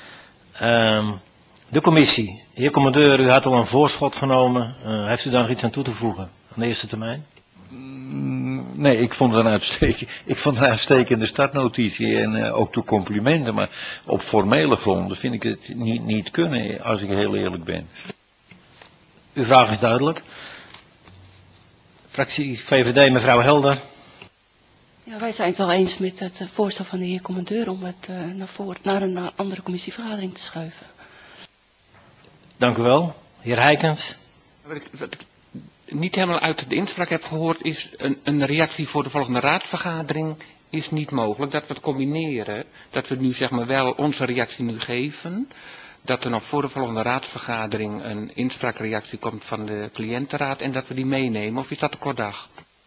De commissie. Heer commandeur, u had al een voorschot genomen. Heeft u daar nog iets aan toe te voegen aan de eerste termijn? Nee, ik vond het een uitstekende startnotitie en ook de complimenten. Maar op formele gronden vind ik het niet kunnen, als ik heel eerlijk ben. Uw vraag is duidelijk. Fractie VVD, mevrouw Helder. Ja, wij zijn het wel eens met het voorstel van de heer commandeur om het naar een andere commissievergadering te schuiven. Dank u wel. Heer Heikens. Wat ik niet helemaal uit de inspraak heb gehoord is een reactie voor de volgende raadsvergadering is niet mogelijk. Dat we het combineren, dat we nu zeg maar wel onze reactie nu geven. Dat er nog voor de volgende raadsvergadering een inspraakreactie komt van de cliëntenraad en dat we die meenemen. Of is dat te kort dag?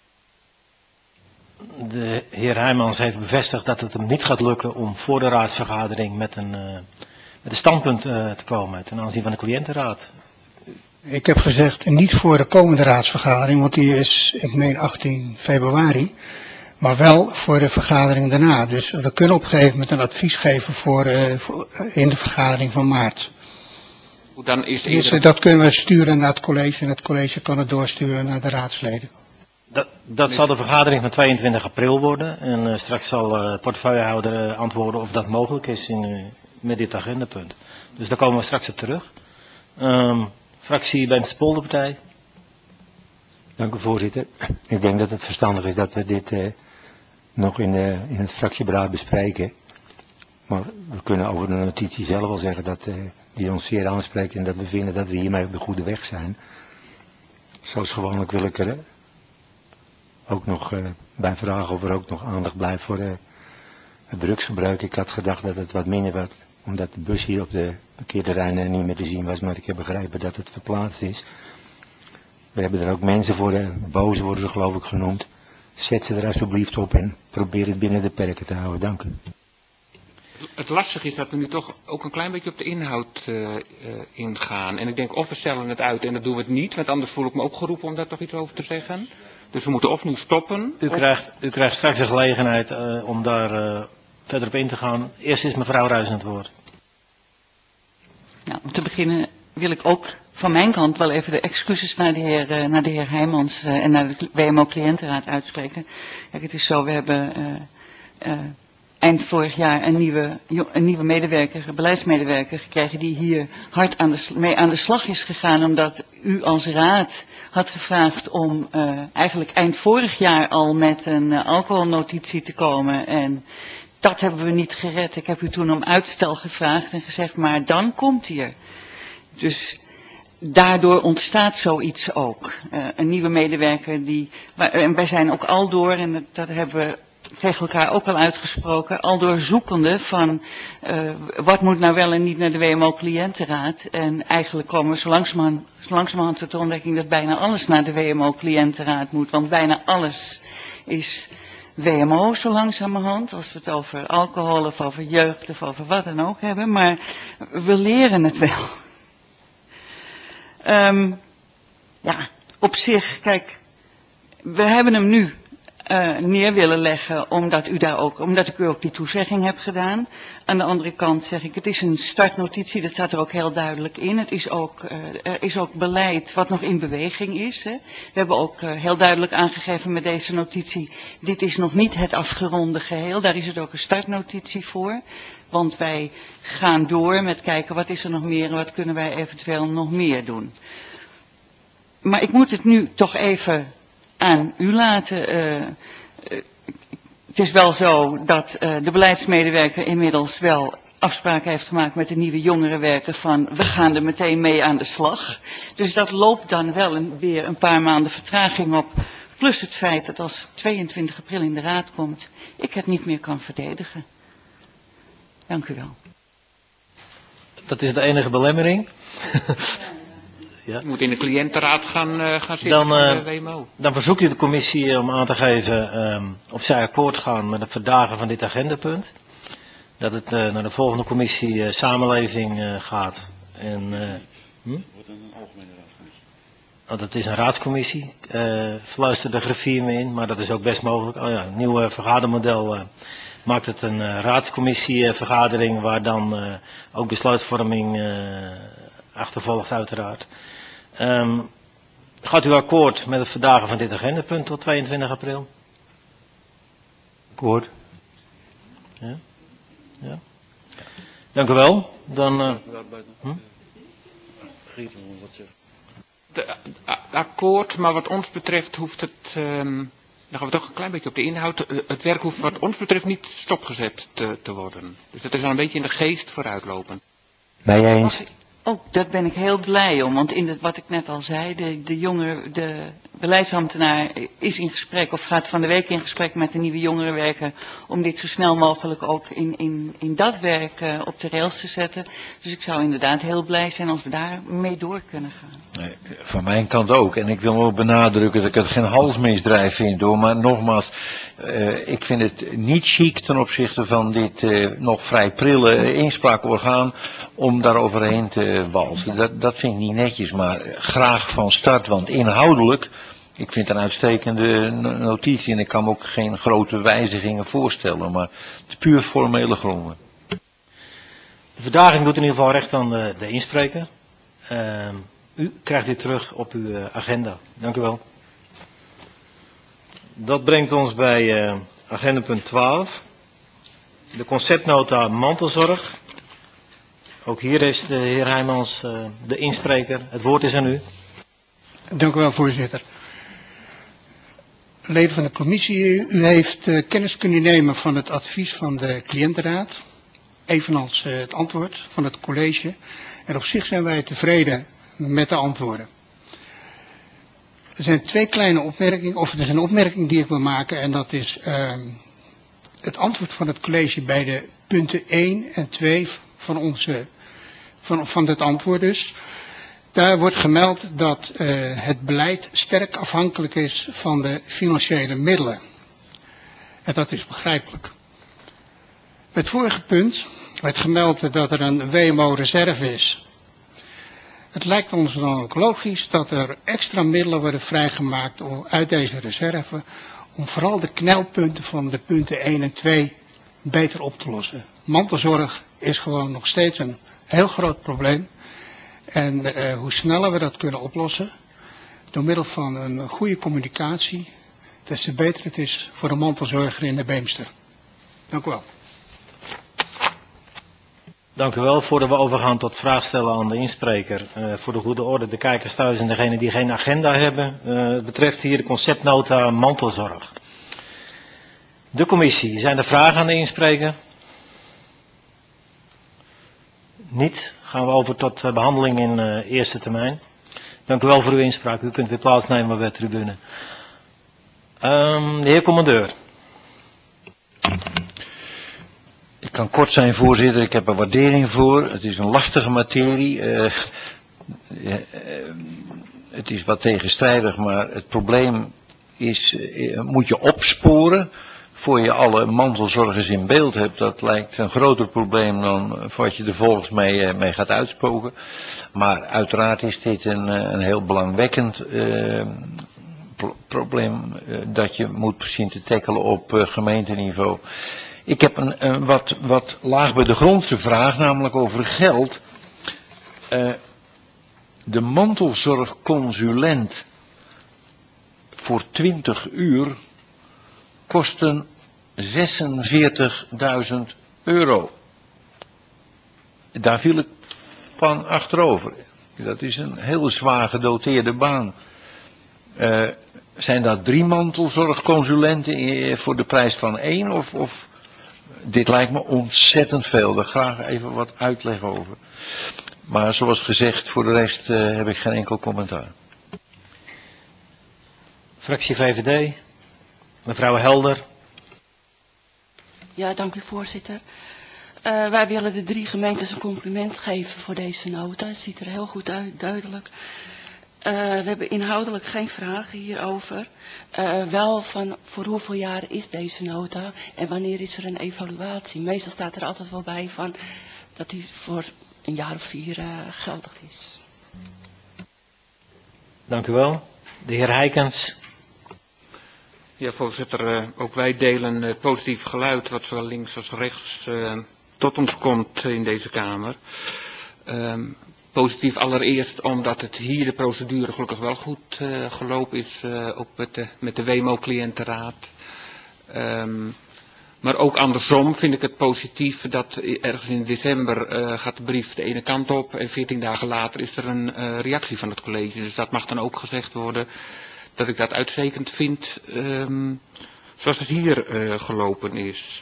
De heer Heijmans heeft bevestigd dat het hem niet gaat lukken om voor de raadsvergadering met een standpunt te komen ten aanzien van de cliëntenraad. Ik heb gezegd niet voor de komende raadsvergadering, want die is, ik meen 18 februari, maar wel voor de vergadering daarna. Dus we kunnen op een gegeven moment een advies geven in de vergadering van maart. Dan is Dus dat kunnen we sturen naar het college en het college kan het doorsturen naar de raadsleden. Dat zal de vergadering van 22 april worden. En straks zal de portefeuillehouder antwoorden of dat mogelijk is met dit agendapunt. Dus daar komen we straks op terug. Fractie Beemster Polderpartij. Dank u, voorzitter. Ik denk dat het verstandig is dat we dit nog in het fractieberaad bespreken. Maar we kunnen over de notitie zelf wel zeggen dat die ons zeer aanspreekt en dat we vinden dat we hiermee op de goede weg zijn. Zoals gewoonlijk wil ik er ook nog bij vragen of er ook nog aandacht blijft voor het drugsgebruik. Ik had gedacht dat het wat minder werd, omdat de bus hier op de parkeerterreinen niet meer te zien was, maar ik heb begrepen dat het verplaatst is. We hebben er ook mensen voor, boos worden ze geloof ik genoemd. Zet ze er alsjeblieft op en probeer het binnen de perken te houden. Dank u. Het lastige is dat we nu toch ook een klein beetje op de inhoud ingaan. En ik denk of we stellen het uit en dat doen we het niet, want anders voel ik me ook geroepen om daar toch iets over te zeggen. Dus we moeten of nu stoppen. U krijgt straks de gelegenheid om daar verder op in te gaan. Eerst is mevrouw Ruijs aan het woord. Nou, om te beginnen wil ik ook van mijn kant wel even de excuses naar de heer Heijmans en naar de WMO-cliëntenraad uitspreken. Kijk, het is zo, we hebben eind vorig jaar een nieuwe medewerker, beleidsmedewerker gekregen die hier hard mee aan de slag is gegaan, omdat u als raad had gevraagd om eigenlijk eind vorig jaar al met een alcoholnotitie te komen. En dat hebben we niet gered. Ik heb u toen om uitstel gevraagd en gezegd, maar dan komt hij er. Dus daardoor ontstaat zoiets ook. Een nieuwe medewerker en wij zijn ook aldoor, en dat hebben we tegen elkaar ook al uitgesproken, aldoor zoekende van wat moet nou wel en niet naar de WMO-cliëntenraad. En eigenlijk komen we zo langzamerhand tot de ontdekking dat bijna alles naar de WMO-cliëntenraad moet. Want bijna alles is WMO zo langzamerhand, als we het over alcohol of over jeugd of over wat dan ook hebben. Maar we leren het wel. Ja, op zich, kijk, we hebben hem nu neer willen leggen omdat ik u ook die toezegging heb gedaan. Aan de andere kant zeg ik, het is een startnotitie, dat staat er ook heel duidelijk in. Het is er is ook beleid wat nog in beweging is. Hè. We hebben ook heel duidelijk aangegeven met deze notitie, dit is nog niet het afgeronde geheel, daar is het ook een startnotitie voor. Want wij gaan door met kijken wat is er nog meer en wat kunnen wij eventueel nog meer doen. Maar ik moet het nu toch even aan u laten. Het is wel zo dat de beleidsmedewerker inmiddels wel afspraken heeft gemaakt met de nieuwe jongerenwerker van we gaan er meteen mee aan de slag. Dus dat loopt dan wel weer een paar maanden vertraging op. Plus het feit dat als 22 april in de raad komt, ik het niet meer kan verdedigen. Dank u wel. Dat is de enige belemmering. Ja. Je moet in de cliëntenraad gaan zitten van de WMO. Dan verzoek je de commissie om aan te geven of zij akkoord gaan met het verdagen van dit agendapunt. Dat het naar de volgende commissie samenleving gaat. En, wordt een algemene raadscommissie? Want het is een raadscommissie. Fluistert de griffier me in, maar dat is ook best mogelijk. Oh ja, een nieuw vergadermodel maakt het een raadscommissievergadering waar dan ook besluitvorming achtervolgt uiteraard. Gaat u akkoord met het verdagen van dit agendapunt tot 22 april? Akkoord. Ja? Ja. Dank u wel. Dan... Akkoord, maar wat ons betreft hoeft het... dan gaan we toch een klein beetje op de inhoud. Het werk hoeft wat ons betreft niet stopgezet te worden. Dus dat is al een beetje in de geest vooruitlopen. Ben jij eens? Oh, daar ben ik heel blij om, want in wat ik net al zei, de beleidsambtenaar is in gesprek of gaat van de week in gesprek met de nieuwe jongerenwerker om dit zo snel mogelijk ook in dat werk op de rails te zetten. Dus ik zou inderdaad heel blij zijn als we daar mee door kunnen gaan. Nee, van mijn kant ook. En ik wil ook benadrukken dat ik het geen halsmisdrijf vind hoor. Maar nogmaals, ik vind het niet chic ten opzichte van dit nog vrij prille inspraakorgaan om daar overheen te walsen. Dat vind ik niet netjes, maar graag van start. Want inhoudelijk, ik vind het een uitstekende notitie en ik kan me ook geen grote wijzigingen voorstellen. Maar het is puur formele gronden. De verdaging doet in ieder geval recht aan de inspreker. U krijgt dit terug op uw agenda. Dank u wel. Dat brengt ons bij agendapunt 12. De conceptnota mantelzorg. Ook hier is de heer Heijmans de inspreker. Het woord is aan u. Dank u wel, voorzitter. Leden van de commissie, u heeft kennis kunnen nemen van het advies van de cliëntenraad. Evenals het antwoord van het college. En op zich zijn wij tevreden met de antwoorden. Er zijn twee kleine opmerkingen, of er is een opmerking die ik wil maken. En dat is het antwoord van het college bij de punten 1 en 2 van dit antwoord dus. Daar wordt gemeld dat het beleid sterk afhankelijk is van de financiële middelen. En dat is begrijpelijk. Bij het vorige punt werd gemeld dat er een WMO-reserve is. Het lijkt ons dan ook logisch dat er extra middelen worden vrijgemaakt uit deze reserve om vooral de knelpunten van de punten 1 en 2 beter op te lossen. Mantelzorg is gewoon nog steeds een heel groot probleem. En hoe sneller we dat kunnen oplossen, door middel van een goede communicatie, des te beter het is voor de mantelzorger in de Beemster. Dank u wel. Dank u wel. Voordat we overgaan tot vraag stellen aan de inspreker, voor de goede orde, de kijkers thuis en degenen die geen agenda hebben, het betreft hier de conceptnota mantelzorg. De commissie, zijn er vragen aan de inspreker? Niet. Gaan we over tot behandeling in eerste termijn. Dank u wel voor uw inspraak. U kunt weer plaatsnemen bij de tribune. De heer commandeur. Ik kan kort zijn, voorzitter. Ik heb er waardering voor. Het is een lastige materie. Het is wat tegenstrijdig, maar het probleem is, moet je opsporen voor je alle mantelzorgers in beeld hebt. Dat lijkt een groter probleem dan wat je er volgens mee gaat uitspoken. Maar uiteraard is dit een heel belangwekkend probleem dat je moet zien te tackelen op gemeenteniveau. Ik heb een wat laag bij de grondse vraag, namelijk over geld. De mantelzorgconsulent voor 20 uur kosten €46.000. Daar viel ik van achterover. Dat is een heel zwaar gedoteerde baan. Zijn dat 3 mantelzorgconsulenten voor de prijs van 1 of dit lijkt me ontzettend veel. Daar graag even wat uitleg over. Maar zoals gezegd, voor de rest heb ik geen enkel commentaar. Fractie VVD, mevrouw Helder. Ja, dank u voorzitter. Wij willen de 3 gemeentes een compliment geven voor deze nota. Het ziet er heel goed uit, duidelijk. We hebben inhoudelijk geen vragen hierover. Wel van voor hoeveel jaar is deze nota en wanneer is er een evaluatie? Meestal staat er altijd wel bij van dat die voor een jaar of 4 geldig is. Dank u wel. De heer Heikens. Ja, voorzitter, ook wij delen het positief geluid wat zowel links als rechts tot ons komt in deze Kamer. Positief allereerst omdat het hier de procedure gelukkig wel goed gelopen is, ook met de WMO-cliëntenraad. Maar ook andersom vind ik het positief dat ergens in december gaat de brief de ene kant op en 14 dagen later is er een reactie van het college. Dus dat mag dan ook gezegd worden dat ik dat uitstekend vind zoals het hier gelopen is.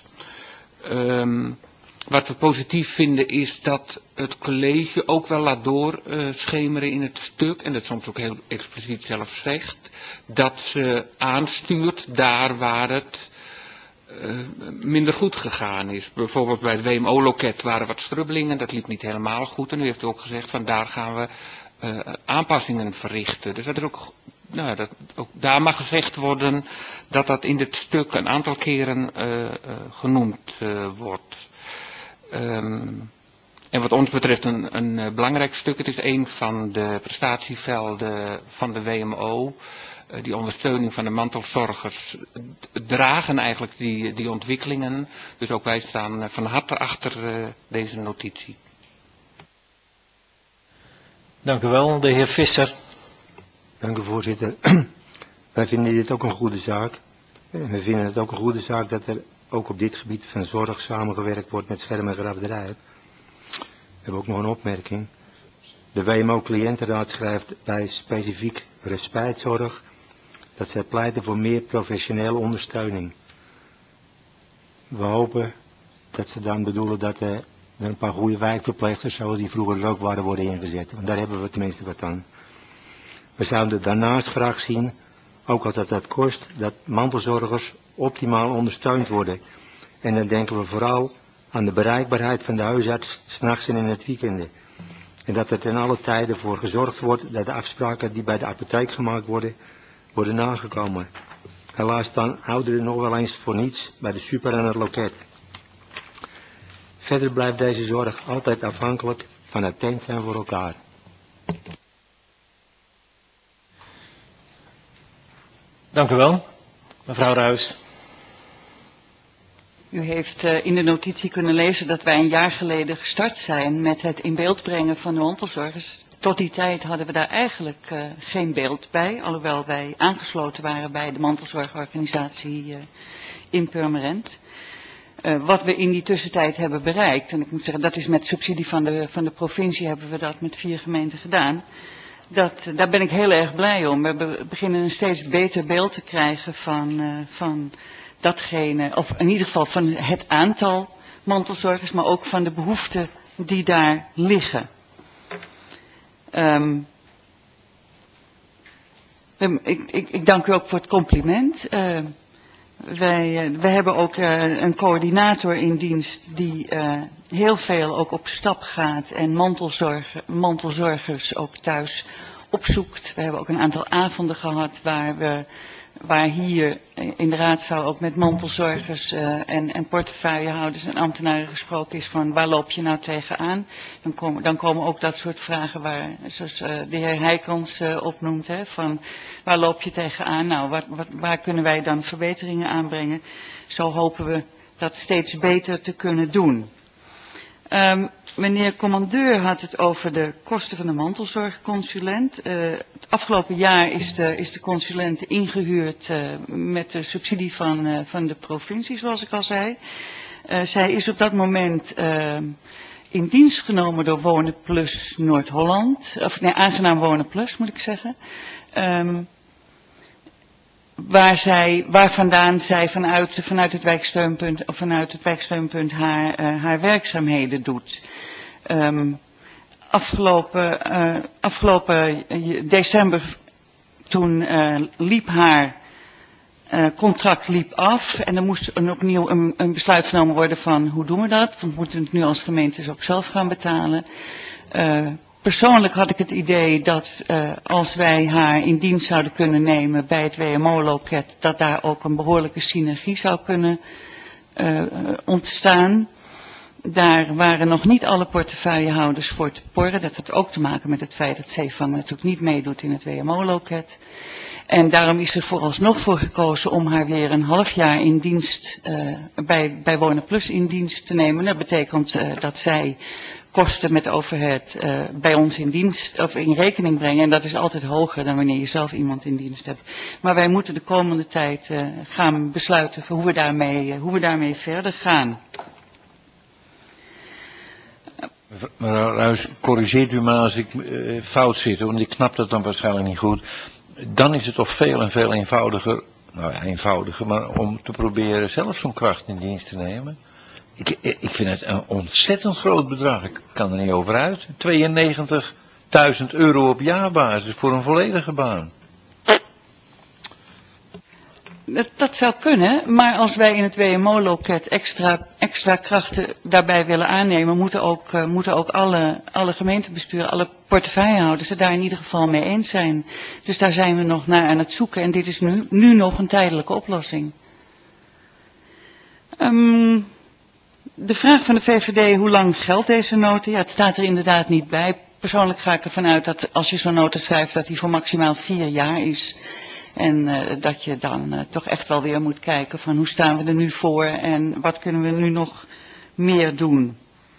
Wat we positief vinden is dat het college ook wel laat doorschemeren in het stuk, en dat soms ook heel expliciet zelf zegt, dat ze aanstuurt daar waar het minder goed gegaan is. Bijvoorbeeld bij het WMO-loket waren wat strubbelingen, dat liep niet helemaal goed. En u heeft ook gezegd van daar gaan we aanpassingen verrichten. Dus dat is ook, ook daar mag gezegd worden dat dat in dit stuk een aantal keren genoemd wordt. En wat ons betreft een belangrijk stuk. Het is een van de prestatievelden van de WMO. Die ondersteuning van de mantelzorgers dragen eigenlijk die ontwikkelingen. Dus ook wij staan van harte achter deze notitie. Dank u wel. De heer Visser. Dank u, voorzitter. Wij vinden dit ook een goede zaak. We vinden het ook een goede zaak dat er ook op dit gebied van zorg samengewerkt wordt met scherm- en grafderij. We hebben ook nog een opmerking. De WMO-cliëntenraad schrijft bij specifiek respijtzorg dat zij pleiten voor meer professionele ondersteuning. We hopen dat ze dan bedoelen dat er een paar goede wijkverpleegsters, zoals die vroeger ook waren, worden ingezet. Want daar hebben we tenminste wat aan. We zouden daarnaast graag zien, ook als dat kost, dat mantelzorgers optimaal ondersteund worden. En dan denken we vooral aan de bereikbaarheid van de huisarts 's nachts en in het weekenden. En dat er ten alle tijden voor gezorgd wordt dat de afspraken die bij de apotheek gemaakt worden nagekomen. Helaas dan ouderen nog wel eens voor niets bij de super en het loket. Verder blijft deze zorg altijd afhankelijk van attent zijn voor elkaar. Dank u wel. Mevrouw Ruijs. U heeft in de notitie kunnen lezen dat wij een jaar geleden gestart zijn met het in beeld brengen van de mantelzorgers. tot die tijd hadden we daar eigenlijk geen beeld bij, alhoewel wij aangesloten waren bij de mantelzorgorganisatie in Purmerend. Wat we in die tussentijd hebben bereikt, en ik moet zeggen, dat is met subsidie van de provincie hebben we dat met 4 gemeenten gedaan. Daar ben ik heel erg blij om. We beginnen een steeds beter beeld te krijgen van datgene, of in ieder geval van het aantal mantelzorgers, maar ook van de behoeften die daar liggen. Ik dank u ook voor het compliment. Wij hebben ook een coördinator in dienst die heel veel ook op stap gaat en mantelzorgers ook thuis opzoekt. We hebben ook een aantal avonden gehad waar hier in de raadzaal ook met mantelzorgers en portefeuillehouders en ambtenaren gesproken is van waar loop je nou tegenaan. Dan komen ook dat soort vragen zoals de heer Heikans opnoemt, van waar loop je tegenaan? Nou, waar kunnen wij dan verbeteringen aanbrengen? Zo hopen we dat steeds beter te kunnen doen. Meneer commandeur had het over de kosten van de mantelzorgconsulent. Het afgelopen jaar is de consulent ingehuurd met de subsidie van de provincie, zoals ik al zei. Zij is op dat moment in dienst genomen door Wonen Plus Noord-Holland. Of nee, Aangenaam Wonen Plus moet ik zeggen. Waar vandaan zij vanuit het wijksteunpunt haar werkzaamheden doet. Afgelopen december toen liep haar contract af en er moest opnieuw een besluit genomen worden van hoe doen we dat? We moeten het nu als gemeentes ook zelf gaan betalen. Persoonlijk had ik het idee dat als wij haar in dienst zouden kunnen nemen bij het WMO-loket, dat daar ook een behoorlijke synergie zou kunnen ontstaan. Daar waren nog niet alle portefeuillehouders voor te porren. Dat had ook te maken met het feit dat Zeevang natuurlijk niet meedoet in het WMO-loket. En daarom is er vooralsnog voor gekozen om haar weer een half jaar in dienst, bij Wonen Plus in dienst te nemen. Dat betekent dat zij kosten met overhead bij ons in dienst of in rekening brengen. En dat is altijd hoger dan wanneer je zelf iemand in dienst hebt. Maar wij moeten de komende tijd gaan besluiten voor hoe we daarmee verder gaan. Mevrouw Ruijs, corrigeert u maar als ik fout zit, want ik snap dat dan waarschijnlijk niet goed. Dan is het toch veel en veel eenvoudiger, maar om te proberen zelf zo'n kracht in dienst te nemen. Ik vind het een ontzettend groot bedrag. Ik kan er niet over uit. 92.000 euro op jaarbasis voor een volledige baan. Dat zou kunnen, maar als wij in het WMO-loket extra krachten daarbij willen aannemen, moeten ook alle gemeentebesturen, alle portefeuillehouders het daar in ieder geval mee eens zijn. Dus daar zijn we nog naar aan het zoeken en dit is nu nog een tijdelijke oplossing. De vraag van de VVD, hoe lang geldt deze nota? Ja, het staat er inderdaad niet bij. Persoonlijk ga ik ervan uit dat als je zo'n nota schrijft, dat die voor maximaal 4 jaar is. En dat je dan toch echt wel weer moet kijken van hoe staan we er nu voor en wat kunnen we nu nog meer doen.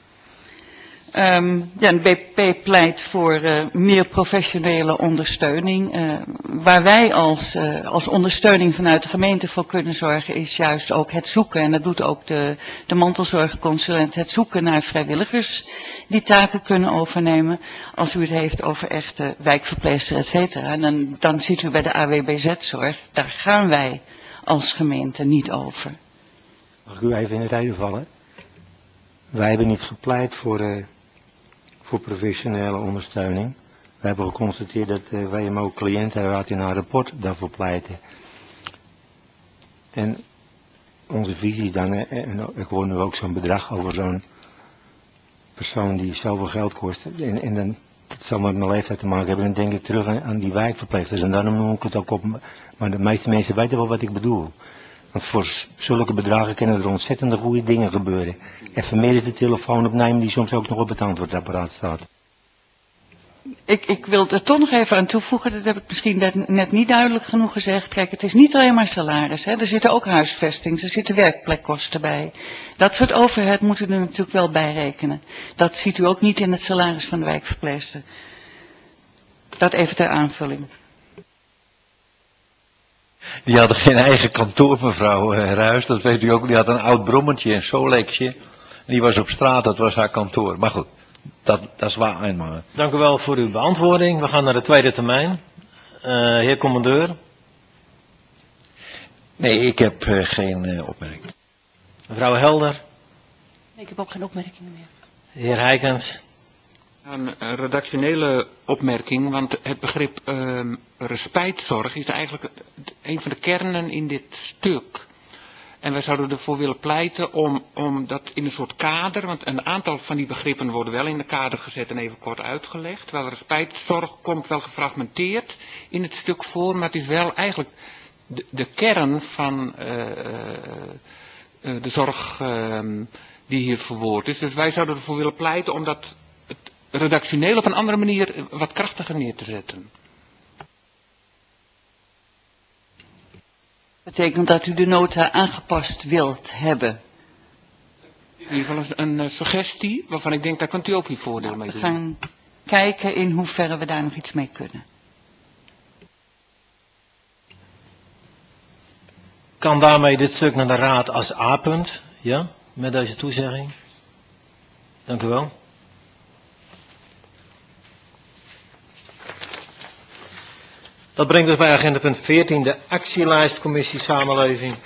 De BP pleit voor meer professionele ondersteuning. Waar wij als ondersteuning vanuit de gemeente voor kunnen zorgen is juist ook het zoeken. En dat doet ook de mantelzorgconsulent, het zoeken naar vrijwilligers die taken kunnen overnemen. Als u het heeft over echte wijkverpleegster, et cetera, dan ziet u bij de AWBZ-zorg, daar gaan wij als gemeente niet over. Mag ik u even in het reden vallen? Wij hebben niet gepleit voor professionele ondersteuning. We hebben geconstateerd dat de WMO-cliëntenraad in haar rapport daarvoor pleitte. En onze visie is dan, en ik hoor nu ook zo'n bedrag over zo'n persoon die zoveel geld kost. En dan, dat zal met mijn leeftijd te maken hebben, dan denk ik terug aan die wijkverpleegsters. En daarom noem ik het ook op. Maar de meeste mensen weten wel wat ik bedoel. Want voor zulke bedragen kunnen er ontzettende goede dingen gebeuren. Even meer is de telefoon opnemen die soms ook nog op het antwoordapparaat staat. Ik wil er toch nog even aan toevoegen, dat heb ik misschien net niet duidelijk genoeg gezegd. Kijk, het is niet alleen maar salaris, hè. Er zitten ook huisvestings, er zitten werkplekkosten bij. Dat soort overhead moeten we er natuurlijk wel bij rekenen. Dat ziet u ook niet in het salaris van de wijkverpleegster. Dat even ter aanvulling. Die hadden geen eigen kantoor, mevrouw Ruijs, dat weet u ook. Die had een oud brommetje, een Solexje. En die was op straat, dat was haar kantoor. Maar goed, dat is waar eenmaal. Dank u wel voor uw beantwoording. We gaan naar de tweede termijn. Heer commandeur. Nee, ik heb geen opmerking. Mevrouw Helder. Nee, ik heb ook geen opmerkingen meer. Heer Heikens. Een redactionele opmerking, want het begrip respijtzorg is eigenlijk een van de kernen in dit stuk. En wij zouden ervoor willen pleiten om dat in een soort kader, want een aantal van die begrippen worden wel in de kader gezet en even kort uitgelegd. Terwijl respijtzorg komt wel gefragmenteerd in het stuk voor, maar het is wel eigenlijk de kern van de zorg die hier verwoord is. Dus wij zouden ervoor willen pleiten om dat redactioneel op een andere manier wat krachtiger neer te zetten. Betekent dat u de nota aangepast wilt hebben? In ieder geval een suggestie waarvan ik denk, daar kunt u ook uw voordeel mee doen. We gaan kijken in hoeverre we daar nog iets mee kunnen. Kan daarmee dit stuk naar de raad als A-punt? Ja, met deze toezegging. Dank u wel. Dat brengt ons bij agenda punt 14, de actielijst Commissie Samenleving.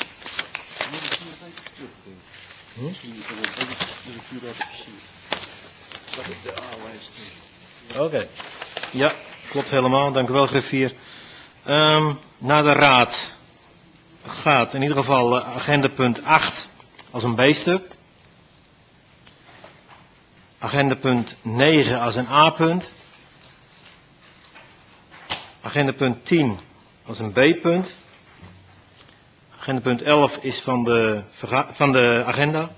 Oké. Ja, klopt helemaal. Dank u wel, griffier. Naar de raad gaat in ieder geval agenda punt 8 als een B-stuk. Agenda punt 9 als een A-punt. Agenda punt 10 als een B-punt. Agenda punt 11 is van de agenda.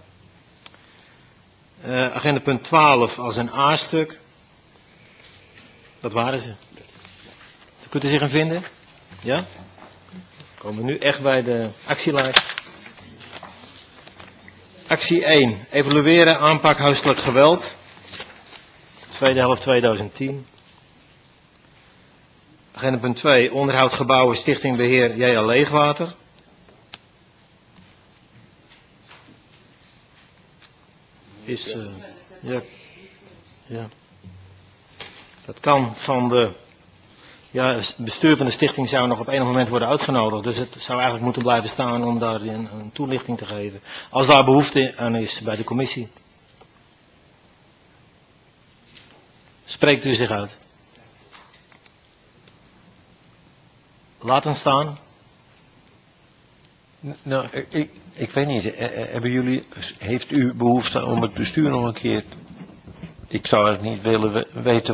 Agenda punt 12 als een A-stuk. Dat waren ze. Kunt u zich in vinden? Ja? Dan komen we nu echt bij de actielijst. Actie 1. Evalueren aanpak huiselijk geweld. Tweede helft 2010. Agenda punt 2. Onderhoud gebouwen Stichting Beheer JL Leegwater. Is, ja. Dat kan van de, het bestuur van de stichting zou nog op enig moment worden uitgenodigd. Dus het zou eigenlijk moeten blijven staan om daar een toelichting te geven. Als daar behoefte aan is bij de commissie. Spreekt u zich uit. Laten staan. Nou, ik weet niet. Heeft u behoefte om het bestuur nog een keer... Ik zou eigenlijk niet willen weten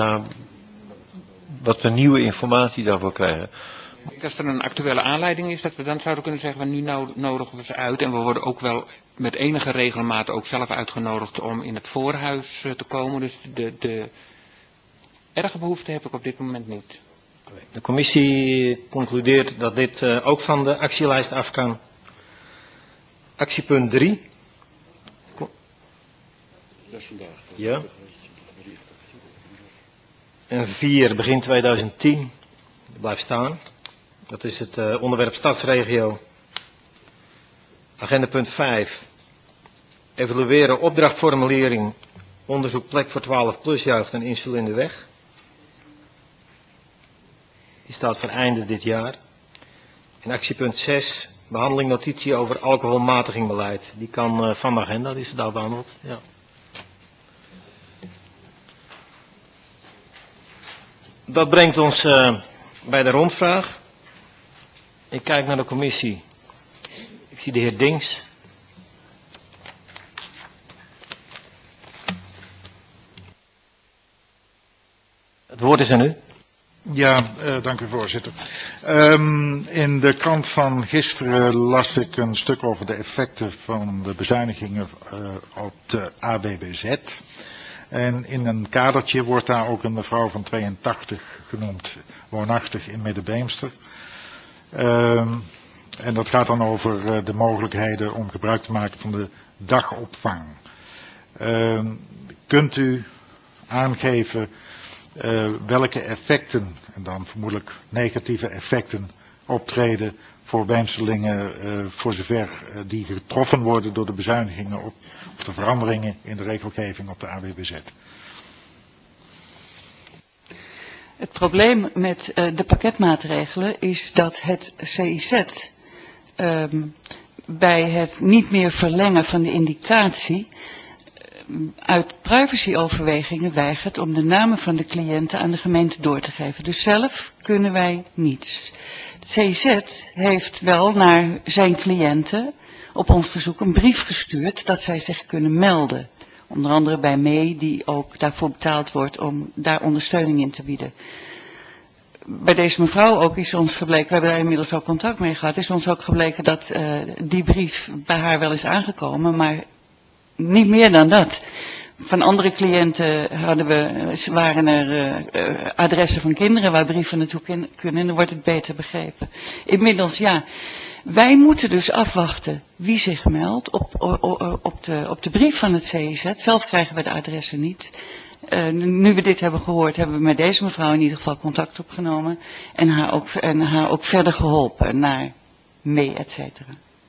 wat we nieuwe informatie daarvoor krijgen. Als er een actuele aanleiding is, dat we dan zouden kunnen zeggen, nu nodigen we ze uit. En we worden ook wel met enige regelmaat ook zelf uitgenodigd om in het voorhuis te komen. Dus de erge behoefte heb ik op dit moment niet. De commissie concludeert dat dit ook van de actielijst af kan. Actiepunt 3. Dat is vandaag. Ja. En 4 begin 2010. Blijft staan. Dat is het onderwerp stadsregio. Agenda punt 5. Evalueren opdrachtformulering. Onderzoek plek voor 12 plus jeugd en insulin de weg. Die staat voor einde dit jaar. En actiepunt 6. Behandeling notitie over alcoholmatiging Die kan van de agenda, die is daar behandeld. Ja. Dat brengt ons bij de rondvraag. Ik kijk naar de commissie. Ik zie de heer Dings. Het woord is aan u. Ja, dank u voorzitter. In de krant van gisteren las ik een stuk over de effecten van de bezuinigingen op de ABBZ. En in een kadertje wordt daar ook een mevrouw van 82 genoemd, woonachtig in Middenbeemster. En dat gaat dan over de mogelijkheden om gebruik te maken van de dagopvang. Kunt u aangeven welke effecten, en dan vermoedelijk negatieve effecten, optreden voor wenselingen voor zover die getroffen worden door de bezuinigingen of de veranderingen in de regelgeving op de AWBZ. Het probleem met de pakketmaatregelen is dat het CIZ bij het niet meer verlengen van de indicatie uit privacyoverwegingen weigert om de namen van de cliënten aan de gemeente door te geven. Dus zelf kunnen wij niets. Het CIZ heeft wel naar zijn cliënten op ons verzoek een brief gestuurd dat zij zich kunnen melden. Onder andere bij mee, die ook daarvoor betaald wordt om daar ondersteuning in te bieden. Bij deze mevrouw ook is ons gebleken, we hebben daar inmiddels ook contact mee gehad, is ons ook gebleken dat die brief bij haar wel is aangekomen, maar niet meer dan dat. Van andere cliënten waren er adressen van kinderen waar brieven naartoe kunnen en dan wordt het beter begrepen. Inmiddels, ja, wij moeten dus afwachten wie zich meldt op de brief van het CIZ. Zelf krijgen we de adressen niet. Nu we dit hebben gehoord, hebben we met deze mevrouw in ieder geval contact opgenomen en haar ook verder geholpen naar mee, et cetera.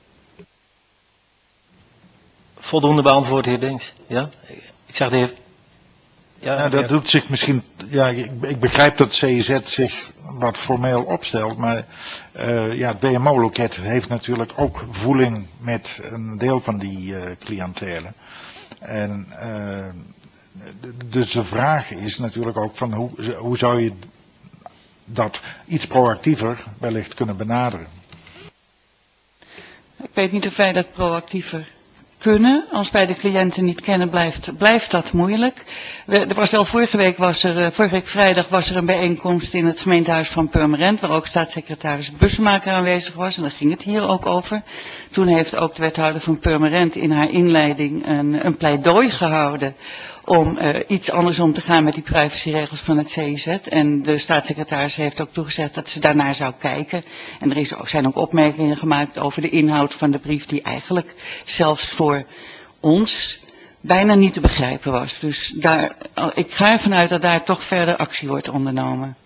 Voldoende beantwoord, heer Dinks. Ja? Ik zag de heer... Ja, dat doet zich misschien... Ja, ik begrijp dat CIZ zich wat formeel opstelt, maar het BMO-loket heeft natuurlijk ook voeling met een deel van die cliëntelen. En dus de vraag is natuurlijk ook van hoe zou je dat iets proactiever wellicht kunnen benaderen? Ik weet niet of wij dat proactiever kunnen. Als wij de cliënten niet kennen, blijft dat moeilijk. Vorige week vrijdag was er een bijeenkomst in het gemeentehuis van Purmerend, waar ook staatssecretaris Bussemaker aanwezig was, en daar ging het hier ook over. Toen heeft ook de wethouder van Purmerend in haar inleiding een pleidooi gehouden om iets anders om te gaan met die privacyregels van het CIZ. En de staatssecretaris heeft ook toegezegd dat ze daarnaar zou kijken. En er zijn ook opmerkingen gemaakt over de inhoud van de brief die eigenlijk zelfs voor ons bijna niet te begrijpen was. Dus ik ga ervan uit dat daar toch verder actie wordt ondernomen.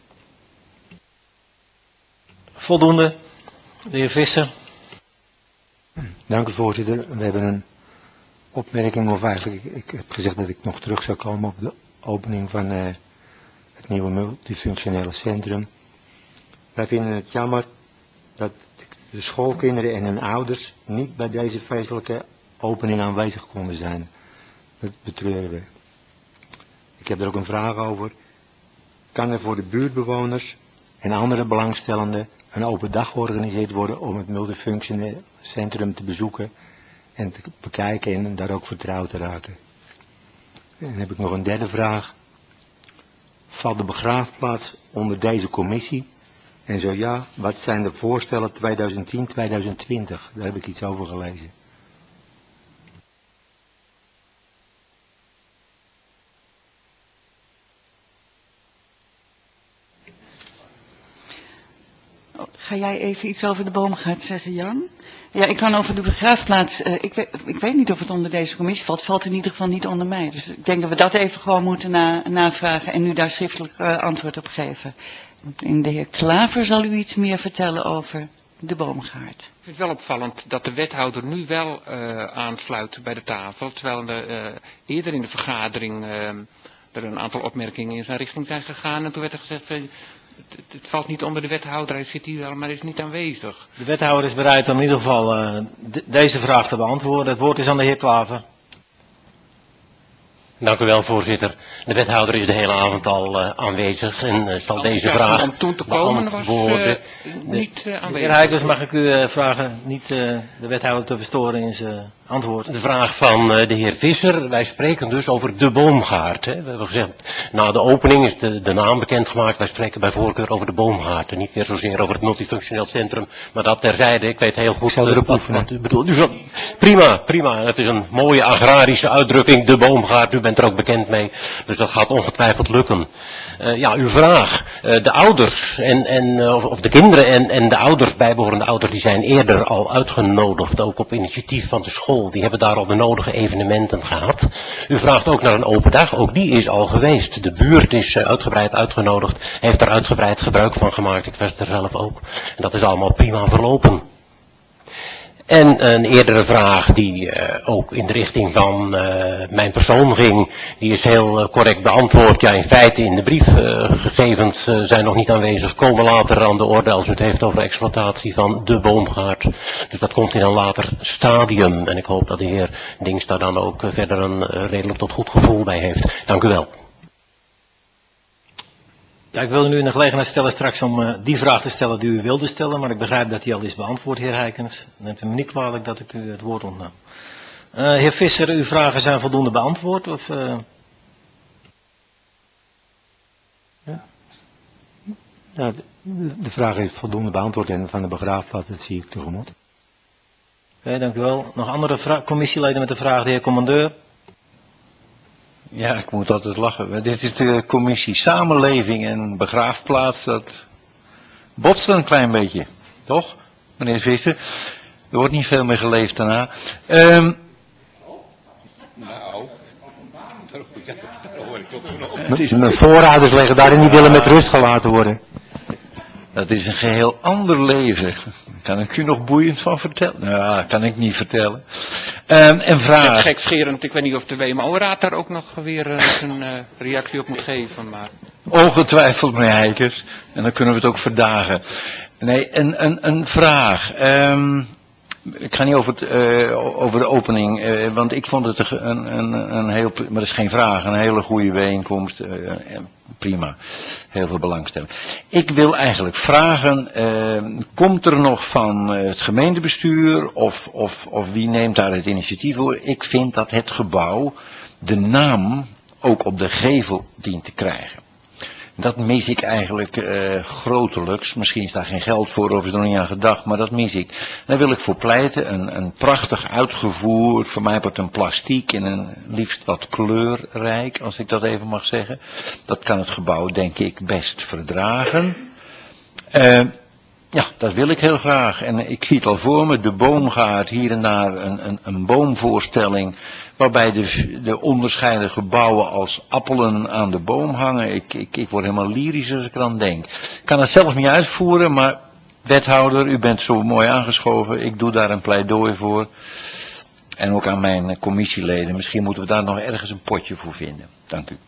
Voldoende. De heer Visser. Dank u, voorzitter. We hebben een opmerking, of eigenlijk, ik heb gezegd dat ik nog terug zou komen op de opening van het nieuwe multifunctionele centrum. Wij vinden het jammer dat de schoolkinderen en hun ouders niet bij deze feestelijke opening aanwezig konden zijn. Dat betreuren we. Ik heb er ook een vraag over. Kan er voor de buurtbewoners en andere belangstellenden een open dag georganiseerd worden om het multifunctioneel centrum te bezoeken en te bekijken en daar ook vertrouwd te raken? En dan heb ik nog een derde vraag. Valt de begraafplaats onder deze commissie? En zo ja, wat zijn de voorstellen 2010-2020? Daar heb ik iets over gelezen. Ga jij even iets over de boomgaard zeggen, Jan? Ja, ik kan over de begraafplaats, ik weet niet of het onder deze commissie valt. Het valt in ieder geval niet onder mij. Dus ik denk dat we dat even gewoon moeten navragen en nu daar schriftelijk antwoord op geven. En de heer Klaver zal u iets meer vertellen over de boomgaard. Ik vind het wel opvallend dat de wethouder nu wel aansluit bij de tafel, terwijl eerder in de vergadering er een aantal opmerkingen in zijn richting zijn gegaan. En toen werd er gezegd, het valt niet onder de wethouder, hij zit hier wel, maar hij is niet aanwezig. De wethouder is bereid om in ieder geval deze vraag te beantwoorden. Het woord is aan de heer Klaver. Dank u wel, voorzitter. De wethouder is de hele avond al aanwezig en zal deze vraag om toen te komen beantwoorden. Niet aanwezig. Heer Heikens, mag ik u vragen niet de wethouder te verstoren in zijn antwoord? De vraag van de heer Visser. Wij spreken dus over de boomgaard. Hè. We hebben gezegd, na de opening is de naam bekendgemaakt. Wij spreken bij voorkeur over de boomgaard. En niet meer zozeer over het multifunctioneel centrum. Maar dat terzijde, ik weet heel goed wat u bedoelt. Dus prima. Het is een mooie agrarische uitdrukking, de boomgaard. U bent bent er ook bekend mee, dus dat gaat ongetwijfeld lukken. Ja, uw vraag. De ouders of de kinderen en de ouders, bijbehorende ouders, die zijn eerder al uitgenodigd, ook op initiatief van de school. Die hebben daar al de nodige evenementen gehad. U vraagt ook naar een open dag, ook die is al geweest. De buurt is uitgebreid uitgenodigd, heeft er uitgebreid gebruik van gemaakt. Ik was er zelf ook. En dat is allemaal prima verlopen. En een eerdere vraag die ook in de richting van mijn persoon ging, die is heel correct beantwoord. Ja, in feite in de briefgegevens zijn nog niet aanwezig, komen later aan de orde als u het heeft over de exploitatie van de boomgaard. Dus dat komt in een later stadium en ik hoop dat de heer Dings daar dan ook verder een redelijk tot goed gevoel bij heeft. Dank u wel. Ja, ik wilde nu in de gelegenheid stellen straks om die vraag te stellen die u wilde stellen, maar ik begrijp dat die al is beantwoord, heer Heikens. Neemt u me niet kwalijk dat ik u het woord ontnam. Heer Visser, uw vragen zijn voldoende beantwoord? Of, Ja? Ja, de vraag is voldoende beantwoord en van de begraafplaats, dat zie ik tegemoet. Oké, dank u wel. Nog andere commissieleden met de vraag, de heer commandeur? Ja, ik moet altijd lachen. Dit is de commissie Samenleving en Begraafplaats. Dat botst een klein beetje. Toch, meneer Visser? Er wordt niet veel meer geleefd daarna. Nou, daar hoor ik tot nog. Mijn voorouders liggen daar en die willen met rust gelaten worden. Dat is een geheel ander leven. Kan ik u nog boeiend van vertellen? Nou, kan ik niet vertellen. En vraag. Het gekscherend, ik weet niet of de WMO-raad daar ook nog weer een reactie op moet geven. Maar... Ongetwijfeld, meneer Heikers. En dan kunnen we het ook verdagen. Nee, een vraag. Ik ga niet over de opening, want ik vond het een heel, maar dat is geen vraag, een hele goede bijeenkomst. Prima, heel veel belangstelling. Ik wil eigenlijk vragen, komt er nog van het gemeentebestuur of wie neemt daar het initiatief voor? Ik vind dat het gebouw de naam ook op de gevel dient te krijgen. Dat mis ik eigenlijk grotelijks. Misschien is daar geen geld voor of is er nog niet aan gedacht, maar dat mis ik. Daar wil ik voor pleiten. Een prachtig uitgevoerd, voor mij wordt een plastiek en een liefst wat kleurrijk, als ik dat even mag zeggen. Dat kan het gebouw denk ik best verdragen. Ja, dat wil ik heel graag. En ik zie het al voor me, de boomgaard, hier en daar een boomvoorstelling, waarbij de onderscheiden gebouwen als appelen aan de boom hangen. Ik word helemaal lyrisch als ik eraan denk. Ik kan het zelf niet uitvoeren, maar wethouder, u bent zo mooi aangeschoven. Ik doe daar een pleidooi voor. En ook aan mijn commissieleden. Misschien moeten we daar nog ergens een potje voor vinden. Dank u.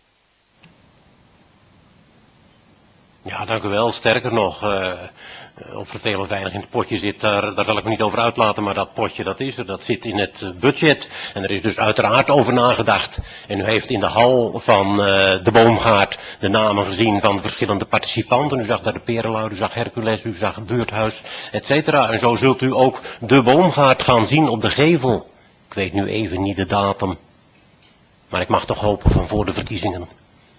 Ja, dank u wel. Sterker nog, of er veel of weinig in het potje zit, daar zal ik me niet over uitlaten, maar dat potje dat is er, dat zit in het budget. En er is dus uiteraard over nagedacht. En u heeft in de hal van de boomgaard de namen gezien van verschillende participanten. U zag daar de Perenlauw, u zag Hercules, u zag het buurthuis, etc. En zo zult u ook de boomgaard gaan zien op de gevel. Ik weet nu even niet de datum, maar ik mag toch hopen van voor de verkiezingen.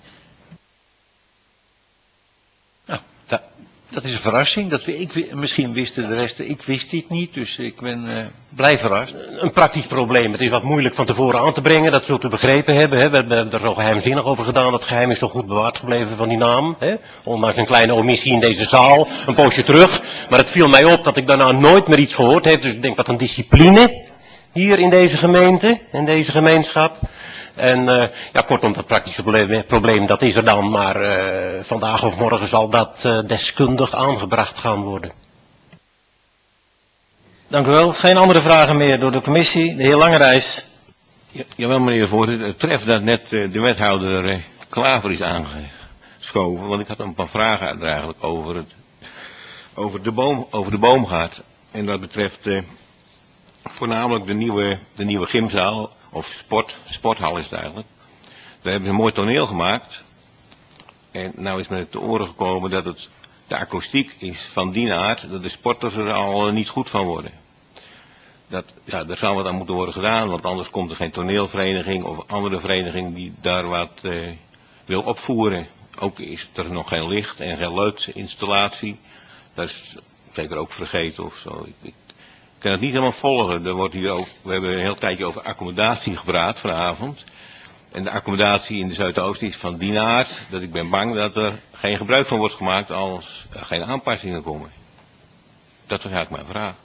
Dat is een verrassing. Misschien wisten de rest, ik wist dit niet, dus ik ben blij verrast. Een praktisch probleem. Het is wat moeilijk van tevoren aan te brengen, dat zult u begrepen hebben. Hè. We hebben er zo geheimzinnig over gedaan, het geheim is zo goed bewaard gebleven van die naam. Hè. Ondanks een kleine omissie in deze zaal, een poosje terug. Maar het viel mij op dat ik daarna nooit meer iets gehoord heb, dus ik denk wat een discipline hier in deze gemeente, in deze gemeenschap. En ja, kortom, dat praktische probleem, dat is er dan, maar vandaag of morgen zal dat deskundig aangebracht gaan worden. Dank u wel. Geen andere vragen meer door de commissie. De heer Langerijs. Jawel, meneer de voorzitter. Het treft dat net de wethouder Klaver is aangeschoven, want ik had een paar vragen eigenlijk over de boomgaard. En dat betreft voornamelijk de nieuwe gymzaal. Of sporthal is het eigenlijk. Daar hebben ze een mooi toneel gemaakt. En nou is me te oren gekomen dat de akoestiek is van die aard dat de sporters er al niet goed van worden. Daar zou wat aan moeten worden gedaan, want anders komt er geen toneelvereniging of andere vereniging die daar wat wil opvoeren. Ook is er nog geen licht en geen luidinstallatie. Dat is zeker ook vergeten of zo. Ik kan het niet helemaal volgen. We hebben een heel tijdje over accommodatie gepraat vanavond. En de accommodatie in de Zuidoost is van die aard dat ik ben bang dat er geen gebruik van wordt gemaakt als er geen aanpassingen komen. Dat was eigenlijk mijn vraag.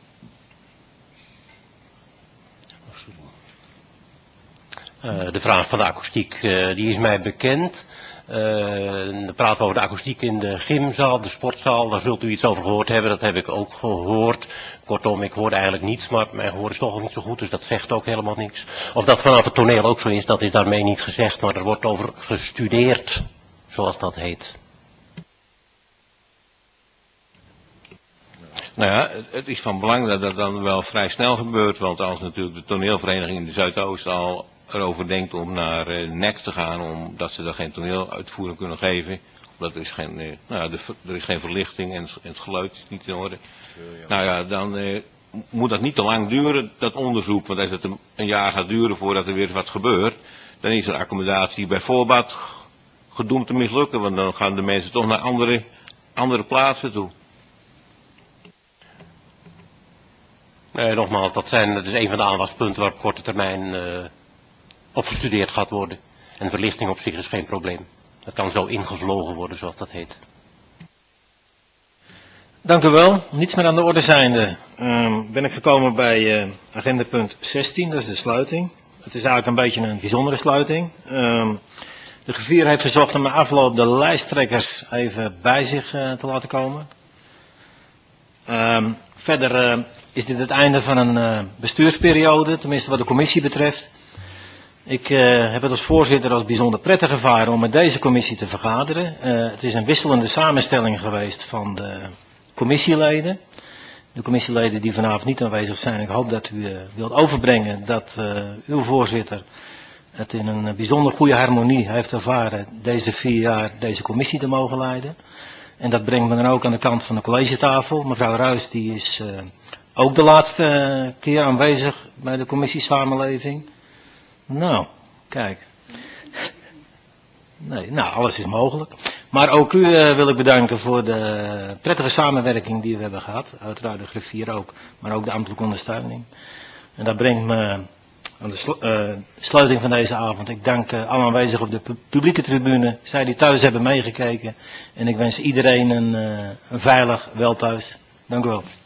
De vraag van de akoestiek, die is mij bekend. We praten over de akoestiek in de gymzaal, de sportzaal, daar zult u iets over gehoord hebben, dat heb ik ook gehoord. Kortom, ik hoorde eigenlijk niets, maar mijn gehoor is toch ook niet zo goed, dus dat zegt ook helemaal niks. Of dat vanaf het toneel ook zo is, dat is daarmee niet gezegd, maar er wordt over gestudeerd, zoals dat heet. Nou ja, het is van belang dat dat dan wel vrij snel gebeurt, want als natuurlijk de toneelvereniging in de Zuidoost al erover denkt om naar NEC te gaan, omdat ze daar geen toneeluitvoering kunnen geven, omdat er is geen, er is geen verlichting en het geluid is niet in orde. Nou ja, dan moet dat niet te lang duren, dat onderzoek, want als het een jaar gaat duren voordat er weer wat gebeurt, dan is er accommodatie bij voorbaat gedoemd te mislukken, want dan gaan de mensen toch naar andere plaatsen toe. Nee, nogmaals, dat is een van de aandachtspunten waar op korte termijn op gestudeerd gaat worden. En verlichting op zich is geen probleem. Dat kan zo ingevlogen worden, zoals dat heet. Dank u wel. Niets meer aan de orde zijnde ben ik gekomen bij agenda punt 16, dat is de sluiting. Het is eigenlijk een beetje een bijzondere sluiting. De griffier heeft verzocht om na afloop de lijsttrekkers even bij zich te laten komen. Verder is dit het einde van een bestuursperiode, tenminste wat de commissie betreft. Ik heb het als voorzitter als bijzonder prettig ervaren om met deze commissie te vergaderen. Het is een wisselende samenstelling geweest van de commissieleden. De commissieleden die vanavond niet aanwezig zijn, ik hoop dat u wilt overbrengen dat uw voorzitter het in een bijzonder goede harmonie heeft ervaren deze 4 jaar deze commissie te mogen leiden. En dat brengt me dan ook aan de kant van de collegetafel. Mevrouw Ruijs die is ook de laatste keer aanwezig bij de commissie Samenleving. Nou, kijk. Nee, nou, alles is mogelijk. Maar ook u wil ik bedanken voor de prettige samenwerking die we hebben gehad. Uiteraard de griffier ook, maar ook de ambtelijke ondersteuning. En dat brengt me aan de sluiting van deze avond. Ik dank alle aanwezigen op de publieke tribune, zij die thuis hebben meegekeken. En ik wens iedereen een veilig welthuis. Dank u wel.